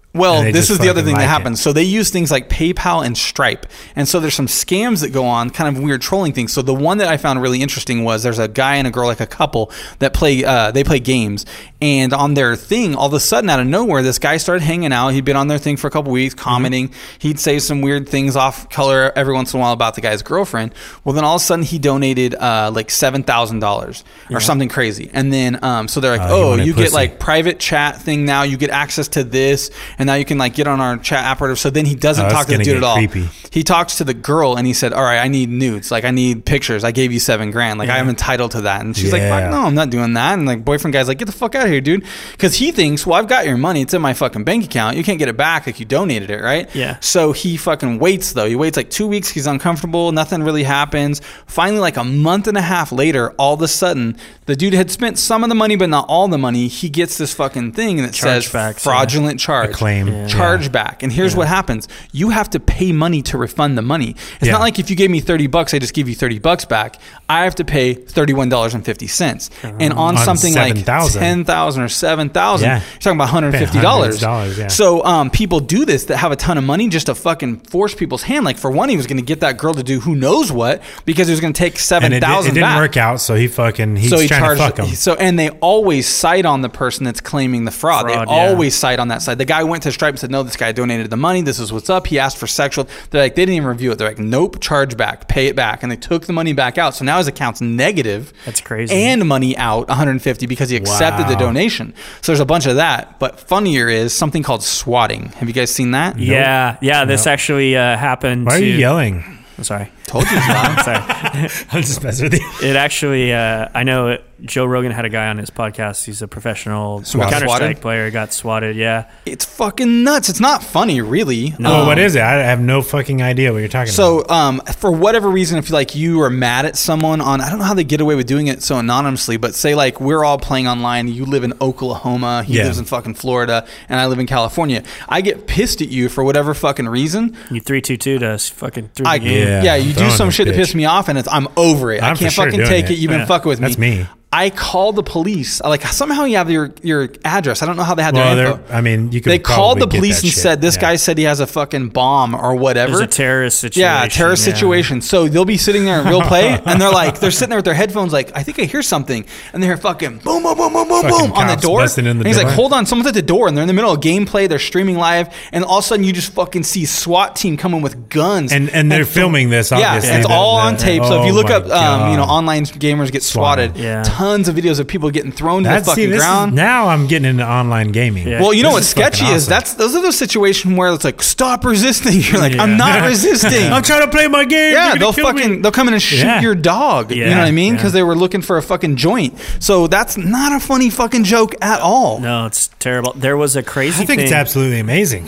Speaker 2: Well,
Speaker 4: And they
Speaker 2: this
Speaker 4: just
Speaker 2: is the other
Speaker 4: fucking
Speaker 2: thing that
Speaker 4: like
Speaker 2: happens.
Speaker 4: it.
Speaker 2: So they use things like PayPal and Stripe. And so there's some scams that go on, kind of weird trolling things. So the one that I found really interesting was there's a guy and a girl, like a couple, that play, uh, they play games. And on their thing, all of a sudden, out of nowhere, this guy started hanging out. He'd been on their thing for a couple weeks, commenting. Mm-hmm. He'd say some weird things off color every once in a while about the guy's girlfriend. Well, then all of a sudden, he donated uh, like seven thousand dollars or yeah. something crazy. And then, um, so they're like, uh, oh, you pussy. get like private chat thing now. You get access to this. And now you can like get on our chat app or whatever. So then he doesn't
Speaker 4: oh,
Speaker 2: talk to the dude at all.
Speaker 4: Creepy.
Speaker 2: He talks to the girl and he said, all right, I need nudes. Like I need pictures. I gave you seven grand. Like yeah. I'm entitled to that. And she's yeah. like, no, I'm not doing that. And like boyfriend guy's like, get the fuck out of here, dude. Because he thinks, well, I've got your money. It's in my fucking bank account. You can't get it back like you donated it, right?
Speaker 5: Yeah.
Speaker 2: So he fucking waits though. He waits like two weeks. He's uncomfortable. Nothing really happens. Finally, like a month and a half later, all of a sudden, the dude had spent some of the money, but not all the money. He gets this fucking thing that
Speaker 5: charge
Speaker 2: says
Speaker 5: back,
Speaker 2: fraudulent
Speaker 4: yeah.
Speaker 2: charge.
Speaker 4: A claim.
Speaker 5: Yeah.
Speaker 2: Charge
Speaker 4: yeah.
Speaker 2: back. And here's yeah. what happens. You have to pay money to refund the money. It's
Speaker 4: yeah.
Speaker 2: not like if you gave me thirty bucks, I just give you thirty bucks back. I have to pay thirty-one dollars and fifty cents. Uh-huh. And on,
Speaker 4: on
Speaker 2: something
Speaker 4: seven,
Speaker 2: like
Speaker 4: thousand.
Speaker 2: ten thousand or seven thousand,
Speaker 4: yeah.
Speaker 2: you're talking about one hundred fifty dollars.
Speaker 4: Yeah.
Speaker 2: So um, people do this that have a ton of money just to fucking force people's hand. Like for one, he was going to get that girl to do who knows what because he was going to take seven thousand
Speaker 4: dollars. It, it didn't
Speaker 2: back.
Speaker 4: work out, so he fucking, he's
Speaker 2: so he
Speaker 4: trying
Speaker 2: charged,
Speaker 4: to fuck him.
Speaker 2: So, and they always cite on the person that's claiming the fraud.
Speaker 5: fraud
Speaker 2: they
Speaker 5: yeah.
Speaker 2: always cite on that side. The guy went to Stripe and said, no, this guy donated the money. This is what's up. He asked for sexual. They're like, they didn't even review it. They're like, nope, charge back, pay it back. And they took the money back out. So now his account's negative.
Speaker 5: That's crazy.
Speaker 2: And money out, one hundred fifty because he accepted wow. the donation. So there's a bunch of that. But funnier is something called swatting. Have you guys seen that?
Speaker 5: Yeah.
Speaker 2: Nope.
Speaker 5: Yeah. This nope. actually uh, happened.
Speaker 4: Why
Speaker 5: to,
Speaker 4: are you yelling?
Speaker 5: I'm sorry.
Speaker 2: Told you,
Speaker 5: I'm sorry.
Speaker 4: I'm just messing with you.
Speaker 5: It actually, uh, I know it, Joe Rogan had a guy on his podcast. He's a professional Counter-Strike player. Got swatted. Yeah.
Speaker 2: It's fucking nuts. It's not funny, really.
Speaker 4: No.
Speaker 2: Um,
Speaker 4: well, what is it? I have no fucking idea what you're talking
Speaker 2: so,
Speaker 4: about.
Speaker 2: So, um, for whatever reason, if like you are mad at someone on, I don't know how they get away with doing it so anonymously, but say like we're all playing online. You live in Oklahoma. He
Speaker 4: yeah.
Speaker 2: lives in fucking Florida, and I live in California. I get pissed at you for whatever fucking reason.
Speaker 5: You three two two to fucking through
Speaker 2: I,
Speaker 5: the game.
Speaker 2: Yeah, yeah you do some shit
Speaker 4: bitch.
Speaker 2: that pisses me off, and it's I'm over it.
Speaker 4: I'm
Speaker 2: I can't
Speaker 4: sure
Speaker 2: fucking take
Speaker 4: it.
Speaker 2: it. You've been
Speaker 5: yeah.
Speaker 2: fucking with me.
Speaker 4: That's me.
Speaker 2: I called the police. Like somehow you have your your address. I don't know how they had
Speaker 4: well,
Speaker 2: their info.
Speaker 4: I mean, you could.
Speaker 2: They called the police and
Speaker 4: shit.
Speaker 2: said this
Speaker 4: yeah.
Speaker 2: guy said he has a fucking bomb or whatever.
Speaker 5: There's a terrorist situation.
Speaker 2: Yeah, terrorist
Speaker 5: yeah.
Speaker 2: situation. So they'll be sitting there in real play, and they're like, they're sitting there with their headphones, like, I think I hear something, and they hear fucking boom, boom, boom, boom, boom,
Speaker 4: Fucking
Speaker 2: boom on the
Speaker 4: cops
Speaker 2: door.
Speaker 4: busting in the
Speaker 2: and he's
Speaker 4: door.
Speaker 2: like, hold on, someone's at the door, and they're in the middle of gameplay. They're streaming live, and all of a sudden you just fucking see SWAT team coming with guns,
Speaker 4: and and they're and filming this. Obviously,
Speaker 2: yeah, it's
Speaker 4: the,
Speaker 2: all
Speaker 4: the,
Speaker 2: on tape.
Speaker 4: Oh
Speaker 2: So if you look
Speaker 4: my
Speaker 2: up,
Speaker 4: God.
Speaker 2: um, you know, online gamers get swatted.
Speaker 5: Swatted. Yeah.
Speaker 2: Tons of videos of people getting thrown to
Speaker 4: That's,
Speaker 2: the fucking
Speaker 4: see, this
Speaker 2: ground.
Speaker 4: Is, now I'm getting into online gaming.
Speaker 5: Yeah.
Speaker 2: Well, you know
Speaker 4: This
Speaker 2: what's
Speaker 4: is fucking
Speaker 2: sketchy is
Speaker 4: awesome.
Speaker 2: that's those are those situations where it's like stop resisting. You're like,
Speaker 5: Yeah.
Speaker 2: I'm not resisting.
Speaker 4: I'm trying to play my game.
Speaker 2: Yeah,
Speaker 4: You're
Speaker 2: they'll
Speaker 4: gonna kill
Speaker 2: fucking
Speaker 4: me.
Speaker 2: they'll come in and shoot
Speaker 4: Yeah.
Speaker 2: your dog. You
Speaker 5: Yeah,
Speaker 2: know what I mean? Because
Speaker 5: yeah.
Speaker 2: they were looking for a fucking joint. So that's not a funny fucking joke at all.
Speaker 5: No, it's terrible. There was a crazy
Speaker 4: I think
Speaker 5: thing.
Speaker 4: it's absolutely amazing.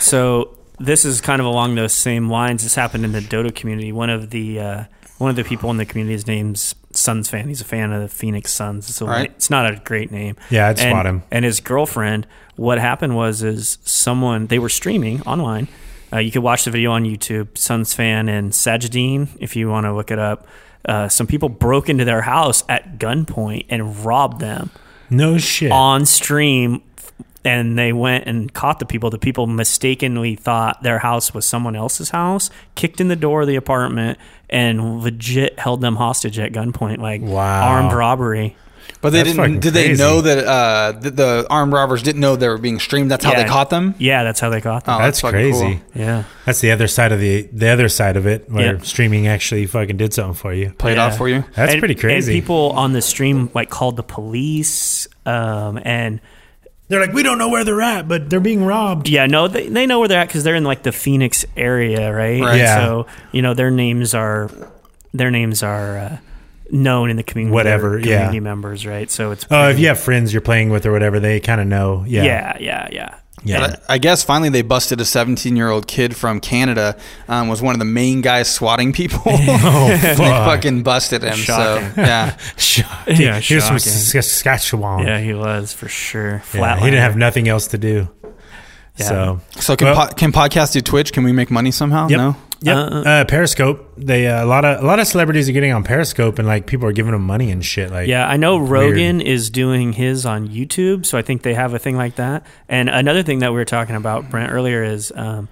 Speaker 5: So this is kind of along those same lines. This happened in the Dota community. One of the uh, one of the people in the community, his name's Suns fan. He's a fan of the Phoenix Suns. So
Speaker 2: right.
Speaker 5: it's not a great name.
Speaker 4: Yeah, I'd
Speaker 5: and,
Speaker 4: spot him.
Speaker 5: And his girlfriend. What happened was is someone they were streaming online. Uh, you could watch the video on YouTube. Suns fan and Sajidine, if you want to look it up. Uh, some people broke into their house at gunpoint and robbed them.
Speaker 4: No shit.
Speaker 5: On stream, and they went and caught the people. The people mistakenly thought their house was someone else's house, kicked in the door of the apartment, and legit held them hostage at gunpoint, like
Speaker 4: wow.
Speaker 5: armed robbery.
Speaker 2: But they
Speaker 4: That's
Speaker 2: didn't. Did they
Speaker 4: crazy.
Speaker 2: know that uh, the, the armed robbers didn't know they were being streamed? That's how
Speaker 5: Yeah.
Speaker 2: they caught them.
Speaker 5: Yeah, that's how they caught them.
Speaker 2: Oh,
Speaker 4: That's,
Speaker 2: fucking
Speaker 4: crazy.
Speaker 2: cool.
Speaker 5: Yeah.
Speaker 4: That's the other side of the the other side of it, where
Speaker 5: Yeah.
Speaker 4: streaming actually fucking did something for you.
Speaker 2: Played
Speaker 5: Yeah.
Speaker 2: off for you.
Speaker 4: That's
Speaker 5: And-
Speaker 4: pretty crazy.
Speaker 5: And people on the stream like called the police, um, and
Speaker 4: They're like, we don't know where they're at, but they're being robbed.
Speaker 5: yeah, no, they they know where they're at because they're in like the Phoenix area, right?
Speaker 2: Right.
Speaker 4: Yeah.
Speaker 5: So you know their names are their names are uh, known in the community.
Speaker 4: Whatever,
Speaker 5: They're community
Speaker 4: yeah.
Speaker 5: members, right? So it's
Speaker 4: Oh, if
Speaker 5: pretty-
Speaker 4: you have friends you're playing with or whatever, they kind of know. Yeah.
Speaker 5: yeah, yeah, yeah.
Speaker 4: Yeah.
Speaker 2: But I I guess finally they busted a seventeen-year-old kid from Canada. Um, was one of the main guys swatting people.
Speaker 4: Oh,
Speaker 2: And they
Speaker 4: fuck.
Speaker 2: fucking busted him.
Speaker 5: Shocking.
Speaker 2: So yeah,
Speaker 5: Yeah,
Speaker 4: he was from
Speaker 5: shocking.
Speaker 4: Saskatchewan.
Speaker 5: Yeah, he was for sure.
Speaker 4: Yeah,
Speaker 5: Flatlander.
Speaker 4: he didn't have nothing else to do.
Speaker 5: Yeah.
Speaker 4: So,
Speaker 2: so can
Speaker 4: Well-
Speaker 2: po- can podcasts do Twitch? Can we make money somehow?
Speaker 4: Yep.
Speaker 2: No.
Speaker 4: Yep. Uh, uh, Periscope. They uh, a lot of a lot of celebrities are getting on Periscope, and like people are giving them money and shit. Like,
Speaker 5: yeah, I know Rogan
Speaker 4: weird.
Speaker 5: is doing his on YouTube, so I think they have a thing like that. And another thing that we were talking about, Brent, earlier is um,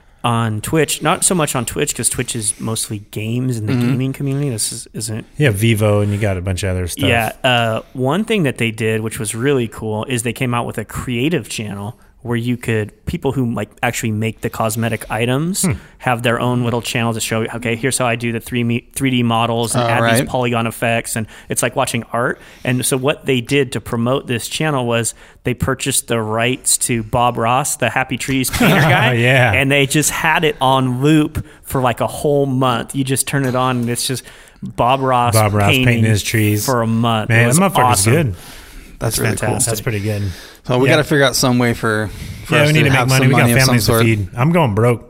Speaker 5: on Twitch. Not so much on Twitch because Twitch is mostly games in the mm-hmm. gaming community. This is, isn't.
Speaker 4: Yeah, Vivo, and you got a bunch of other stuff.
Speaker 5: Yeah. Uh, one thing that they did, which was really cool, is they came out with a creative channel where you could, people who like actually make the cosmetic items hmm. have their own little channel to show, okay, here's how I do the three D models and
Speaker 2: uh,
Speaker 5: add
Speaker 2: right.
Speaker 5: these polygon effects. And it's like watching art. And so what they did to promote this channel was they purchased the rights to Bob Ross, the Happy Trees painter guy.
Speaker 4: Yeah.
Speaker 5: And they just had it on loop for like a whole month. You just turn it on and it's just Bob Ross,
Speaker 4: Bob Ross
Speaker 5: painting,
Speaker 4: painting his trees
Speaker 5: for a month.
Speaker 4: Man, that motherfucker's
Speaker 5: awesome.
Speaker 4: good.
Speaker 2: That's really
Speaker 5: fantastic.
Speaker 2: cool.
Speaker 4: That's pretty good.
Speaker 2: So we
Speaker 4: yeah.
Speaker 2: got to figure out some way for, for
Speaker 4: yeah,
Speaker 2: us
Speaker 4: we need to,
Speaker 2: to
Speaker 4: make
Speaker 2: have
Speaker 4: money.
Speaker 2: some
Speaker 4: We got
Speaker 2: money of some
Speaker 4: families to
Speaker 2: sort.
Speaker 4: feed. I'm going broke.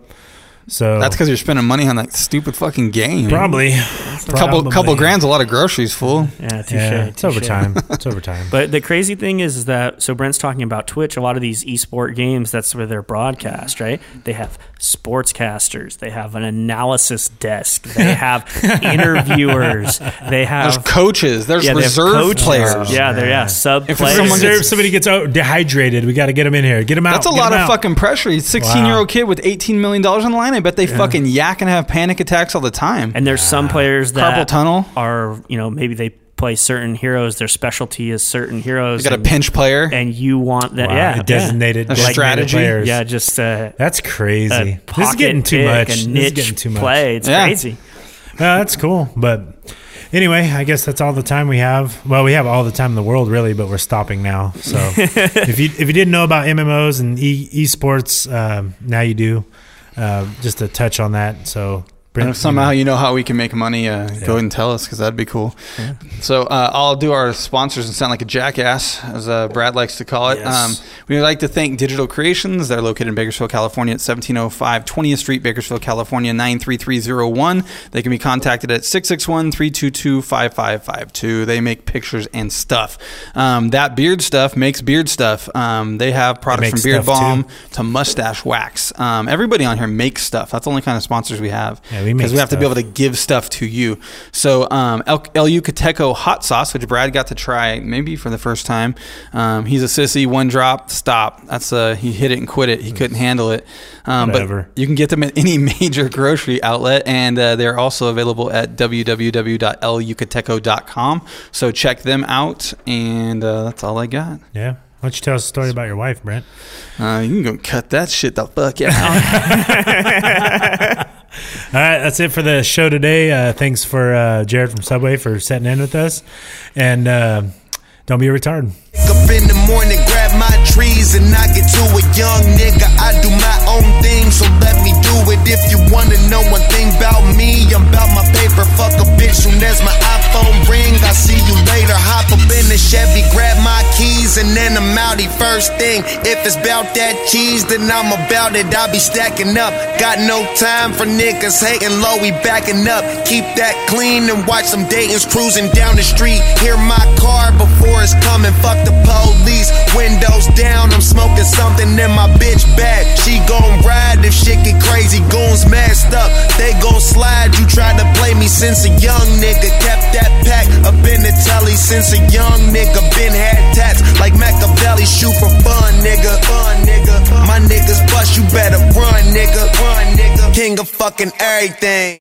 Speaker 4: So
Speaker 2: That's because you're spending money on that stupid fucking game.
Speaker 4: Probably.
Speaker 2: A couple
Speaker 4: Probably.
Speaker 2: couple grand's a lot of groceries, fool.
Speaker 5: Yeah, touche,
Speaker 4: Yeah, it's
Speaker 5: touche.
Speaker 4: overtime. It's overtime.
Speaker 5: But the crazy thing is, is that, so Brent's talking about Twitch, a lot of these esport games, that's where they're broadcast, right? They have sportscasters. They have an analysis desk. They have interviewers. They have...
Speaker 2: There's coaches. There's
Speaker 5: yeah, they have
Speaker 2: reserve
Speaker 5: coaches.
Speaker 2: players.
Speaker 5: Yeah, they're yeah, sub
Speaker 2: If
Speaker 5: players.
Speaker 2: someone
Speaker 4: Reserve,
Speaker 2: gets-
Speaker 4: somebody gets out dehydrated. We got to get them in here. Get them out.
Speaker 2: That's a
Speaker 4: Get
Speaker 2: lot
Speaker 4: 'em
Speaker 2: of
Speaker 4: out.
Speaker 2: fucking pressure. He's a sixteen-year-old kid with eighteen million dollars on the line. I bet they fucking yak and have panic attacks all the time.
Speaker 5: And there's some players
Speaker 2: Carpal
Speaker 5: that
Speaker 2: tunnel.
Speaker 5: are, you know, maybe they play certain heroes. Their specialty is certain heroes.
Speaker 2: You got a
Speaker 5: and,
Speaker 2: pinch player.
Speaker 5: and you want that.
Speaker 4: Wow,
Speaker 5: Yeah,
Speaker 4: a designated,
Speaker 2: A
Speaker 4: designated
Speaker 2: strategy.
Speaker 4: players.
Speaker 5: Yeah, just uh,
Speaker 4: That's crazy.
Speaker 5: a
Speaker 4: This is
Speaker 5: pocket
Speaker 4: getting too
Speaker 5: pick,
Speaker 4: much.
Speaker 5: A
Speaker 4: This
Speaker 5: niche
Speaker 4: is getting too much.
Speaker 5: play. It's
Speaker 2: Yeah.
Speaker 5: crazy.
Speaker 4: Uh, that's cool. But anyway, I guess that's all the time we have. Well, we have all the time in the world, really, but we're stopping now. So if you if you didn't know about M M Os and e- esports, um, now you do. Uh, just a touch on that. So.
Speaker 2: And if somehow you know how we can make money, uh, yeah. go ahead and tell us, because that'd be cool. Yeah. So uh, I'll do our sponsors and sound like a jackass, as uh, Brad likes to call it.
Speaker 5: Yes.
Speaker 2: Um, we'd like to thank Digital Creations. They're located in Bakersfield, California at seventeen oh five twentieth Street, Bakersfield, California, nine three three zero one. They can be contacted at six six one, three two two, five five five two. They make pictures and stuff. Um, that beard stuff makes beard stuff. Um, they have products from Beard Balm too. to mustache wax. Um, everybody on here makes stuff. That's the only kind of sponsors we have.
Speaker 4: Yeah, we make
Speaker 2: Because we have
Speaker 4: stuff.
Speaker 2: to be able to give stuff to you. So um, El, El Yucateco hot sauce, which Brad got to try maybe for the first time. Um, he's a sissy, one drop, stop. That's uh, he hit it and quit it. He couldn't handle it. Um,
Speaker 4: Whatever.
Speaker 2: But you can get them at any major grocery outlet, and uh, they're also available at w w w dot el yucateco dot com. So check them out, and uh, that's all I got.
Speaker 4: Yeah. Why don't you tell us a story about your wife, Brent?
Speaker 2: Uh, you can go cut that shit the fuck out.
Speaker 4: All right, that's it for the show today. Uh, thanks for uh, Jared from Subway for setting in with us. And uh, don't be a retard.
Speaker 6: Up in the morning, grab my trees and I get to a young nigga. I do my own thing, so let me do it. If you wanna know one thing about me, I'm about my paper. Fuck a bitch soon as my iPhone ring. I see you later. Hop up in the Chevy, grab my keys, and then I'm outie first thing. If it's about that cheese, then I'm about it. I be stacking up. Got no time for niggas hating low. We backing up. Keep that clean and watch some Dayton's cruising down the street. Hear my car before it's coming. Fuck the police, windows down, I'm smoking something in my bitch bag. She gon' ride if shit get crazy, goons masked up, they gon' slide. You tried to play me since a young nigga, kept that pack up in the telly since a young nigga. Been had tats like Machiavelli, shoot for fun, nigga. Fun, nigga. My niggas bust, you better run, nigga. Run, nigga. King of fucking everything.